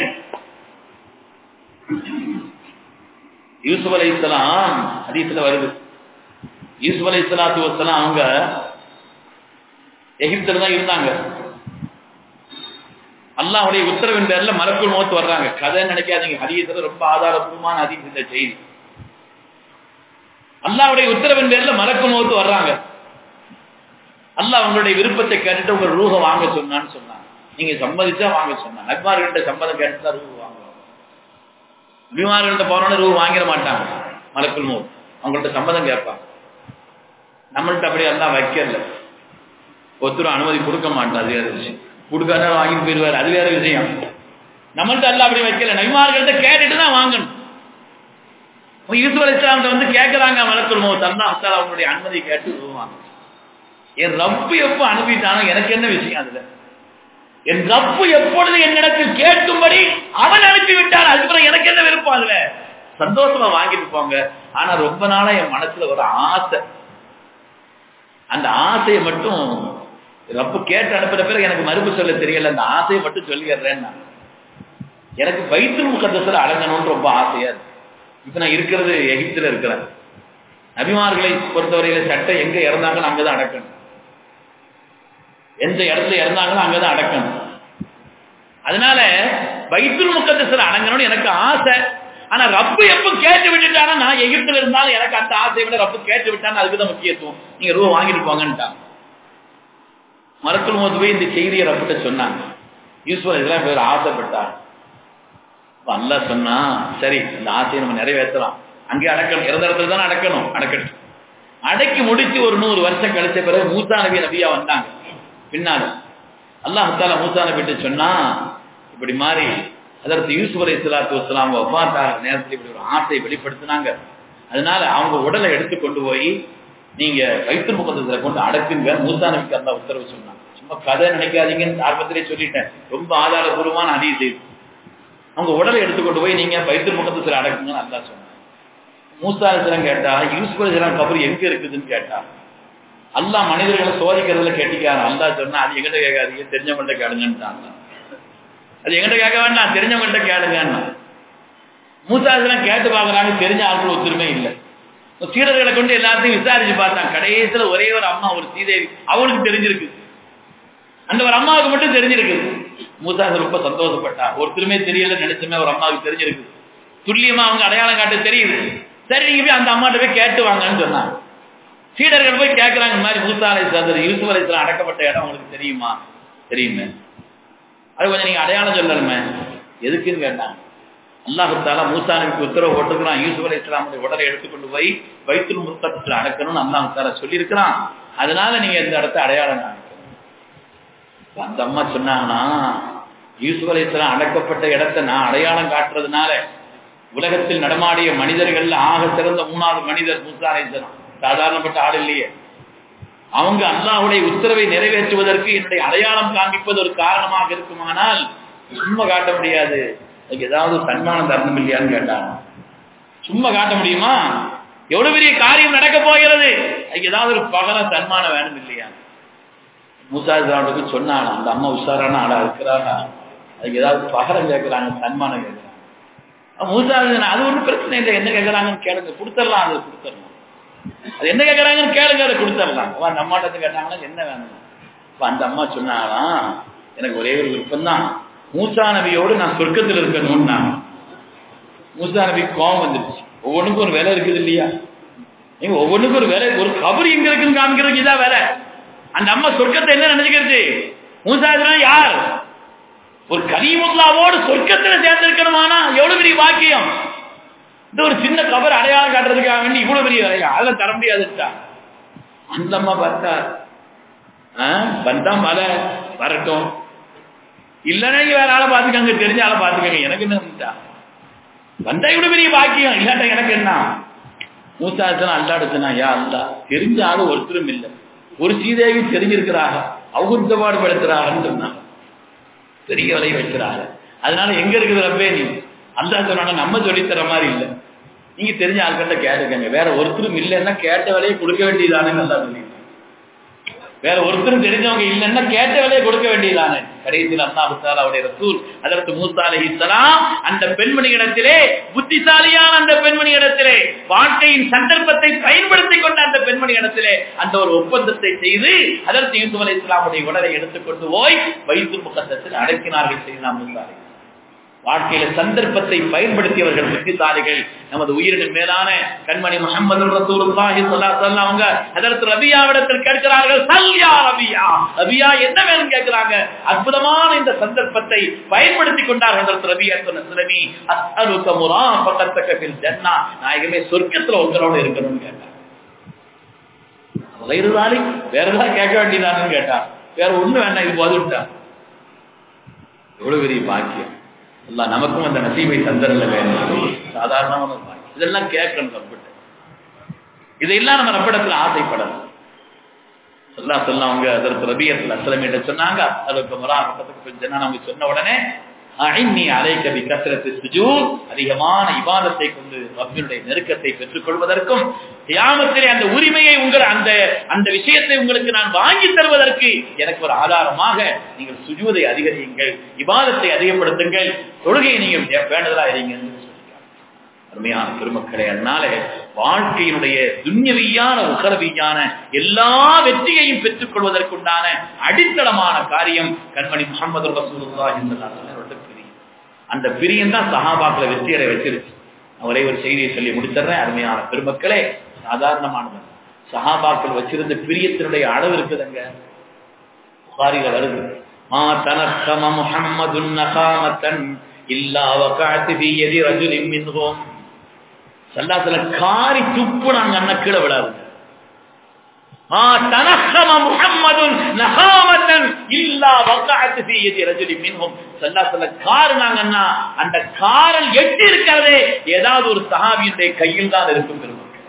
யூசுப் அலைஹிஸ்ஸலாம் ஹதீஸ்ல வருது. யூசுப் அலைஹிஸ்ஸலாத்து வஸலாம் அவங்க எகிப்துல தான் இருந்தாங்க. அல்லாஹ்வுடைய உத்தரவின் பேர்ல மலக்குல் மௌத் வர்றாங்க. கதை நினைக்காதீங்க, ஹதீஸ்ல ரொம்ப ஆதாரபூர்வமான ஹதீஸ் இந்த செய்தி. அல்லாஹ்வுடைய உத்தரவின் பேர்ல மலக்குல் மௌத் வர்றாங்க. அல்லாஹ் உங்களுடைய விருப்பத்தை கேட்டுட்டு உங்க ரூஹ வாங்க சொன்னான்னு சொன்னாங்க. நீங்க சம்மதிச்சா வாங்க சொன்னாங்க. நபிமார்கள்ட்ட சம்மதம் கேட்டுதான் ரூஹ வாங்குவாங்க. நபிமார்கள்ட்ட போனோன்னு ரூஹ வாங்கிட மாட்டாங்க. மலக்குல் மௌத் அவங்கள்ட்ட சம்மதம் கேட்பாங்க. நம்மள்ட்ட அப்படி எல்லாம் வைக்கல, ஒருத்தரும் அனுமதி கொடுக்க மாட்டோம். அது வேற விஷயம். கொடுக்காத வாங்கிட்டு போயிடுவாரு, அது வேற விஷயம். நம்மள்ட்ட எல்லாம் அப்படி வைக்கல, நபிமார்கள்ட்ட கேட்டுட்டு தான் வாங்கணும். யூசுப் அலைஹிஸ்ஸலாம் வந்து கேட்கிறாங்க மலக்குல் மௌத், அல்லாஹ் தஆலா அவங்களுடைய அனுமதி கேட்டு வருவாங்க. என் ரப்பு எப்ப அனுப்பிட்டானோ எனக்கு என்ன விஷயம் அதுல? என் ரப்பு எப்பொழுது என்னிடத்தில் கேட்கும்படி அவன் அனுப்பிவிட்டான், அதுக்கப்புறம் எனக்கு என்ன விருப்பம்? அதுல சந்தோஷமா வாங்கிட்டு போங்க. ஆனா ரொம்ப நாளா என் மனசுல ஒரு ஆசை, அந்த ஆசையை மட்டும் ரப்பு கேட்டு அனுப்புற பிறகு எனக்கு மறுப்பு சொல்ல தெரியல, அந்த ஆசையை மட்டும் சொல்லிடுறேன். எனக்கு பைத்துல் முகத்தஸ்ல அடங்கணும்னு ரொம்ப ஆசையா இருக்கு. இப்ப நான் இருக்கிறது எகிப்துல இருக்கிறேன். நபிமார்களை பொறுத்தவரையில சட்டை எங்க இறந்தாங்களோ அங்கதான் அடக்கணும், எந்த இடத்துல இறந்தாங்களோ அங்கதான் அடக்கணும். அதனால பைத்துல் முகத்தஸ்ல அடங்கணும்னு எனக்கு ஆசை. ஆனா ரப்பு எப்ப கேட்டு விட்டுட்டானா, நான் எகிப்துல இருந்தாலும் எனக்கு அந்த ஆசையை விட ரப்பு கேட்டு விட்டான்னு அதுக்குதான் முக்கியத்துவம். நீங்க ரூபா வாங்கிட்டு போங்கன்னுட்டாங்க. மலக்குல் மௌத் போய் இந்த செய்தியை ரப்பிட்ட சொன்னாங்க. யூசுப் இதெல்லாம் பேர் ஆசைப்பட்டாங்க. அல்லாஹ் சொன்னா சரி, இந்த ஆசையை நம்ம நிறைவேற்றலாம். அங்கே அடக்கணும், இறந்த இடத்துல தானே அடக்கணும், அடக்கட்டும். அடக்கி முடிச்சு ஒரு நூறு வருஷம் கழிச்ச பிறகு மூசா நபி நபியா வந்தாங்க. பின்னால அல்லாஹ் தஆலா மூசா நபிட்ட சொன்னா, இப்படி மாறி அதற்கு யூசுப் அலைஹிஸ்ஸலாத்து வஸ்ஸலாம் வஃபாத்தான நேரத்தில் இப்படி ஒரு ஆசையை வெளிப்படுத்தினாங்க. அதனால அவங்க உடலை எடுத்து கொண்டு போய் நீங்க பைத்துல் முகத்தஸ்ல கொண்டு அடக்குங்க. மூசா நபிக்கு அல்லாஹ் உத்தரவு சொன்னாங்க. சும்மா கதை நினைக்காதீங்கன்னு ஆரம்பத்திலே சொல்லிட்டேன், ரொம்ப ஆதாரபூர்வமான ஹதீஸ். அவங்க உடலை எடுத்துக்கொண்டு போய் நீங்க பைத்துல் முகத்தஸ்ல அடக்குங்கன்னு அல்லாஹ் சொன்னாங்க. மூசா அலைஹிஸ்ஸலாம் கேட்டா, யூசுப் அலைஹிஸ்ஸலாம் கபர் எங்க இருக்குதுன்னு கேட்டா, அல்லாஹ் மனிதர்களை சோதிக்கிறதுல கேட்டிக்காரு. அல்லாஹ் சொன்னா அது எங்கிட்ட கேட்காதீங்க, தெரிஞ்சவங்கள்ட்ட கேளுங்கன்னுட்டாங்க. அது எங்கிட்ட கேட்க வேண்டாம், தெரிஞ்சவங்கள்ட்ட கேளுங்கன்னா. மூசா அலைஹிஸ்ஸலாம் கேட்டு பாக்குறாங்க, தெரிஞ்ச ஆட்கள் ஒத்துருமே இல்லை. சீடர்களை கொண்டு எல்லாத்தையும் விசாரிச்சு பார்த்தாங்க. கடைசியில ஒரே ஒரு அம்மா, ஒரு சீதேவி, அவளுக்கு தெரிஞ்சிருக்கு, அந்த ஒரு அம்மாவுக்கு மட்டும் தெரிஞ்சிருக்கு. மூசா ரொம்ப சந்தோஷப்பட்டா. ஒருத்தருமே தெரியல நினைச்சுமே ஒரு அம்மாவுக்கு தெரிஞ்சிருக்கு, துல்லியமா அவங்க அடையாளம் காட்ட தெரியுது. சரி நீங்க போய் அந்த அம்மாட்ட போய் கேட்டு வாங்கன்னு சொன்னாங்க. சீடர்கள் போய் கேட்கிறாங்க, இந்த மாதிரி மூசா அலைஹிஸ்ஸலாம் யூசுப் அலைஹிஸ்ஸலாம் அடக்கப்பட்ட இடம் உங்களுக்கு தெரியுமா? தெரியுமே. அது கொஞ்சம் நீங்க அடையாளம் சொல்லணுமே. எதுக்குன்னு கேட்டாங்க. அல்லாஹ் தஆலா மூசா நபிக்கு உத்தரவு போட்டுக்கிறான், யூசுப் அலைஹிஸ்ஸலாமுடைய உடலை எடுத்துக்கொண்டு போய் பைத்துல் முகத்தஸ்ல அடக்கணும்னு அல்லாஹ் தஆலா சொல்லியிருக்கிறான். அதனால நீங்க இந்த இடத்த அடையாளம் காமிக்கணும். அந்த அம்மா சொன்னாங்கன்னா, யூசுப் அலைஹிஸ்ஸலாம் அடக்கப்பட்ட இடத்தை நான் அடையாளம் காட்டுறதுனால உலகத்தில் நடமாடிய மனிதர்கள் ஆக சிறந்த மூணாவது மனிதர் மூசா அலைஹிஸ்ஸலாம், சாதாரணப்பட்ட ஆள் இல்லையே. அவங்க அல்லாஹ்வுடைய உத்தரவை நிறைவேற்றுவதற்கு என்னுடைய அடையாளம் காண்பிப்பது ஒரு காரணமாக இருக்குமானால் சும்மா காட்ட முடியாது, அதுக்கு ஏதாவது சன்மானம் தரணும் இல்லையான்னு கேட்டாங்க. சும்மா காட்ட முடியுமா? எவ்வளவு பெரிய காரியம் நடக்க போகிறது, அதுக்கு ஏதாவது ஒரு பகர சன்மானம் வேணும் இல்லையா? மூசா அலைஹிஸ்ஸலாமுக்கு சொன்னாங்க, அந்த அம்மா உஷாரான ஆளா இருக்கிறாங்க, அதுக்கு ஏதாவது பகரம் கேட்கிறாங்க, சன்மானம் கேட்கிறாங்க. மூசா அலைஹிஸ்ஸலாம் அது ஒன்றும் பிரச்சனை இல்லை, என்ன கேட்கறாங்கன்னு கேளுங்க, கொடுத்துடலாம், அதை கொடுத்துடலாம். அது என்ன கேட்கறாங்கன்னு கேளுங்க, அதை கொடுத்துடலாம். அந்த அம்மாட்ட கேட்டாங்கன்னா என்ன வேணும்? அந்த அம்மா சொன்னாங்களாம், எனக்கு ஒரே ஒரு விருப்பம் தான், மூசா நபியோடு நான் சொர்க்கத்தில் இருக்கணும்னா. மூசா நபிக்கு கோபம் வந்துருச்சு. ஒவ்வொன்றுக்கும் ஒரு வேலை இருக்குது இல்லையா? நீங்க ஒவ்வொன்றுக்கும் ஒரு வேலை, ஒரு கபர் எங்க இருக்குன்னு காமிக்கிறதுக்கு இதான் வேலை. அந்த அம்மா சொர்க்கத்தை என்ன நினைச்சுக்கிறது? மூசா யார்? ஒரு கலீமுல்லாவோடு சொர்க்கத்துல சேர்ந்திருக்கணுமானா எவ்வளவு பெரிய வாக்கியம். இந்த ஒரு சின்ன கபர் அடையாளம் காட்டுறதுக்காக வேண்டி இவ்வளவு பெரிய வேலையா? அதெல்லாம் தர முடியாதுட்டா. அந்த அம்மா பார்த்தா வந்தா மலை வரட்டும், இல்லைன்னா வேற ஆளை பார்த்துக்கங்க, தெரிஞ்ச ஆளை பார்த்துக்கங்க, எனக்கு என்ன வந்தா இவ்வளவு பெரிய பாக்கியம், இல்லாட்ட எனக்கு என்ன? மூசா அல்லாடுச்சுனா, யா அல்லா, தெரிஞ்ச ஆளு ஒருத்தரும் இல்லை, ஒரு சீதேவி தெரிஞ்சிருக்கிறாங்க, அவங்க இந்த பாடுபடுத்துறாங்கன்னு சொன்னாங்க, பெரிய விலையை வைக்கிறாங்க. அதனால எங்க இருக்குது ரப்பே நீ? அல்லாஹ் சொன்னாங்க, நம்ம சொல்லித்தர மாதிரி இல்லை, நீங்க தெரிஞ்ச ஆள்கிட்ட கேட்டுக்கங்க, வேற ஒருத்தரும் இல்லைன்னா கேட்ட விலையை கொடுக்க வேண்டியதானே. நல்லா சொல்லி வேற ஒருத்தரும் தெரிஞ்சவங்க இல்லைன்னா கேட்ட விலையை கொடுக்க வேண்டியதானே. கடைசியில் அல்லாஹ் தஆலா அவருடைய ரசூல் ஹஜ்ரத் மூசா அலைஹிஸ்ஸலாம் அந்த பெண்மணியிடத்திலே, புத்திசாலியான அந்த பெண்மணியிடத்திலே, வாழ்க்கையின் சந்தர்ப்பத்தை பயன்படுத்திக் கொண்ட அந்த பெண்மணியிடத்திலே அந்த ஒரு ஒப்பந்தத்தை செய்து ஹஜ்ரத் யூசுப் அலைஹிஸ்ஸலாமுடைய உடலை எடுத்துக்கொண்டு போய் பைத்துல் முகத்தஸில் அடக்கினார்கள். செய்தா மூசா வாழ்க்கையில சந்தர்ப்பத்தை பயன்படுத்தியவர்கள் புத்திசாலிகள். நமது உயிரின் மேலான கண்மணி முஹம்மது ரசூலுல்லாஹி ஸல்லல்லாஹு அலைஹி வஸல்லம் அவங்க ஹஜ்ரத் ரபியாவிடத்தில் கேட்கிறார்கள், சல்யா ரபியா, ரபியா என்ன வேணும் கேட்கிறாங்க. அற்புதமான இந்த சந்தர்ப்பத்தை பயன்படுத்திக் கொண்டார் ஹஜ்ரத் ரபியா ஸல்லல்லாஹு அஸ்அலுக முராஃபகத்தக ஃபில் ஜன்னah, நாயகமே சொர்க்கத்துல உங்களோட இருக்கணும்னு கேட்டார். வேறுதாலி வேற ஏதாவது கேட்க வேண்டியதானு கேட்டார். வேற ஒண்ணு வேண்டாம், இது போதுட்டா. எவ்வளவு பெரிய பாக்கியம். அல்லாஹ் நமக்கும் அந்த நசீபை தந்தரல வேணும். சாதாரணமான பாக்கியம். இதெல்லாம் கேட்கணும் ரப்பிட்ட. இதெல்லாம் நம்ம ரப்பிடத்துல ஆசைப்படணும். அல்லாஹ் சொல்ல அவங்க அதற்கு ரபியத்துல அஸ்ஸலாம் கிட்ட சொன்னாங்க, அதுக்கு முராஃபகத்துக்கு ஜன்னா அவங்க சொன்ன உடனே அஇன்னி அலைக பிகஸ்ரத்தி சுஜூத், அதிகமான இபாதத்தை கொண்டு ரப்பினுடைய நெருக்கத்தை பெற்றுக் கொள்வதற்கும் கியாமத்திலே அந்த உரிமையை உங்கள் அந்த அந்த விஷயத்தை உங்களுக்கு நான் வாங்கி தருவதற்கு எனக்கு ஒரு ஆதாரமாக நீங்கள் சுஜூதை அதிகரியுங்கள், இபாதத்தை அதிகப்படுத்துங்கள், தொழுகையை நீங்கள் வேண்டுதலா இருங்க. அருமையான பெருமக்களே, அதனால வாழ்க்கையினுடைய துன்யவியான உகரவியான எல்லா வெற்றியையும் பெற்றுக் கொள்வதற்குண்டான அடித்தளமான காரியம் கண்மணி முஹம்மது ரசூலுல்லாஹி ஸல்லல்லாஹு அலைஹி வஸல்லம் பிரியம். அந்த பிரியம் தான் சஹாபாக்களை வெற்றியடை வச்சிருச்சு. ஒரே ஒரு செய்தியை சொல்லி முடிச்சிடுறேன். அருமையான பெருமக்களே, சாதாரணமானது சஹாபாக்கள் வச்சிருந்த பிரியத்தினுடைய அளவு இருக்குதுங்க. புகாரில வருது, மா தனக்கம முஹம்மதுன் நகாமத்தன் இல்லா வகஅத் ஃபீ யதி ரஜுலின் மின்ஹும். சல்லல்லாஹு காரி துப்பு நாங்க அண்ணா கீழே விடாது. மா தனக்கம முஹம்மதுன் நகாமத்தன் இல்லா வகஅத் ஃபீ யதி ரஜுலின் மின்ஹும். சல்லல்லாஹு கார் நாங்க அண்ணா அந்த காரல் எட்டி இருக்கிறதே ஏதாவது ஒரு சஹாபியுடைய கையில் தான் இருக்கும். பெருமக்களே,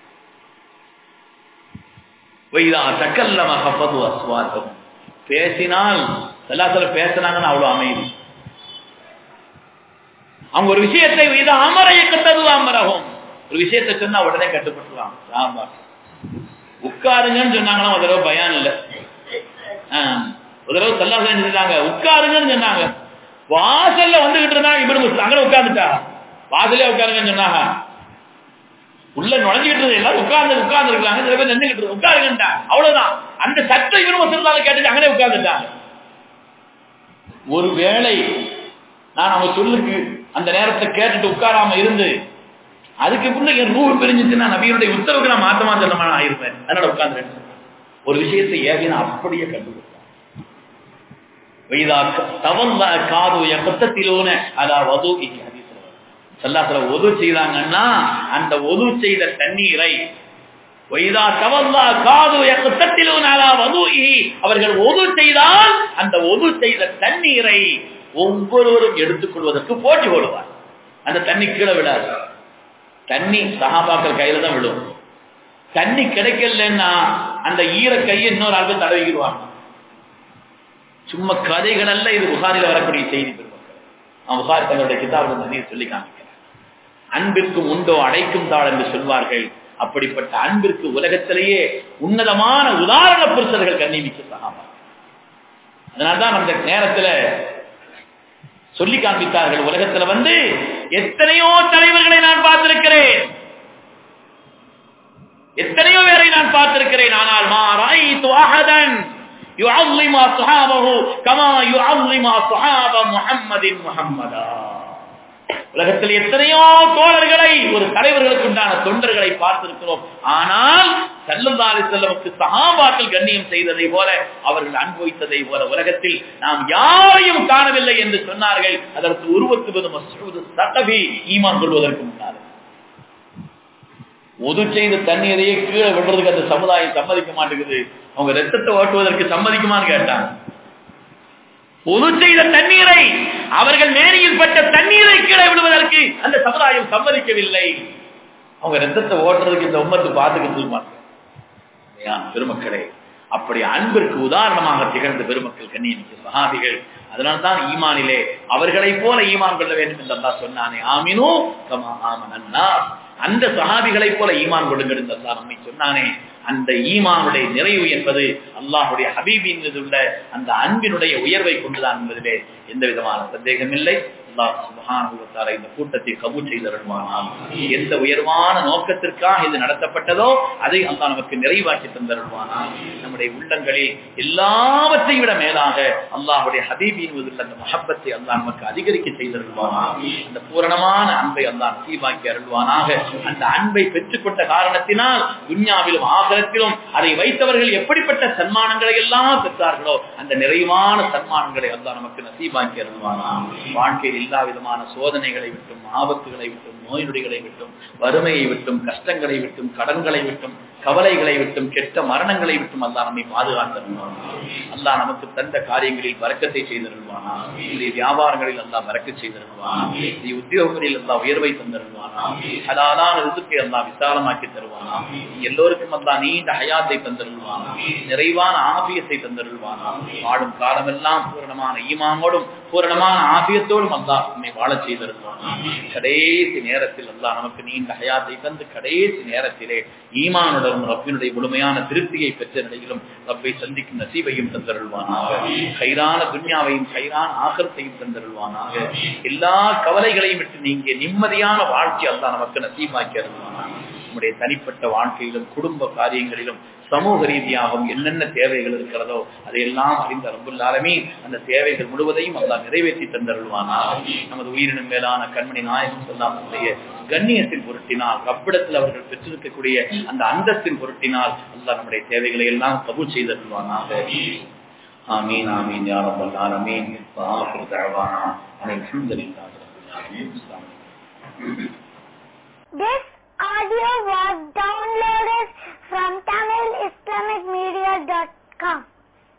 வைதா தக்கல்லம ஹஃபது அஸ்வாதஹும், பேசினால் சல்லல்லாஹு பேசினாங்கன்னா அவ்வளவு அமைதி. அவங்க ஒரு விஷயத்தை இதை அமரைய கட்டது அமரகும், ஒரு விஷயத்தை சொன்னா உடனே கட்டுப்பட்டுலாம். ஆமா, உட்காருங்கன்னு சொன்னாங்கன்னா ஒரு தடவை பயம் இல்லை, ஒரு தடவை சல்லல்லாஹு அலைஹி வஸல்லம் உட்காருங்கன்னு சொன்னாங்க. வாசல்ல வந்துகிட்டு இருந்தாங்க, இப்படி அங்கே உட்கார்ந்துட்டா வாசலே உட்காருங்கன்னு சொன்னாங்க. உள்ள நுழைஞ்சிட்டு இருந்தது எல்லாரும் உட்கார்ந்து உட்கார்ந்து இருக்காங்க, சில பேர் நின்றுகிட்டு இருக்கு உட்காருங்கட்டா, அவ்வளவுதான். அந்த சட்டம் இவரும் வச்சிருந்தாலும் கேட்டுட்டு அங்கே உட்கார்ந்துட்டாங்க. ஒருவேளை நான் அவங்க சொல்லுக்கு அந்த நேரத்தை கேட்டுட்டு உட்காராம இருந்து அதுக்கு பின்ன ரூஹ் பிரிஞ்சுச்சுன்னா நபியுடைய உத்தரவுக்கு நான் மாத்தமா செல்லமான ஆயிருப்பேன். அதனால உட்கார்ந்து ஒரு விஷயத்தை ஏகினா அப்படியே கண்டுபிடிப்பேன். ஒது செய்தாங்கன்னா அந்த ஒது செய்த தண்ணீரை அவர்கள் ஒது செய்தால் அந்த ஒது செய்த தண்ணீரை ஒவ்வொருவரும் எடுத்துக் கொள்வதற்கு போட்டி போடுவார். அந்த தண்ணி கீழே விடாது, தண்ணி சஹாபாக்கள் கையில தான் விடும். தண்ணி கிடைக்கலன்னா அந்த ஈர கையை இன்னொரு ஆளுக்கு தடவிடுவாங்க. சும்மா கதைகள் அல்ல, இது புகாரில வரக்கூடிய செய்தி. பெறுவாங்க அவன் புகாரி தங்களுடைய கிதாபுல சொல்லி காமிக்கிறார். அன்பிற்கும் உண்டோ அடைக்கும் தாள் என்று சொல்வார்கள். அப்படிப்பட்ட அன்பிற்கு உலகத்திலேயே உன்னதமான உதாரண புருஷர்கள் கண்ணிமிக்க சஹாபா. அதனால்தான் அந்த நேரத்துல சொல்லி காண்பித்தார்கள், உலகத்துல வந்து எத்தனையோ தலைவர்களை நான் பார்த்திருக்கிறேன், எத்தனையோ பேரை நான் பார்த்திருக்கிறேன். ஆனால் மா ராயிது அஹதன் யுஅல்லிமு அஸ்ஹாபஹு கமா யுஅல்லிமு அஸ்ஹாப முஹம்மதின் முஹம்மதா. உலகத்தில் எத்தனையோ தோழர்களை, ஒரு தலைவர்களுக்கு உண்டான தொண்டர்களை பார்த்திருக்கிறோம். ஆனால் ஸல்லல்லாஹு அலைஹி வஸல்லமுக்கு சஹாபாக்கள் கண்ணியம் செய்ததை போல, அவர்கள் அனுபவித்ததை போல உலகத்தில் நாம் யாரையும் காணவில்லை என்று சொன்னார்கள். அதற்கு உருவத்து மஸ்ஊத் ஸகஃபி ஈமான் கொள்வதற்கு முன்னால் ஒது செய்த தண்ணீரையே கீழே விடுறதுக்கு அந்த சமுதாயம் சம்மதிக்க மாட்டேங்குது. அவங்க ரத்தத்தை ஓட்டுவதற்கு சம்மதிக்குமான்னு கேட்டாங்க. ஒது செய்த தண்ணீரை, அவர்கள் நேரியில் பட்ட தண்ணீரை கீழே விடுவதற்கு அந்த சமுதாயம் சம்மதிக்கவில்லை. அவங்க ரத்தத்தை ஓட்டுறதுக்கு இந்த உம்மத்து பார்த்துக்கிட்டு மாட்டாங்க. பெருமக்களே, அப்படி அன்பிற்கு உதாரணமாக திகழ்ந்த பெருமக்கள் கண்ணியமிக்க சஹாபிகள். அதனால்தான் ஈமானிலே அவர்களை போல ஈமான் கொள்ள வேண்டும் என்று அல்லாஹ் சொன்னானே, ஆமினு கமா ஆமனன் நாஸ். அந்த சஹாபிகளை போல ஈமான் கொள்ளுங்கள் என்று அல்லாஹ் நம்மை சொன்னானே. அந்த ஈமானுடைய நிறைவு என்பது அல்லாஹுடைய ஹபீபின் மீது உள்ள அந்த அன்பினுடைய உயர்வை கொண்டுதான் என்பதிலே எந்த விதமான சந்தேகம் இல்லை. அல்லாஹ் சுப்ஹானஹு வ தஆலா இந்த கூட்டத்தை கபூல் செய்தருள்வானாம். எந்த உயர்வான நோக்கத்திற்காக இது நடத்தப்பட்டதோ அதை அல்லாஹ் நமக்கு நிறைவாக்கி தந்தருள்வானாம். நம்முடைய உள்ளங்களில் எல்லாவற்றையும் விட மேலாக அல்லாஹுடைய ஹபீபின் மீது உள்ள அந்த மஹப்பத்தை அல்லாஹ் நமக்கு அதிகரிக்க செய்தருள்வானாம். அந்த பூரணமான அன்பை அல்லாஹ் நசீபாக்கி அருள்வானாக. அந்த அன்பை பெற்றுக்கொண்ட காரணத்தினால் துன்யாவிலும் ஆகிரத்திலும் அதை வைத்தவர்கள் எப்படிப்பட்ட சன்மானங்களை எல்லாம் பெற்றார்களோ அந்த நிறைவான சன்மானங்களை அல்லாஹ் நமக்கு நசீபாக்கி அருள்வானாம். வாழ்க்கையில் எல்லா விதமான சோதனைகளை விட்டும், ஆபத்துகளை விட்டும், நோய் நொடிகளை விட்டும், வறுமையை விட்டும், கஷ்டங்களை விட்டும், கடன்களை விட்டும் கவலைகளை விட்டும் கெட்ட மரணங்களை விட்டும் அல்லாஹ் நம்மை பாதுகாத்தருள்வான். அல்லாஹ் நமக்கு தந்த காரியங்களில் வரக்கத்தை செய்தருள்வானா, இந்த வியாபாரங்களில் அல்லாஹ் வரக்கச் செய்தருள்வானா, இந்த உத்தியோகங்களில் அல்லாஹ் உயர்வை தந்தருள்வானா, ஹலாலான ரிஸ்கை அல்லாஹ் விசாலமாக்கி தருவானா, எல்லோருக்கும் அல்லாஹ் நீண்ட ஹயாத்தை தந்தருள்வானா, நிறைவான ஆபியத்தை தந்தருள்வானா, வாழும் காலமெல்லாம் பூரணமான ஈமானோடும் பூரணமான ஆபியத்தோடும் அல்லாஹ் நம்மை வாழச் செய்தருள்வானா. கடைசி நேரத்தில் அல்லாஹ் நமக்கு நீண்ட ஹயாத்தை தந்து கடைசி நேரத்திலே ஈமானுடன் ரப்பினுடைய முழுமையான திருப்தியை பெற்ற நிலையிலும் ரப்பை சந்திக்கும் நசீபையும் தந்தருள்வானாக. கைரான துன்யாவையும் கைரான ஆகரத்தையும் தந்தருள்வானாக. எல்லா கவலைகளையும் விட்டு நீங்க நிம்மதியான வாழ்க்கை அல்லாஹ் நமக்கு நசீபாக்கி அருள்வானாக. நம்முடைய தனிப்பட்ட வாழ்க்கையிலும் குடும்ப காரியங்களிலும் சமூக ரீதியாகவும் என்னென்ன தேவைகள் இருக்கிறதோ அதையெல்லாம் அறிந்த ரப்புல் ஆலமீன் அந்த தேவைகள் முழுவதையும் அல்லாஹ் நிறைவேற்றி தந்தருள்வானாக. நமது உயிரினும் மேலான கண்மணி நாயகம் ஸல்லல்லாஹு கண்ணியத்தின் பொருட்டினால் ரப்பிடத்தில் அவர்கள் பெற்றிருக்கக்கூடிய அந்த அந்தத்தின் பொருட்டினால் அல்லாஹ் நம்முடைய தேவைகளை எல்லாம் கபூல் செய்தருள்வானாக. ஆமீன் ஆமீன் யா ரப்பல் ஆலமீன். வஆஹிரு தஅவானா அல்ஹம்துலில்லாஹி ரப்பில் ஆலமீன். This audio was